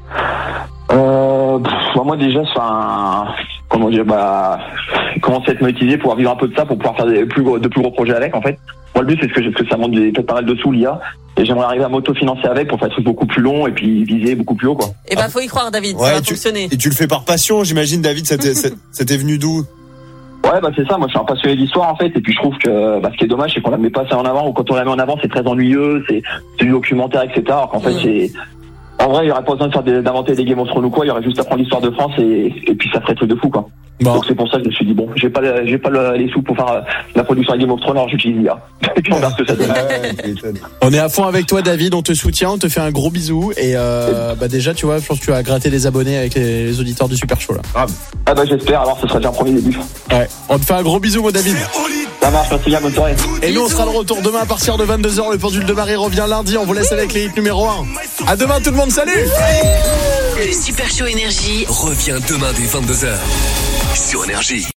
[SPEAKER 15] Euh, pff, moi déjà, c'est un, comment dire, bah, commencer à être monétisé, pouvoir vivre un peu de ça, pour pouvoir faire des plus gros, de plus gros projets avec, en fait. Moi, le but, c'est ce que, parce que ça demande des, peut-être pas mal de sous, l'I A, et j'aimerais arriver à m'autofinancer avec pour faire des trucs beaucoup plus longs et puis viser beaucoup plus haut, quoi.
[SPEAKER 3] Eh ben, faut y croire, David.
[SPEAKER 21] Ouais,
[SPEAKER 3] ça va
[SPEAKER 21] tu,
[SPEAKER 3] fonctionner.
[SPEAKER 21] Et tu le fais par passion, j'imagine, David, ça t'est, ça t'est venu d'où?
[SPEAKER 15] Ouais, bah c'est ça. Moi, je suis un passionné d'histoire en fait, et puis je trouve que bah, ce qui est dommage, c'est qu'on la met pas assez en avant. Ou quand on la met en avant, c'est très ennuyeux, c'est, c'est du documentaire, et cetera. Alors qu'en fait, c'est en vrai, il y aurait pas besoin de faire des, d'inventer des Game of Thrones ou quoi. Il y aurait juste à prendre l'histoire de France et, et puis ça ferait truc de fou quoi. Bon. Donc c'est pour ça que je me suis dit bon, j'ai pas, le, j'ai pas le, les sous pour faire euh, la production de Game of Thrones, alors j'utilise l'I A. Et puis on verra ce que ça donne.
[SPEAKER 2] On est à fond avec toi, David. On te soutient, on te fait un gros bisou et euh, bah déjà, tu vois, je pense que tu vas gratter des abonnés avec les, les auditeurs du Super Show là.
[SPEAKER 15] Ah, ah bah j'espère. Alors ce sera déjà un premier début.
[SPEAKER 2] Ouais. On te fait un gros bisou, mon David.
[SPEAKER 15] Ça marche, merci bien, bonne soirée.
[SPEAKER 2] Et nous, on sera de retour demain à partir de vingt-deux heures. Le pendule de Marie revient lundi. On vous laisse avec les hits numéro un. À demain, tout le monde. Salut.
[SPEAKER 9] Le Super Show Énergie
[SPEAKER 4] revient demain dès vingt-deux heures sur Énergie.